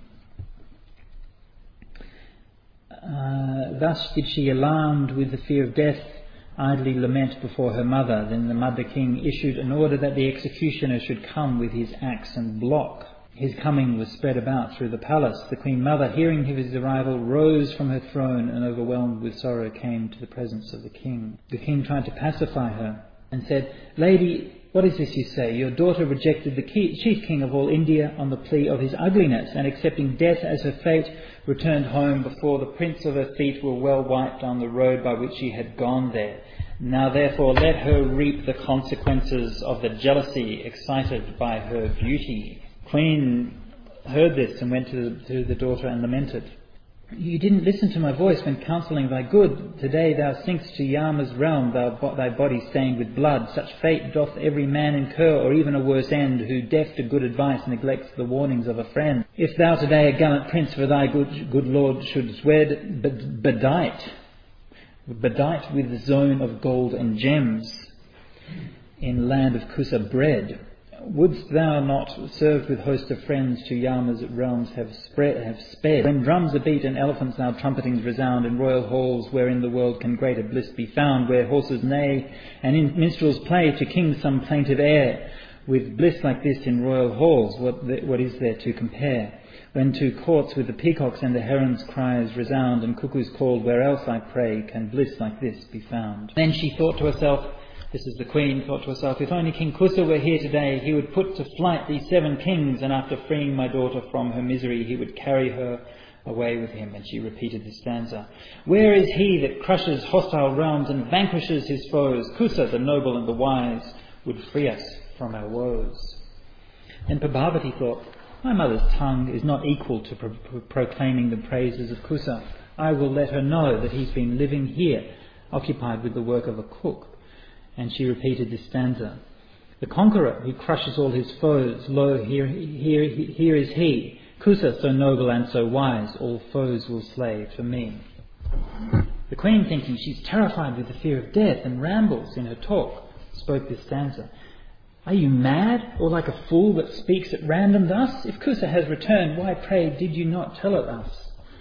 Uh, thus did she, alarmed with the fear of death, idly lament before her mother. Then the mother king issued an order that the executioner should come with his axe and block. His coming was spread about through the palace. The queen mother, hearing of his arrival, rose from her throne and, overwhelmed with sorrow, came to the presence of the king. The king tried to pacify her and said, Lady, what is this you say? Your daughter rejected the key, chief king of all India on the plea of his ugliness, and accepting death as her fate, returned home before the prints of her feet were well wiped on the road by which she had gone there. Now therefore let her reap the consequences of the jealousy excited by her beauty. Queen heard this and went to the, to the daughter and lamented. You didn't listen to my voice when counselling thy good. Today thou sink'st to Yama's realm, thou, thy body stained with blood. Such fate doth every man incur, or even a worse end, who deaf to good advice neglects the warnings of a friend. If thou today a gallant prince for thy good, good lord shouldst wed, bedight, bedight with zone of gold and gems, in land of Kusa bred. Wouldst thou not, served with host of friends, to Yama's realms have spread, have sped? When drums are beat and elephants loud trumpetings resound, in royal halls wherein the world can greater bliss be found, where horses neigh and in minstrels play to kings some plaintive air, with bliss like this in royal halls, what, the, what is there to compare? When to courts with the peacocks and the herons' cries resound, and cuckoos called, where else, I pray, can bliss like this be found? Then she thought to herself, this is the Queen, thought to herself, if only King Kusa were here today, he would put to flight these seven kings, and after freeing my daughter from her misery, he would carry her away with him. And she repeated this stanza. Where is he that crushes hostile realms and vanquishes his foes? Kusa, the noble and the wise, would free us from our woes. Then Prabhavati thought, my mother's tongue is not equal to pro- pro- proclaiming the praises of Kusa. I will let her know that he's been living here, occupied with the work of a cook. And she repeated this stanza. The conqueror who crushes all his foes, lo, here, here, here is he. Kusa, so noble and so wise, all foes will slay for me. The Queen, thinking she's terrified with the fear of death and rambles in her talk, spoke this stanza. Are you mad, or like a fool that speaks at random thus? If Kusa has returned, why, pray, did you not tell it us?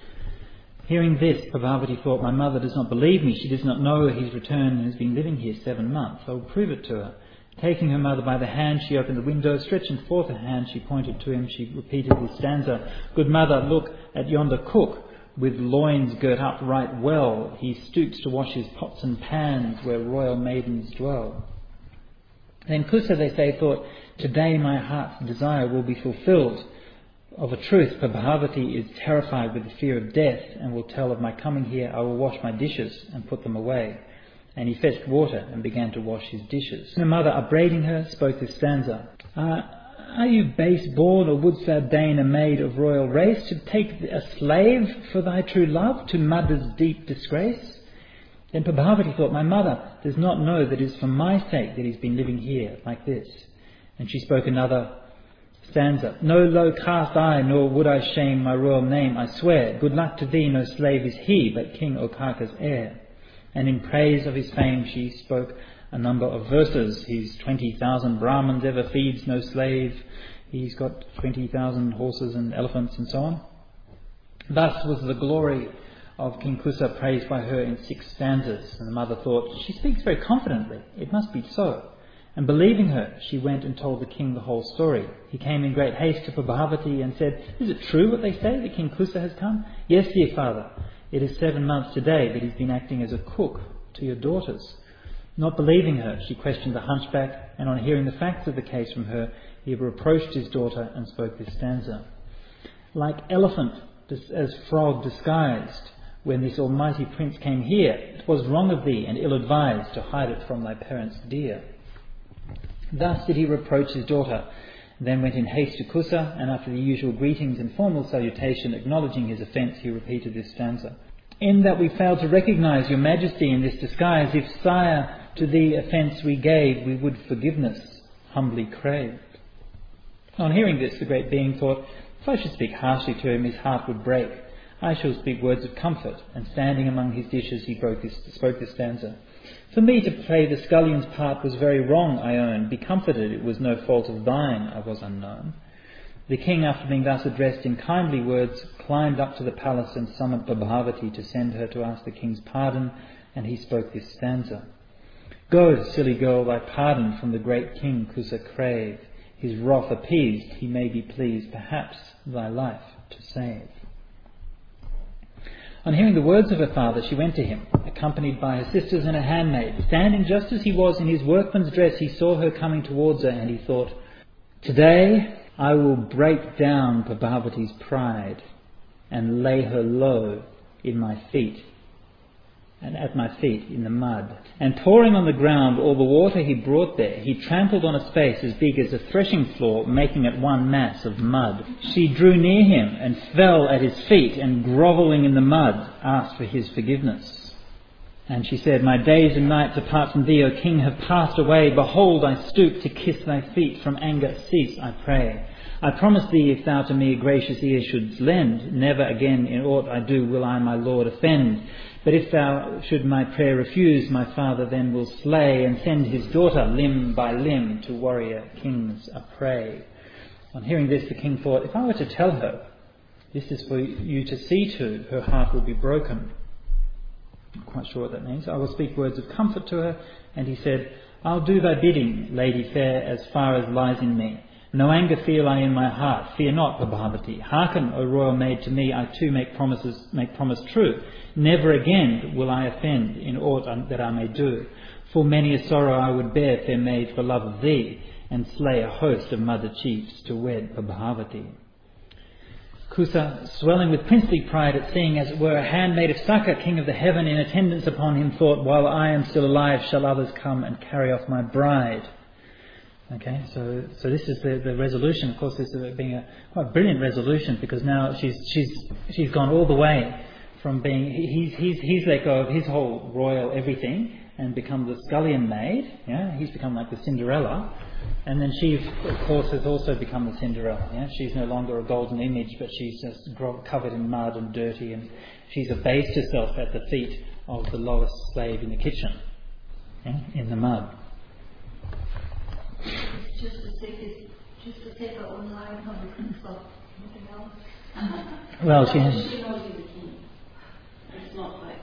Hearing this, Prabhavati thought, my mother does not believe me. She does not know his return and has been living here seven months. I will prove it to her. Taking her mother by the hand, she opened the window. Stretching forth her hand, she pointed to him. She repeated this stanza. Good mother, look at yonder cook, with loins girt up right well. He stoops to wash his pots and pans where royal maidens dwell. Then Kusa, they say, thought, today my heart's desire will be fulfilled. Of a truth, Prabhavati is terrified with the fear of death, and will tell of my coming here. I will wash my dishes and put them away. And he fetched water and began to wash his dishes. Her mother, upbraiding her, spoke this stanza. Uh, are you base born, or wouldst thou deign a maid of royal race to take a slave for thy true love to mother's deep disgrace? Then Prabhavati thought, my mother does not know that it is for my sake that he's been living here like this. And she spoke another stanza. No low caste I, nor would I shame my royal name, I swear. Good luck to thee, no slave is he, but King Okaka's heir. And in praise of his fame she spoke a number of verses. He's twenty thousand Brahmins, ever feeds no slave. He's got twenty thousand horses and elephants and so on. Thus was the glory of King Kusa praised by her in six stanzas. And the mother thought, she speaks very confidently. It must be so. And believing her, she went and told the king the whole story. He came in great haste to Prabhavati and said, is it true what they say, that King Kusa has come? Yes, dear father. It is seven months today that he's been acting as a cook to your daughters. Not believing her, she questioned the hunchback, and on hearing the facts of the case from her, he reproached his daughter and spoke this stanza. Like elephant as frog disguised, when this almighty prince came here, it was wrong of thee and ill-advised to hide it from thy parents dear. Thus did he reproach his daughter, then went in haste to Kusa, and after the usual greetings and formal salutation, acknowledging his offence, he repeated this stanza. In that we failed to recognise your majesty in this disguise, if, sire, to thee offence we gave, we would forgiveness humbly crave. On hearing this, the great being thought, if I should speak harshly to him, his heart would break. I shall speak words of comfort. And standing among his dishes, he broke this, spoke this stanza. For me to play the scullion's part was very wrong, I own. Be comforted, it was no fault of thine, I was unknown. The king, after being thus addressed in kindly words, climbed up to the palace and summoned Prabhavati to send her to ask the king's pardon, and he spoke this stanza. Go, silly girl, thy pardon from the great king Kusa crave. His wrath appeased, he may be pleased, perhaps thy life to save. On hearing the words of her father, she went to him, accompanied by her sisters and a handmaid. Standing just as he was in his workman's dress, he saw her coming towards her, and he thought, today I will break down Prabhavati's pride and lay her low in my feet, and at my feet in the mud. And pouring on the ground all the water he brought there, he trampled on a space as big as a threshing floor, making it one mass of mud. She drew near him and fell at his feet, and grovelling in the mud, asked for his forgiveness. And she said, my days and nights apart from thee, O king, have passed away. Behold, I stoop to kiss thy feet. From anger cease, I pray. I promise thee, if thou to me a gracious ear shouldst lend, never again in aught I do will I my Lord offend. But if thou should my prayer refuse, my father then will slay, and send his daughter limb by limb to warrior kings a prey. On hearing this, the king thought, if I were to tell her, this is for you to see to, her heart will be broken. I'm not quite sure what that means. I will speak words of comfort to her. And he said, I'll do thy bidding, lady fair, as far as lies in me. No anger feel I in my heart. Fear not, Pabhavati. Hearken, O royal maid, to me. I too make promises, make promise true. Never again will I offend in aught that I may do. Full many a sorrow I would bear, fair maid, for love of thee, and slay a host of mother chiefs to wed Pabhavati. Kusa, swelling with princely pride at seeing, as it were, a handmaid of Saka, king of the heaven, in attendance upon him, thought, while I am still alive, shall others come and carry off my bride. Okay, so so this is the, the resolution. Of course, this is being a quite brilliant resolution, because now she's she's she's gone all the way from being he's he's he's let go of his whole royal everything and become the scullion maid. Yeah, he's become like the Cinderella. And then she, of course, has also become the Cinderella. Yeah? She's no longer a golden image, but she's just covered in mud and dirty, and she's abased herself at the feet of the lowest slave in the kitchen, yeah? In the mud. Just to take it, just to take her own life on the king's stuff, nothing else. Well, she has. She knows he's the king. It's not like.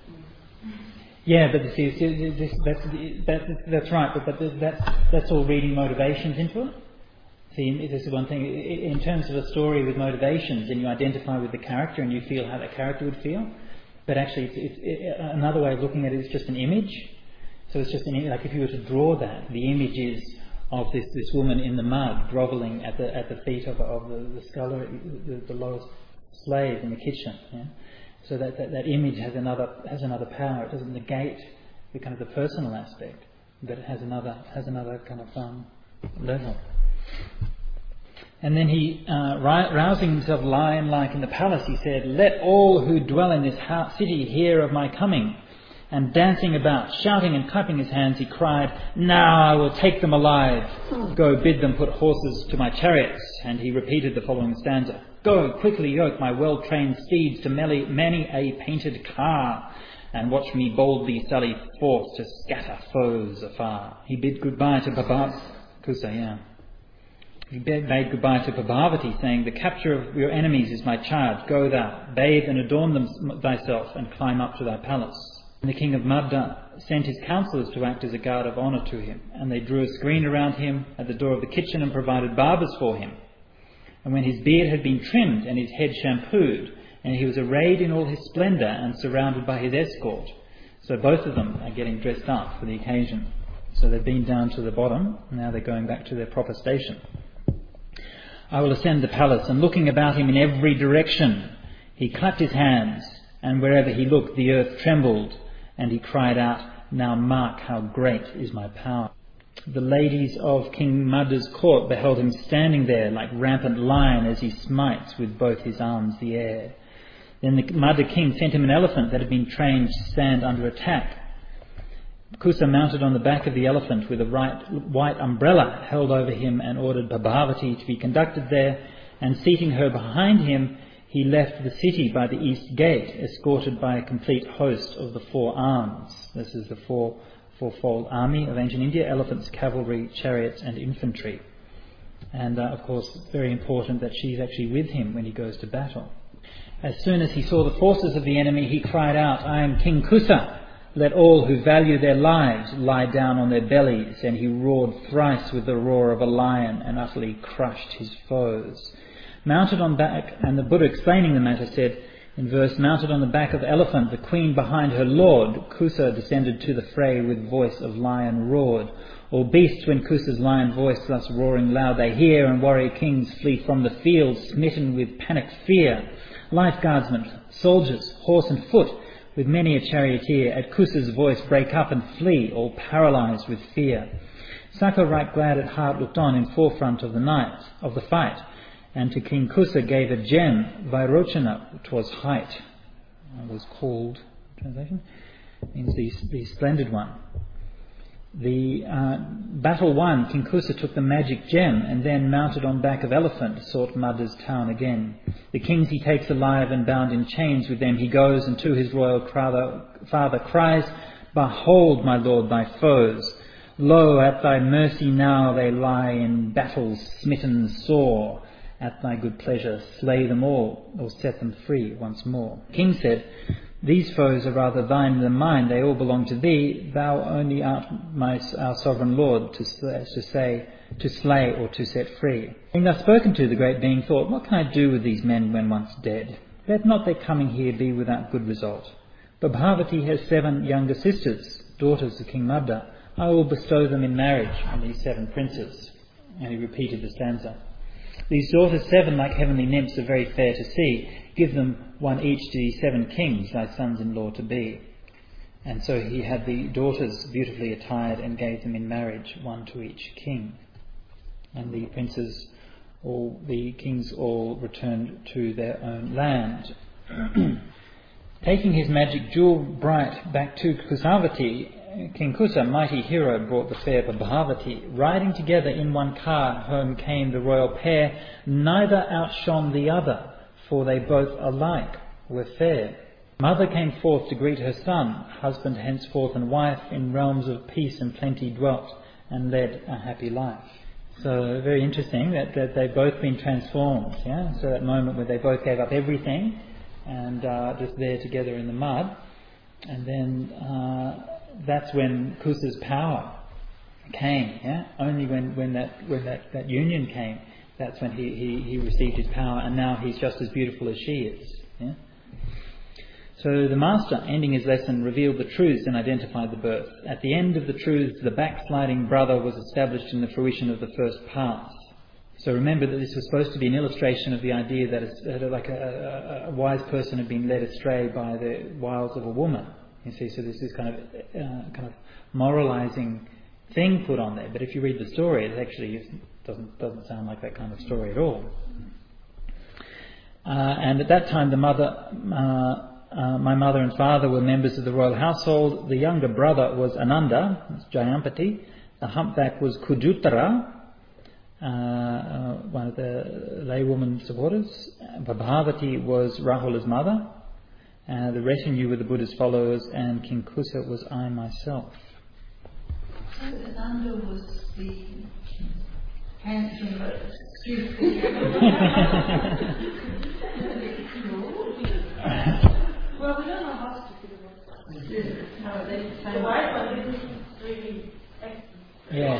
Yeah, but see, see this, that's, that, that's right, but, but that's, that's all reading motivations into it. See, this is one thing. In terms of a story with motivations, and you identify with the character and you feel how that character would feel. But actually, it's, it's, it, another way of looking at it is just an image. So it's just an image, like if you were to draw that, the image is of this, this woman in the mud, grovelling at the at the feet of, of the, the scullery, the, the lowest slave in the kitchen. Yeah? So that, that, that image has another has another power. It doesn't negate the kind of the personal aspect, but it has another has another kind of um, level. And then he, uh, rousing himself lion-like in the palace, he said, "Let all who dwell in this house, city hear of my coming." And dancing about, shouting and clapping his hands, he cried, "Now I will take them alive. Go, bid them put horses to my chariots." And he repeated the following stanza: "Go, quickly yoke my well-trained steeds to many, many a painted car, and watch me boldly sally forth to scatter foes afar." He bid goodbye to Pabhavati. Kusa, yeah. He bade goodbye to Pabhavati, saying, "The capture of your enemies is my charge. Go thou, bathe and adorn them thyself, and climb up to thy palace." And the king of Madda sent his counsellors to act as a guard of honour to him, and they drew a screen around him at the door of the kitchen and provided barbers for him. And when his beard had been trimmed and his head shampooed, and he was arrayed in all his splendour and surrounded by his escort, so both of them are getting dressed up for the occasion. So they've been down to the bottom, now they're going back to their proper station. "I will ascend the palace, and looking about him in every direction, he clapped his hands, and wherever he looked the earth trembled. And he cried out, 'Now mark how great is my power.' The ladies of King Madda's court beheld him standing there like rampant lion as he smites with both his arms the air. Then the Madda king sent him an elephant that had been trained to stand under attack. Kusa mounted on the back of the elephant with a right, white umbrella held over him, and ordered Pabhavati to be conducted there, and seating her behind him, he left the city by the east gate, escorted by a complete host of the four arms. This is the four, fourfold army of ancient India: elephants, cavalry, chariots and infantry. And uh, of course, very important that she's actually with him when he goes to battle. As soon as he saw the forces of the enemy, he cried out, "I am King Kusa. Let all who value their lives lie down on their bellies." And he roared thrice with the roar of a lion and utterly crushed his foes. Mounted on back, and the Buddha explaining the matter said in verse, "Mounted on the back of the elephant, the queen behind her lord, Kusa descended to the fray with voice of lion roared. All beasts, when Kusa's lion voice thus roaring loud they hear, and warrior kings flee from the field, smitten with panicked fear. Life guardsmen, soldiers, horse and foot, with many a charioteer, at Kusa's voice break up and flee, all paralysed with fear. Saka, right glad at heart, looked on in forefront of the night of the fight, and to King Kusa gave a gem, Vairochana, which was height. It was called, translation, means the, the splendid one. The uh, battle won, King Kusa took the magic gem and then, mounted on back of elephant, sought Madda's town again. The kings he takes alive and bound in chains, with them he goes and to his royal father, father cries, "Behold, my lord, thy foes. Lo, at thy mercy now they lie in battles smitten sore. At thy good pleasure slay them all, or set them free once more." The king said, "These foes are rather thine than mine, they all belong to thee. Thou only art my, our sovereign lord, to, to say, to slay or to set free." Being thus spoken to, the great being thought, "What can I do with these men when once dead? Let not their coming here be without good result. But Parvati has seven younger sisters, daughters of King Madda. I will bestow them in marriage on these seven princes." And he repeated the stanza. "These daughters seven, like heavenly nymphs, are very fair to see. Give them one each to these seven kings, thy sons-in-law to be." And so he had the daughters beautifully attired and gave them in marriage, one to each king. And the princes, all the kings, all returned to their own land. Taking his magic jewel bright back to Kusavati, King Kusa, mighty hero, brought the fair Prabhavati. Riding together in one car, home came the royal pair. Neither outshone the other, for they both alike were fair. Mother came forth to greet her son. Husband henceforth and wife in realms of peace and plenty dwelt, and led a happy life. So very interesting that, that they've both been transformed. Yeah, so that moment where they both gave up everything and uh, just there together in the mud, and then uh, that's when Kusa's power came. Yeah, only when, when that when that, that union came, that's when he, he, he received his power, and now he's just as beautiful as she is. Yeah. So the master, ending his lesson, revealed the truths and identified the birth. At the end of the truths, the backsliding brother was established in the fruition of the first path. So remember that this was supposed to be an illustration of the idea that, it's, that like a, a, a wise person had been led astray by the wiles of a woman. You see, so this is kind of uh, kind of moralizing thing put on there. But if you read the story, it actually doesn't doesn't sound like that kind of story at all. Uh, and at that time, the mother, uh, uh, my mother and father were members of the royal household. The younger brother was Ananda, that's Jayampati. The humpback was Kujuttara, uh, uh, one of the laywoman supporters. Prabhavati was Rahula's mother. Uh, the retinue were the Buddha's followers, and King Kusa was I myself. So Ananda was the handsome but stupid. Well, we don't know how stupid it was. No, they The say white one didn't really act. Yeah.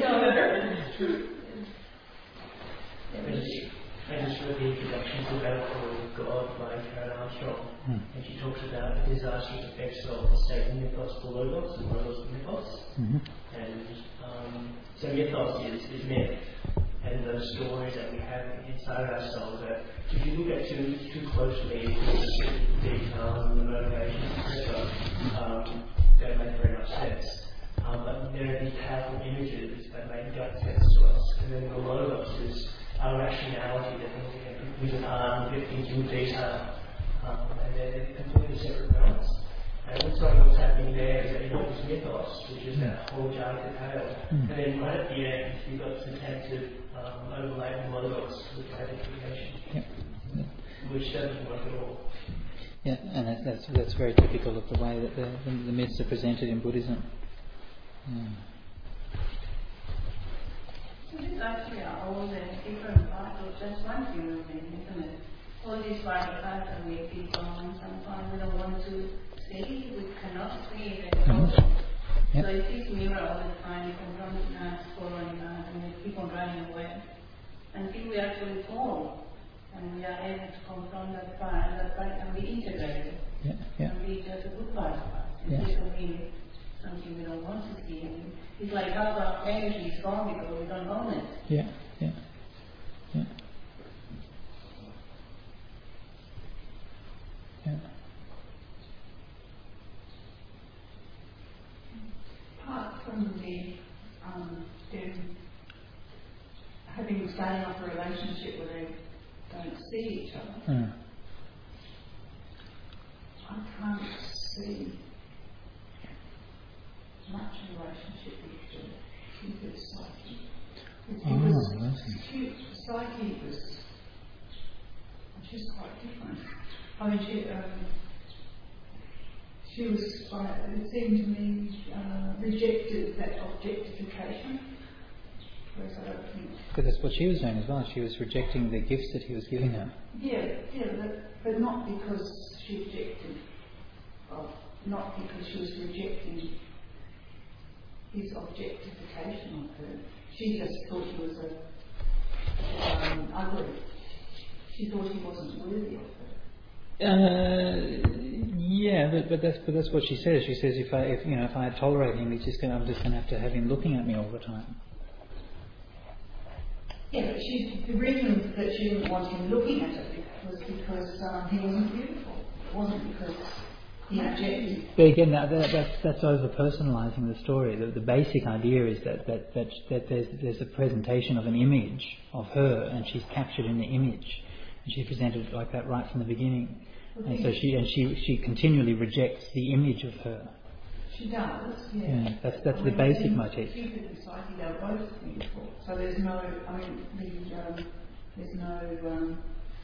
I just, I just read the introduction to Battle for God by Karen Armstrong, Hmm. and she talks about the disastrous effects of Satan mythos to logos and logos to mythos. Mm-hmm. And um, so mythos is, is myth, and those stories that we have inside ourselves that if you look at too too closely the details and the motivations, et cetera, um, don't make very much sense. Um, but there are these powerful images that make gut sense to us. And then the logos is our rationality that we can um, get into detail. Um, and they're completely separate realms. And it looks like what's happening there is that you've got this mythos, which is that whole giant tale. Mm. And then right at the end, you've got some attempted um, overlay of logos with identification, Yeah. Yeah. which doesn't work at all. Yeah, and that, that's that's very typical of the way that the, the, the myths are presented in Buddhism. Yeah. So these actually are all the different parts of just one human being, isn't it? All these parts are make people and sometimes we don't want to see, we cannot see the problem. Yep. So it is mirror all the time, confronting us, following us, and we keep on running away. Until we actually fall, and we are able to confront that part, and that part can be integrated. Yeah, yeah. And be just a good part of us. Yeah. Instead of being something we don't want to see. And it's like half our energy is gone because we don't own it. Yeah, yeah, yeah. Yeah. Apart from the um, them having starting off a relationship where they don't see each other, Mm. I can't see much relationship It's Oh, because I see. she, Psyche was, she's quite different. I mean, she, um, she was, uh, it seemed to me, uh, rejected that objectification. Whereas I don't think. But that's what she was doing as well. She was rejecting the gifts that he was giving her. Yeah, yeah, but, but not because she objected, well, not because she was rejecting his objectification of her. She just thought he was a, um, ugly. She thought he wasn't worthy of her. Uh, yeah, but, but that's but that's what she says. She says if I if you know if I tolerate him, he's just going I'm just going to have to have him looking at me all the time. Yeah, but she, the reason that she didn't want him looking at her was because um, he wasn't beautiful. It wasn't because he objected. But again, that, that, that's that's over personalising the story. The, the basic idea is that that, that that there's there's a presentation of an image of her, and she's captured in the image, and she presented it like that right from the beginning. Okay. And so she and she she continually rejects the image of her. She does, yeah. Yeah, that's that's I the mean, basic motif. Cupid and Psyche, they're both beautiful. So there's no, I mean, the, um, there's no um,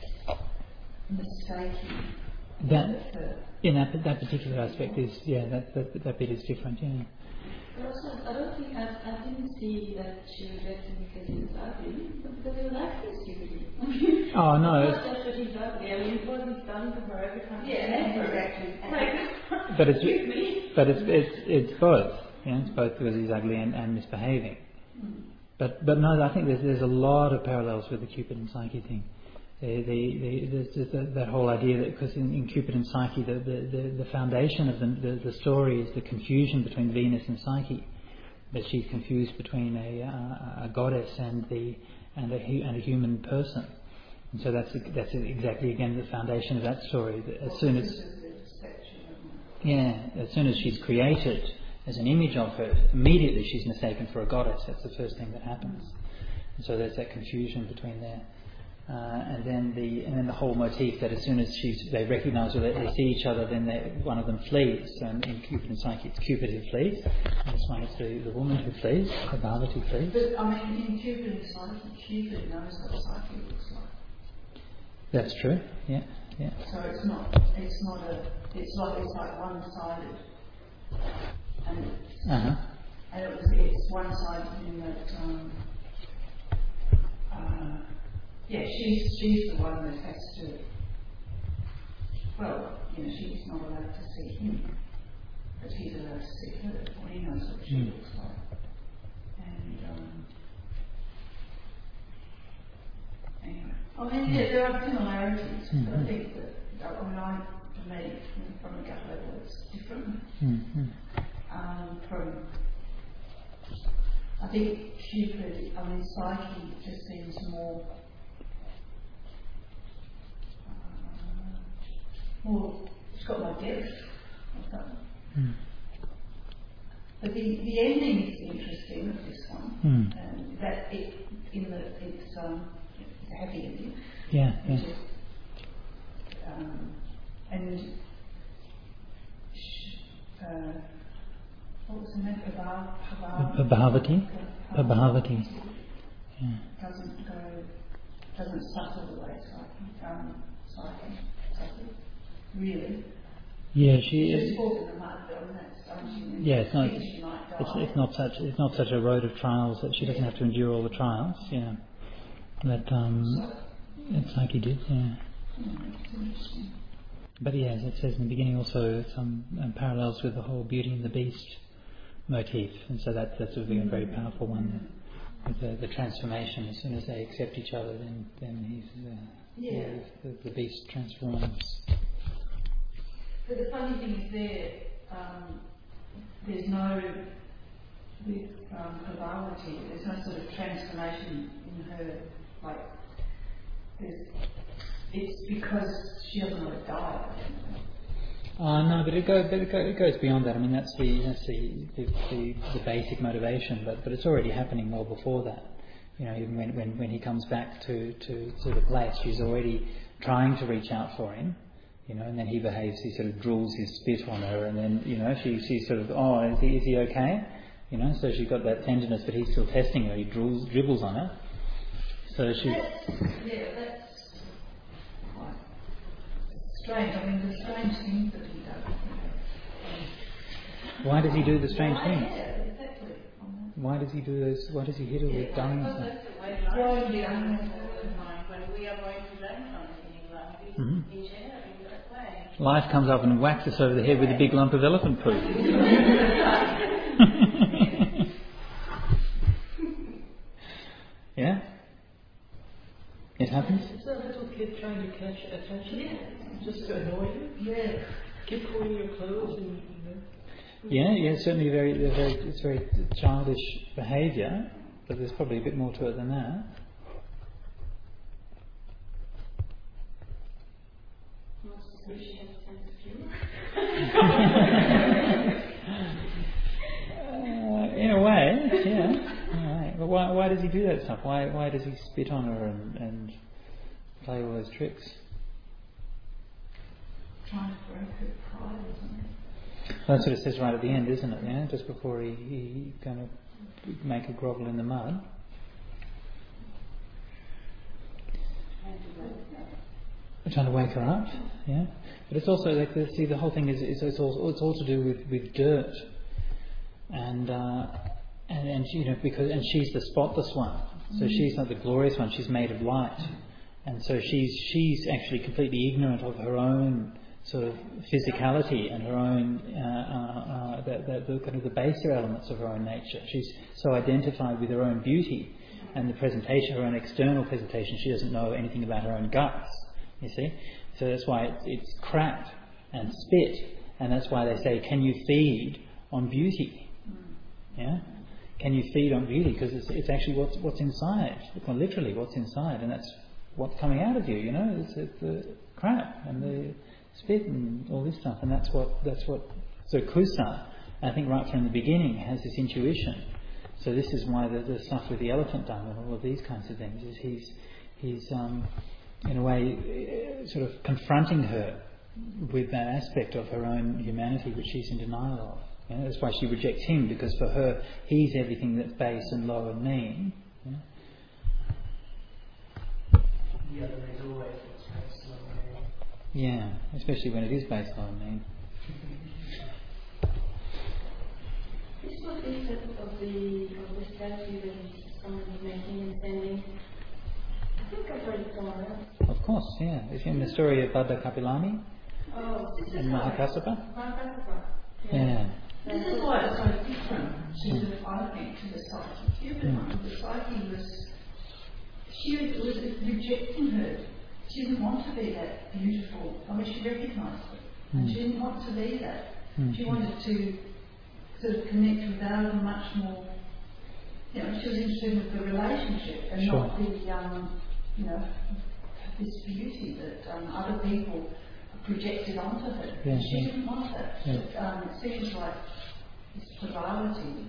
mistaking That her. in that that particular aspect is yeah that that that bit is different. Yeah. But also, I don't think I, I didn't see that she rejected him because he was ugly, but because he was acting stupidly. Oh no. It's not just that he's ugly. I mean, what he's done to her every time. Yeah, and exactly. Like, But it's excuse me. but it's it's it's both. Yeah, it's both because he's ugly and, and misbehaving. Mm. But but no, I think there's there's a lot of parallels with the Cupid and Psyche thing. The, the, the, there's just that, that whole idea that because in, in Cupid and Psyche the, the, the, the foundation of the, the the story is the confusion between Venus and Psyche. That she's confused between a uh, a goddess and the and a and a human person. And so that's that's exactly again the foundation of that story. That as soon as yeah, as soon as she's created as an image of her, immediately she's mistaken for a goddess. That's the first thing that happens. And so there's that confusion between there. Uh, and then the and then the whole motif that as soon as she's, they recognise or they, they see each other, then they, one of them flees. So in, in Cupid and Psyche, it's Cupid who flees. And this one, it's the, the woman who flees, the Parvati flees. But I mean, in Cupid and Psyche, Cupid knows what Psyche looks like. That's true. Yeah, yeah. So it's not, it's not a, it's like it's like one-sided, and it's, Uh-huh. and it was, it's one-sided in that. Um, uh, Yeah, she's she's the one that has to. Well, you know, she's not allowed to see him, but he's allowed to see her. Or he knows what she Mm. looks like. And um, anyway, I mean, yeah, there are similarities. Mm-hmm. But I think that I mean, I, for me, from a gut level, it's different. Mm-hmm. Um, from I think Cupid, I mean, Psyche just seems more. Well, it's got more depth or something. Mm. But the, the ending is interesting of this one. Mm. Um, that it in the it's um it's a happy ending. Yeah, yeah. Which is, um, and sh- uh, what was the name? Pava- Pabhavati? Pabhavati. Yeah. Doesn't go, doesn't suffer the way Psyche, um, Psyche suffers. Really? Yeah, she She's is. caught in the mud, though, and that's something. Yeah, it's not. She might die. It's, it's not such. It's not such a road of trials that she doesn't have to endure all the trials. Yeah, that um, it's like he did. Yeah. Yeah, it's interesting. But yeah, as it says in the beginning, also some um, parallels with the whole Beauty and the Beast motif, and so that that's a very, very powerful one. With the, the transformation, as soon as they accept each other, then then he's uh, Yeah. the, the beast transforms. But the funny thing is there, um, there's no, with um, Pavavati, there's no sort of transformation in her, like, there's, it's because she doesn't want to die. Uh, no, but it goes, but it, go, it goes beyond that. I mean, that's the that's the, the, the, the basic motivation, but, but it's already happening well before that. You know, even when, when, when he comes back to, to, to the place, she's already trying to reach out for him, you know, and then he behaves, he sort of drools his spit on her, and then, you know, she she's sort of, oh, is he, is he okay? You know, so she's got that tenderness, but he's still testing her. He dribbles, dribbles on her. So she's... That's, yeah, that's quite strange. I mean, the strange things that he does. Why does he do the strange Why? things? Yeah, exactly. Why does he do those? Why does he hit her with guns? Because and- that's the way life is. When we are going to learn something in life, we Mhm. we share in that way. Life comes up and whacks us over the head with a big lump of elephant poop. Yeah? It happens? It's a little kid trying to catch attention, just to annoy you. Yeah. Keep pulling your clothes and, you know. Yeah, yeah, certainly very, they're very, it's very childish behaviour, but there's probably a bit more to it than that. She has a sense of humour. Uh, in a way, yeah. All right. But why, why does he do that stuff? Why, why does he spit on her and, and play all those tricks? Trying to break her pride or something. That's what it says right at the end, isn't it? Yeah, just before he, he kind of make a grovel in the mud. We're trying to wake her up, yeah. But it's also like the, see the whole thing is, is it's all it's all to do with, with dirt, and uh, and and you know because and she's the spotless one, so she's not the glorious one. She's made of light, and so she's she's actually completely ignorant of her own sort of physicality and her own uh, uh, uh, the, the, the kind of the baser elements of her own nature. She's so identified with her own beauty and the presentation, her own external presentation. She doesn't know anything about her own guts. You see, so that's why it's, it's crap and spit, and that's why they say, "Can you feed on beauty?" Yeah, can you feed on beauty? Because it's, it's actually what's what's inside, well, literally what's inside, and that's what's coming out of you. You know, it's, it's the crap and the spit and all this stuff, and that's what that's what. So Kusa, I think, right from the beginning, has this intuition. So this is why the, the stuff with the elephant dung and all of these kinds of things is he's he's. Um, in a way, uh, sort of confronting her with that aspect of her own humanity which she's in denial of. You know, that's why she rejects him, because for her, he's everything that's base and low and mean. You know? The other is always what's base, low, and mean. Yeah, especially when it is base, low and mean. This is what they said of the of the statue that someone is making and sending. I think I've read it somewhere else. Of course, yeah. It's in the story of Bhadra Kapilani Oh, this is and right. Mahakassapa. Mahakassapa. Yeah. This is why it's so different to the, I think, to the Psyche Cuban one. The Psyche was, she was rejecting her. She didn't want to be that beautiful. I mean, she recognised it. And she didn't want to be that. Mm. She wanted to sort of connect with Dharma much more. You know, she was interested with the relationship and Sure. not the, um, you know, this beauty that um, other people projected onto her. Yeah, she yeah. didn't want that. Yeah. It, um, it seems like this plurality.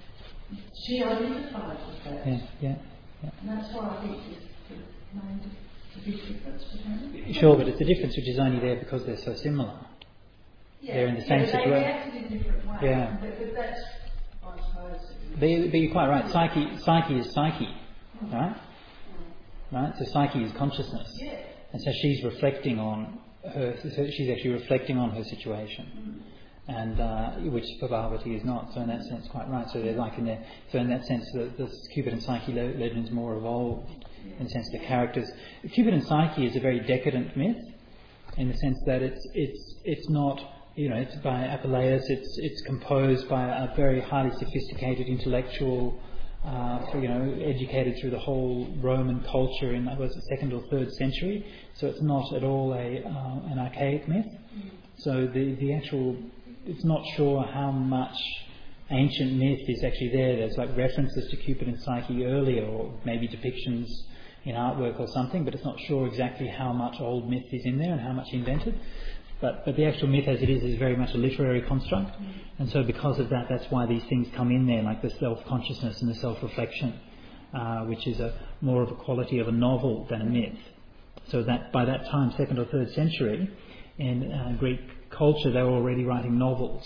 She identified with that. Yeah, yeah, yeah. And that's why I think this the main the big difference between them. Sure, but it's a difference which is only there because they're so similar. Yeah, They're in the yeah, same they situation. reacted in different ways. Yeah. But, but that's, I suppose. But, but you're quite right. Psyche, psyche is psyche, right? Right. So psyche is consciousness, Yeah. and so she's reflecting on her. So she's actually reflecting on her situation, and uh, which Parvati is not. So in that sense, quite right. So they're like in there. So in that sense, the, the Cupid and Psyche le- legend is more evolved in the sense the characters. Cupid and Psyche is a very decadent myth, in the sense that it's it's it's not. You know, it's by Apuleius. It's it's composed by a very highly sophisticated intellectual, uh, you know, educated through the whole Roman culture in was the second or third century. So it's not at all a uh, an archaic myth. So the the actual, it's not sure how much ancient myth is actually there. There's like references to Cupid and Psyche earlier, or maybe depictions in artwork or something, but it's not sure exactly how much old myth is in there and how much invented. But, but the actual myth as it is is very much a literary construct, and so because of that, that's why these things come in there, like the self-consciousness and the self-reflection, uh, which is a more of a quality of a novel than a myth. So that by that time, second or third century, in uh, Greek culture, they were already writing novels,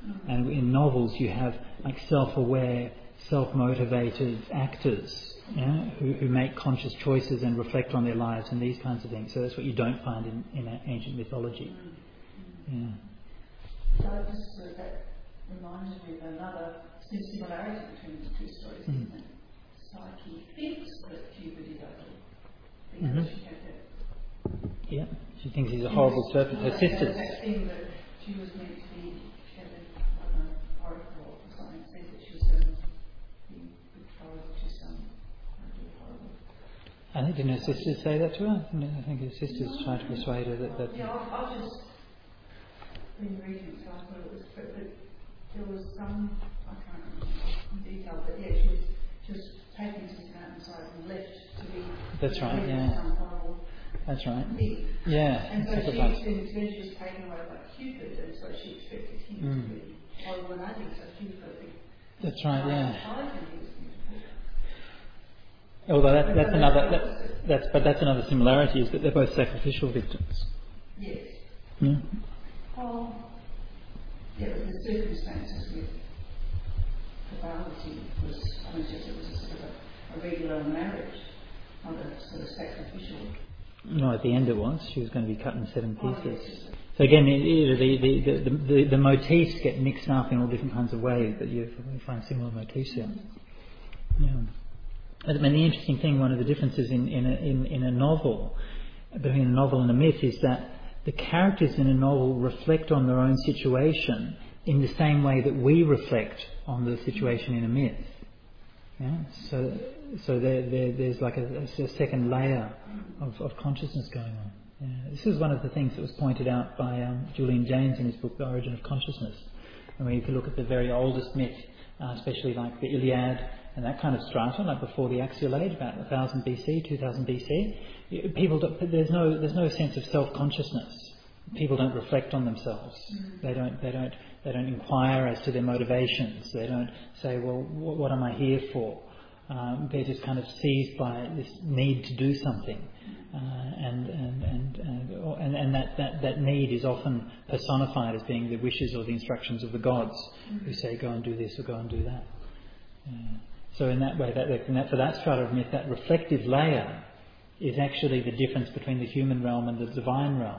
Mm. And in novels you have like self-aware, self-motivated actors, yeah, who, who make conscious choices and reflect on their lives and these kinds of things. So that's what you don't find in, in ancient mythology. Mm. Yeah. So just uh, that reminds me of another similarity between the two stories, Mm. isn't it? Psyche thinks that Cupid is ugly. Mm-hmm. Because she had that. Yeah, she thinks he's a horrible serpent. Her sisters. That thing that she was meant to be, she had a, I don't know, oracle or something, said that she was going to be betrothed to some ugly, horrible. I think, didn't her sisters say that to her? I think her sisters tried to persuade her that. that Yeah, I've, I've just been reading, so I thought it was, but, but there was some, I can't remember in detail, but yeah, she was, she was taken to the mountainside and left to be. That's right, yeah. Some horrible That's right. thing. Yeah. And so she, sacrifice. then then she was taken away by Cupid, and so she expected him Mm. to be horrible and ugly, so she was going to be. That's right, yeah. I think he was beautiful. Although that, that's another, that, that's, but that's another similarity is that they're both sacrificial victims. Yes. Yeah. Oh, yeah, but the circumstances with fidelity was, I mean, just it was a sort of a, a regular marriage, not a sort of sacrificial. No, at the end it was. She was going to be cut in seven Oh, pieces. yes. So again, it, it, the, the, the, the, the motifs get mixed up in all different kinds of ways, but you find similar motifs here. Yeah. I mean, the interesting thing, one of the differences in, in, a, in, in a novel, between a novel and a myth, is that the characters in a novel reflect on their own situation in the same way that we reflect on the situation in a myth. Yeah? So, so there, there, there's like a, a second layer of, of consciousness going on. Yeah. This is one of the things that was pointed out by um, Julian Jaynes in his book, The Origin of Consciousness. And where you can look at the very oldest myth, uh, especially like the Iliad and that kind of strata, like before the Axial Age, about one thousand B C, two thousand B C, people don't, there's no there's no sense of self-consciousness. People don't reflect on themselves. Mm. They don't they don't they don't inquire as to their motivations. They don't say, well, what, what am I here for? Um, they're just kind of seized by this need to do something, uh, and and and and, and, and that, that, that need is often personified as being the wishes or the instructions of the gods, mm. who say, go and do this or go and do that. Uh, so in that way, that, that for that strata of myth, that reflective layer is actually the difference between the human realm and the divine realm.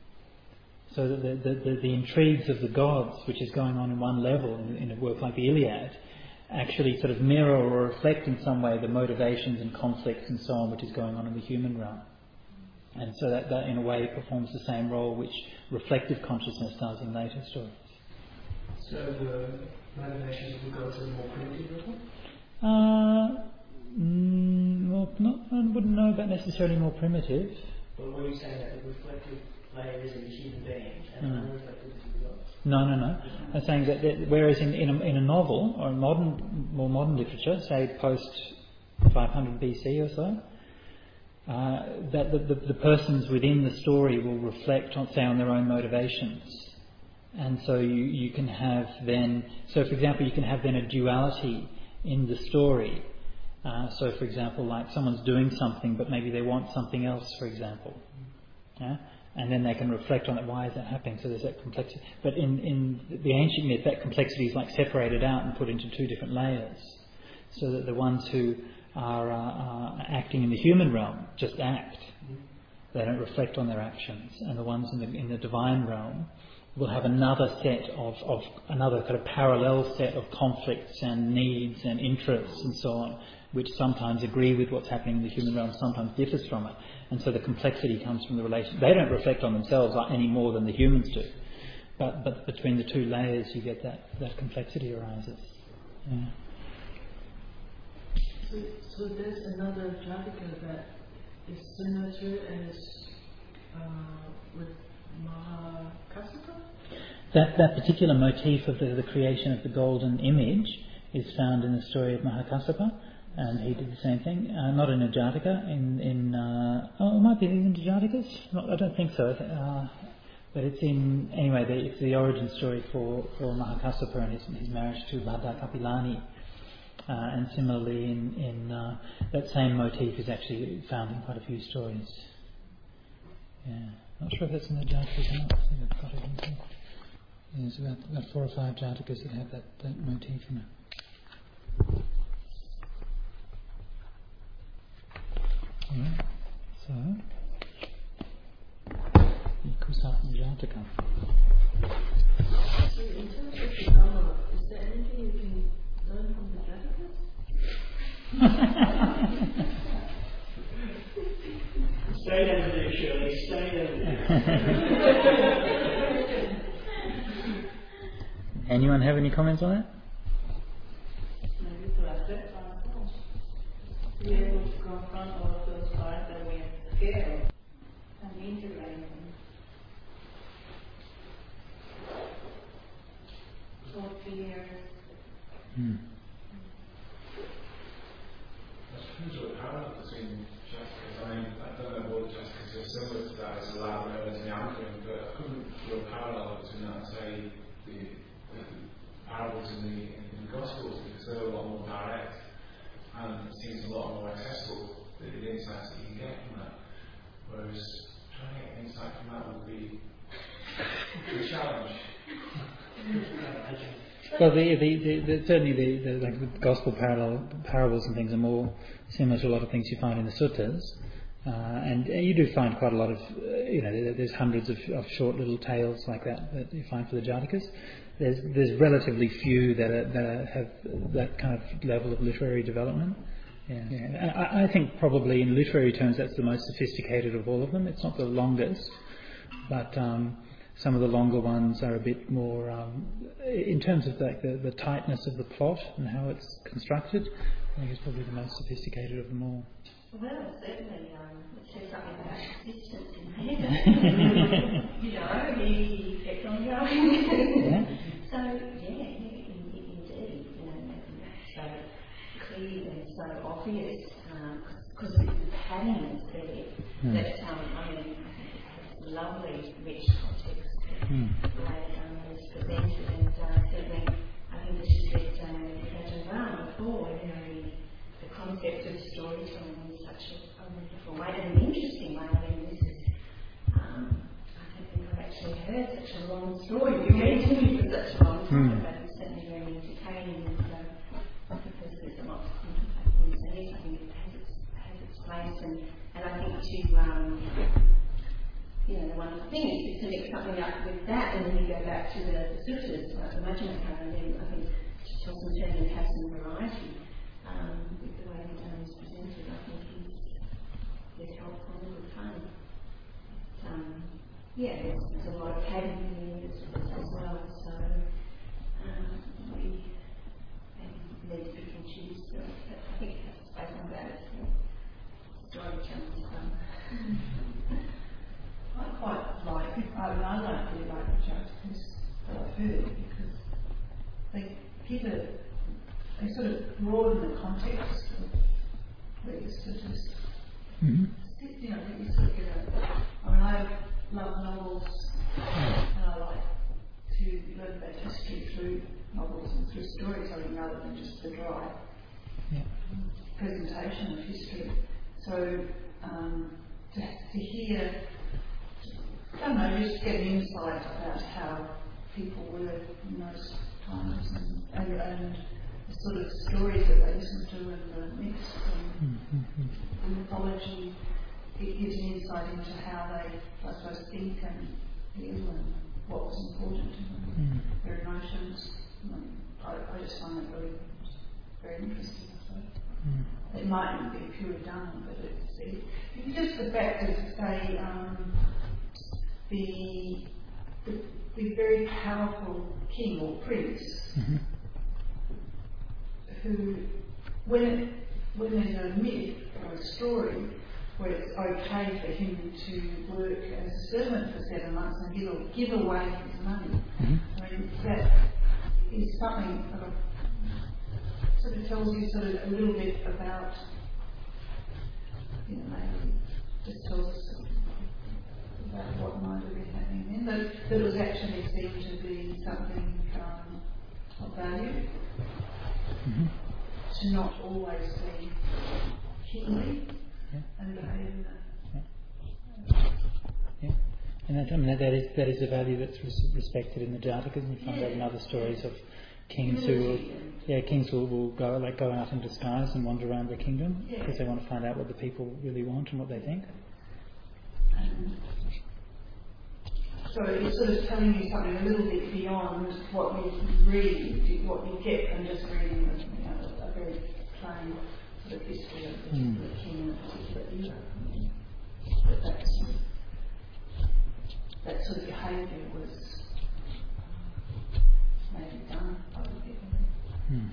So that the, the, the, the intrigues of the gods, which is going on in one level in, in a work like the Iliad, actually sort of mirror or reflect in some way the motivations and conflicts and so on which is going on in the human realm. And so that, that in a way performs the same role which reflective consciousness does in later stories. So the motivations of the gods are more primitive level? Uh, mm, well, not, I wouldn't know about necessarily more primitive. Well, were you saying that the reflective layer is in the human being and Mm. unreflective is in the gods? No, no, no. I'm saying that, that whereas in, in, a, in a novel or in modern, more modern literature, say post five hundred B C or so, uh, that the, the, the persons within the story will reflect on, say, on their own motivations. And so you, you can have then, so for example, you can have then a duality in the story. Uh, so for example, like someone's doing something, but maybe they want something else, for example. Yeah? And then they can reflect on it, why is that happening? So there's that complexity. But in, in the ancient myth, that complexity is like separated out and put into two different layers. So that the ones who are, uh, are acting in the human realm just act. They don't reflect on their actions. And the ones in the, in the divine realm will have another set of, of, another kind of parallel set of conflicts and needs and interests and so on, which sometimes agree with what's happening in the human realm, sometimes differs from it. And so the complexity comes from the relation. They don't reflect on themselves any more than the humans do. But but between the two layers you get that, that complexity arises. Yeah. So, so there's another Jataka that is similar to it and is uh, with Mahakassapa? That that particular motif of the, the creation of the golden image is found in the story of Mahakassapa. And he did the same thing, uh, not in a Jataka, in, in uh, oh, it might be in the Jatakas? Not, I don't think so. Uh, but it's in, anyway, the, it's the origin story for, for Mahakassapa and his, his marriage to Bhadra Kapilani. Uh, and similarly, in, in uh, that same motif is actually found in quite a few stories. Yeah. Not sure if that's in the Jatakas or not. I think I've got it in here. There's about, about four or five Jatakas that have that, that motif in it. Yeah. So, Kusatma Jataka. So in terms of the Dhamma, is there anything you can learn from the Jatakas? Stay down there, Shirley. Stay down there. Anyone have any comments on that? Maybe to accept ourselves. To be able to confront all of those parts that we are scared of and integrate them. Or fears. Hmm. I suppose what parallel between Jatakas, I mean, I don't know what Jatakas are similar to that as a lab known as Nyankin, but I couldn't draw a parallel between that and say the, the parables in the, in the Gospels, because they're a lot more direct and it seems a lot more accessible, the, the insights that you can get from that. Whereas trying to get insight from that would be a challenge. Well, the, the, the, the, certainly the, the, like the gospel parallel, parables and things are more similar to a lot of things you find in the suttas. Uh, and you do find quite a lot of, uh, you know, there's hundreds of, of short little tales like that that you find for the Jatakas. There's there's relatively few that are, that are, have that kind of level of literary development. Yeah. Yeah. I, I think probably in literary terms that's the most sophisticated of all of them. It's not the longest, but um, some of the longer ones are a bit more, um, in terms of like the, the tightness of the plot and how it's constructed, I think it's probably the most sophisticated of them all. Well, certainly, um, it says something about persistence in there. You know, he, he kept on going. Yeah. So, yeah, yeah, in, indeed, you know, making that so clear and so obvious, because um, the pattern is there. Mm. That, um, I mean, I think it has lovely, rich context Mm. the way um, it's presented, and uh, certainly, I think this is said uh, Ram before, you know, the, the concept of storytelling in such a, a wonderful way, and an interesting way. I mean, this is, um, I don't think I've actually heard such a long story read to me for such a long time, Mm. but it's certainly very entertaining, and uh, because there's a lot to contemplate in this, I think it has its, has its place, and, and I think to, um, you know, the wonderful thing is to mix something up with that, and then you go back to the, the suttas, like the Majjhimaka, and then I think Chelson certainly has some variety um, with the way the um, is presented. I think is, is helpful and good fun. Um, yeah, there's, there's a lot of cabin in as, as well, so um, we need to pick and choose. So I think that's based on that. Storytelling is fun. I quite like it. I mean, I like really like the Jatakas that I've heard because they give a, they sort of broaden the context of where the suttas. Mm-hmm. You know, you sort of get a, I mean, I love novels and I like to learn about history through novels and through storytelling rather than just the dry Yeah. presentation of history. So um, to, to hear, I don't know, just get an insight about how people were in those times and, and, and the sort of stories that they listened to and the myths and Mm-hmm. the mythology. It gives an insight into how they, I suppose, think and feel and what was important to them, Mm. their emotions. I, I just find it very, very interesting. So Mm. it mightn't be purely done, but it's, it, it's just the fact that, say, um, the, the the very powerful king or prince Mm-hmm. who, when it, when there's a myth or a story where it's okay for him to work as a servant for seven months and give, give away his money, Mm-hmm. I mean that is something of a, sort of tells you sort of a little bit about, you know, maybe just tells us about what might have been happening then, but that was actually seen to be something um, of value, Mm-hmm. to not always be kingly Yeah. and behave in a Yeah. And that, I mean, that, that is that is a value that's res- respected in the Jatakas, and you find Yeah. that in other stories of kings who will, yeah, kings will, will go like go out in disguise and wander around their kingdom Yeah. because they want to find out what the people really want and what they think. Um, so it's sort of telling you something a little bit beyond what you read, what you get from just reading a, you know, a very plain sort of history of the Mm. particular king in a particular era. But that's, that sort of behaviour was maybe done by the people. Hmm.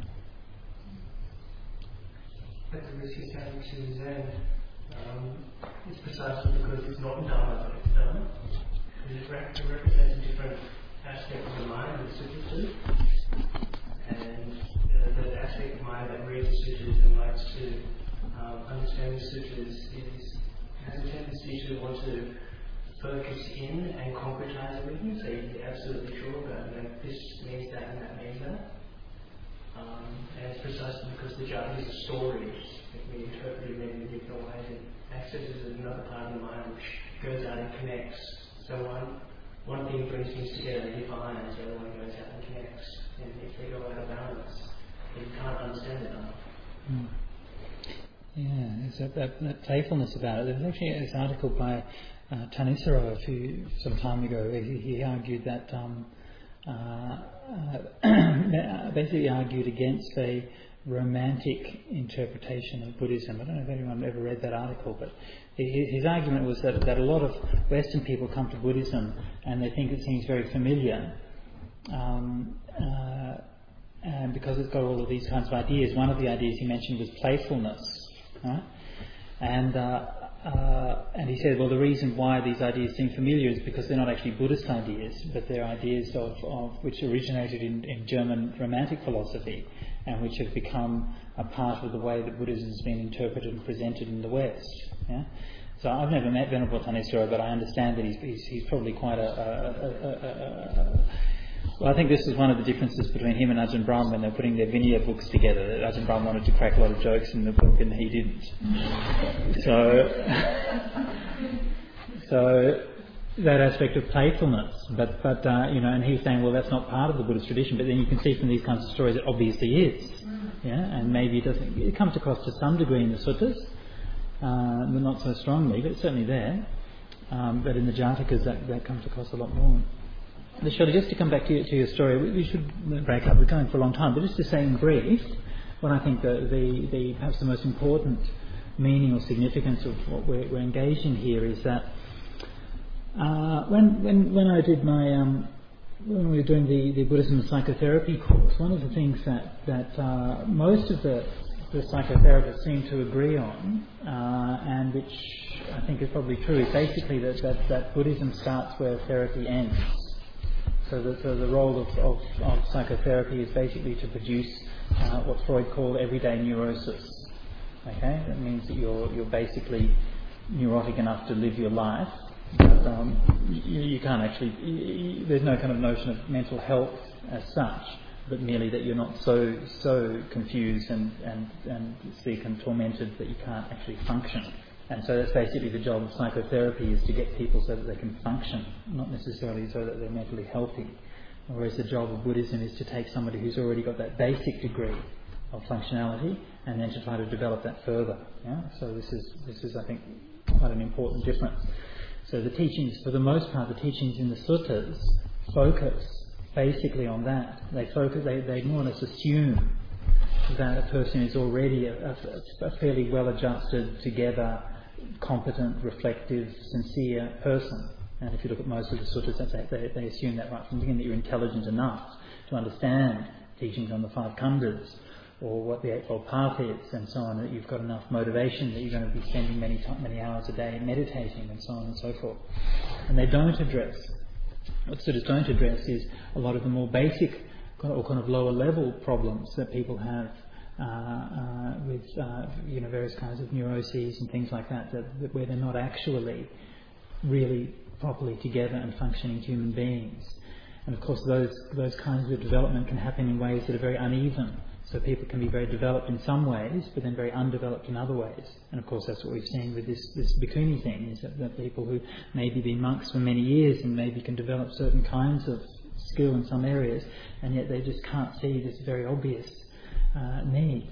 But the risk is saying to Zen, um, it's precisely because it's not Dharma that it's Dharma. Because it rep- it represents a different aspect of the mind that sutras do. And uh, the aspect of mind that reads the sutras and likes to um, understand the sutras is, has a tendency to want to focus in and concretize everything, so you can be absolutely sure about, you know, this means that and that means that. Um, and it's precisely because the Jatas are stories that we interpret in many different ways. It accesses another part of the mind which goes out and connects. So one one thing brings things together and defines, the other one goes out and connects. And if they go out of balance, then you can't understand it enough. Mm. Yeah, there's that, that, that playfulness about it. There was actually this article by uh, Thanissaro a few some time ago. He, he argued that um, uh, uh, basically argued against a romantic interpretation of Buddhism. I don't know if anyone ever read that article, but his, his argument was that, that a lot of Western people come to Buddhism and they think it seems very familiar. Um, uh, and because it's got all of these kinds of ideas, one of the ideas he mentioned was playfulness. Right? And uh, uh, and he said, well, the reason why these ideas seem familiar is because they're not actually Buddhist ideas, but they're ideas of, of which originated in, in German Romantic philosophy, and which have become a part of the way that Buddhism has been interpreted and presented in the West. Yeah? So I've never met Venerable Thanissaro, but I understand that he's, he's, he's probably quite a, a, a, a, a Well, I think this is one of the differences between him and Ajahn Brahm when they're putting their Vinaya books together. That Ajahn Brahm wanted to crack a lot of jokes in the book and he didn't. So, so that aspect of playfulness. But, but uh, you know, and he's saying, well, that's not part of the Buddhist tradition. But then you can see from these kinds of stories it obviously is. Yeah, and maybe it doesn't. It comes across to some degree in the suttas, uh, but not so strongly. But it's certainly there. Um, but in the Jatakas, that, that comes across a lot more. Shirley, just to come back to, you, to your story, we, we should break up. We're going for a long time, but just to say in brief, what I think the, the, the perhaps the most important meaning or significance of what we're, we're engaged in here is that uh, when when when I did my um, when we were doing the, the Buddhism psychotherapy course, one of the things that that uh, most of the the psychotherapists seem to agree on, uh, and which I think is probably true, is basically that that, that Buddhism starts where therapy ends. So the, so the role of, of, of psychotherapy is basically to produce uh, what Freud called everyday neurosis. Okay, that means that you're you're basically neurotic enough to live your life, but um, you, you can't actually. You, there's no kind of notion of mental health as such, but merely that you're not so so confused and and and sick and tormented that you can't actually function. And so that's basically the job of psychotherapy, is to get people so that they can function, not necessarily so that they're mentally healthy. Whereas the job of Buddhism is to take somebody who's already got that basic degree of functionality and then to try to develop that further. Yeah? So this is, this is, I think, quite an important difference. So the teachings, for the most part, the teachings in the suttas focus basically on that. They focus, they, they more or less assume that a person is already a, a, a fairly well-adjusted, together, competent, reflective, sincere person. And if you look at most of the suttas, that's, they, they assume that right from the beginning, that you're intelligent enough to understand teachings on the five khandhas or what the Eightfold Path is and so on, that you've got enough motivation that you're going to be spending many, t- many hours a day meditating and so on and so forth. And they don't address, what suttas don't address is a lot of the more basic or kind of lower level problems that people have uh, uh, with uh, you know various kinds of neuroses and things like that, that, that where they're not actually really properly together and functioning human beings. And of course those those kinds of development can happen in ways that are very uneven. So people can be very developed in some ways, but then very undeveloped in other ways. And of course that's what we've seen with this, this bhikkhuni thing, is that, that people who maybe been monks for many years and maybe can develop certain kinds of skill in some areas, and yet they just can't see this very obvious uh, need.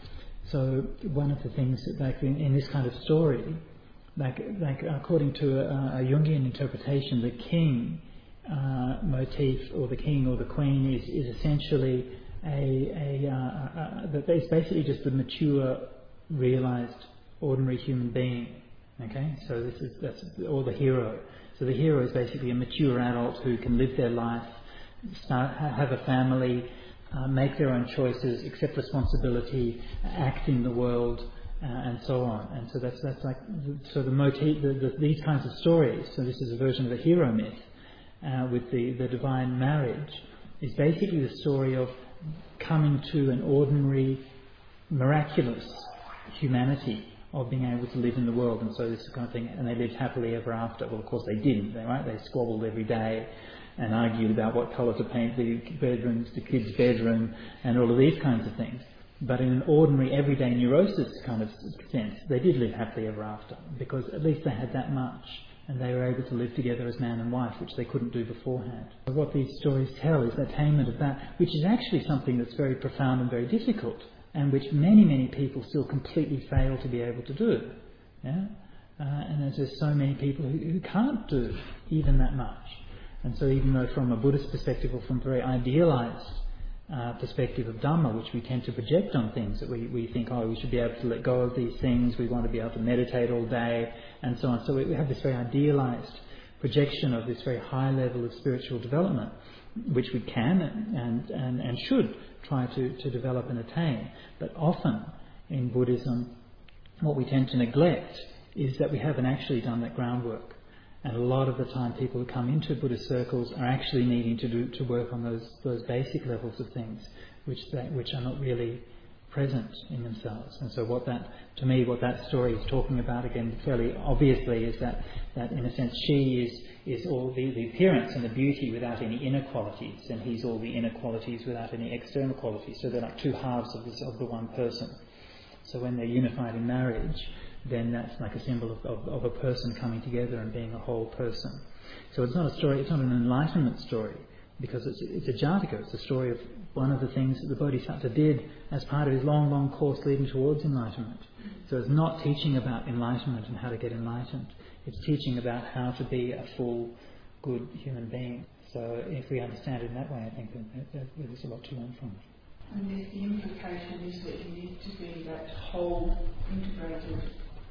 So one of the things that, like in, in this kind of story, like, like according to a, a Jungian interpretation, the king uh, motif, or the king or the queen, is, is essentially a, a, uh, a, a that it's basically just the mature, realised, ordinary human being. Okay, so this is that's or the hero. So the hero is basically a mature adult who can live their life, start have a family, uh, make their own choices, accept responsibility, act in the world, uh, and so on. And so that's that's like so the motif. The, the, these kinds of stories. So this is a version of the hero myth uh, with the the divine marriage. Is basically the story of coming to an ordinary, miraculous humanity of being able to live in the world. And so this kind of thing, and they lived happily ever after. Well, of course they didn't, right? They squabbled every day and argued about what colour to paint the bedrooms, the kids' bedroom, and all of these kinds of things. But in an ordinary, everyday neurosis kind of sense, they did live happily ever after, because at least they had that much, and they were able to live together as man and wife, which they couldn't do beforehand. What these stories tell is the attainment of that, which is actually something that's very profound and very difficult, and which many, many people still completely fail to be able to do. Yeah? Uh, and there's just so many people who, who can't do even that much. And so even though from a Buddhist perspective, or from a very idealised uh, perspective of Dhamma, which we tend to project on things, that we, we think, oh, we should be able to let go of these things, we want to be able to meditate all day, and so on. So we, we have this very idealised projection of this very high level of spiritual development, which we can and, and, and should try to, to develop and attain. But often in Buddhism, what we tend to neglect is that we haven't actually done that groundwork. And a lot of the time people who come into Buddhist circles are actually needing to do to work on those those basic levels of things, which they, which are not really present in themselves. And so what that, to me, what that story is talking about, again, fairly obviously, is that, that in a sense she is, is all the, the appearance and the beauty without any inner qualities, and he's all the inner qualities without any external qualities. So they're like two halves of, this, of the one person. So when they're unified in marriage, then that's like a symbol of, of, of a person coming together and being a whole person. So it's not a story, it's not an enlightenment story, because it's, it's a Jataka. It's a story of one of the things that the Bodhisattva did as part of his long, long course leading towards enlightenment. So it's not teaching about enlightenment and how to get enlightened. It's teaching about how to be a full, good human being. So if we understand it in that way, I think that, that, that there's a lot to learn from it. And the, the implication is that you need to be that whole, integrated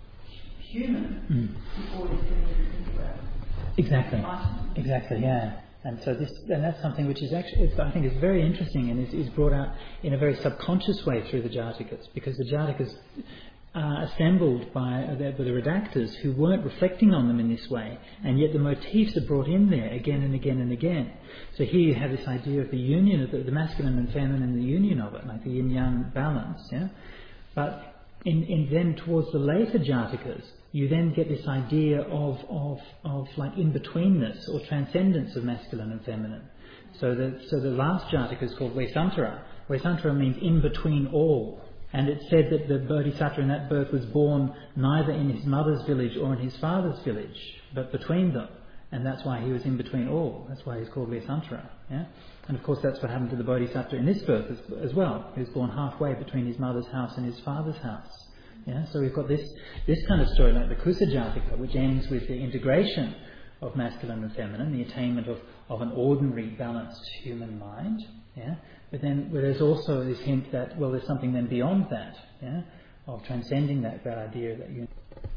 human mm. before you can even think about Exactly. Exactly, yeah. And so this, and that's something which is actually, it's, I think, is very interesting, and is, is brought out in a very subconscious way through the Jatakas, because the Jatakas are assembled by the, the redactors who weren't reflecting on them in this way, and yet the motifs are brought in there again and again and again. So here you have this idea of the union of the, the masculine and feminine, the union of it, like the yin-yang balance, yeah. But in, in then towards the later Jatakas, you then get this idea of, of, of like in-betweenness or transcendence of masculine and feminine. So the, so the last Jataka is called Vesantara. Vesantara means in between all. And it's said that the Bodhisattva in that birth was born neither in his mother's village or in his father's village, but between them. And that's why he was in between all. That's why he's called Vesantara. Yeah? And of course that's what happened to the Bodhisattva in this birth as, as well. He was born halfway between his mother's house and his father's house. Yeah, so we've got this this kind of story like the Kusa Jataka, which ends with the integration of masculine and feminine, the attainment of, of an ordinary, balanced human mind. Yeah, but then well, there's also this hint that, well, there's something then beyond that, yeah, of transcending that, that idea that you.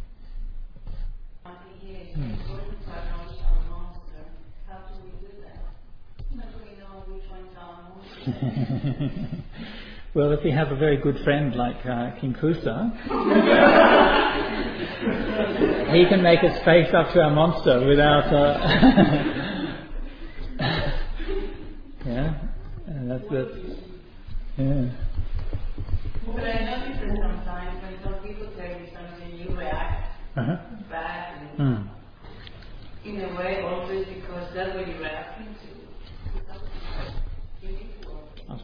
Hmm. How do we do that? How do we know which one's our monster? Well, if you have a very good friend like uh, King Kusa, he can make us face up to our monster without... Uh, yeah, and that's... that's yeah. But I notice that sometimes when some people tell you something, you react uh-huh. badly. Mm. In a way, always because that's what you're reacting to.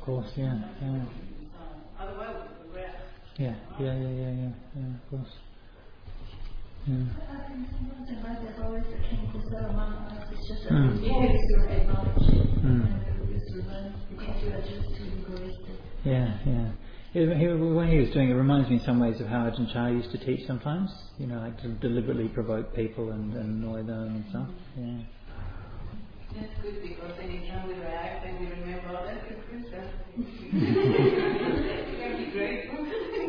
course, yeah, yeah. Otherwise, we regret. Yeah, yeah, yeah, yeah, yeah, yeah, of course. Yeah. I think sometimes in life there's always a chemical cell among us. It's just that Mm. we always don't acknowledge it. Mm. And we just learn because we are just too egoistic. Yeah, yeah. He, he, when he was doing it, it reminds me in some ways of how Ajahn Chah used to teach sometimes. You know, like to deliberately provoke people and, and annoy them and stuff. Yeah. That's good because anytime we react and we remember, oh, that's a good stuff. You can be grateful.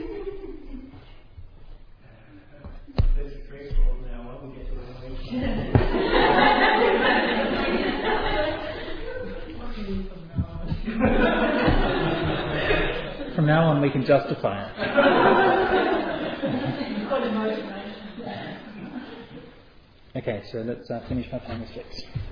There's a phrase from now on, we get to annoy From now on, we can justify it. Okay, so let's uh, finish by time six.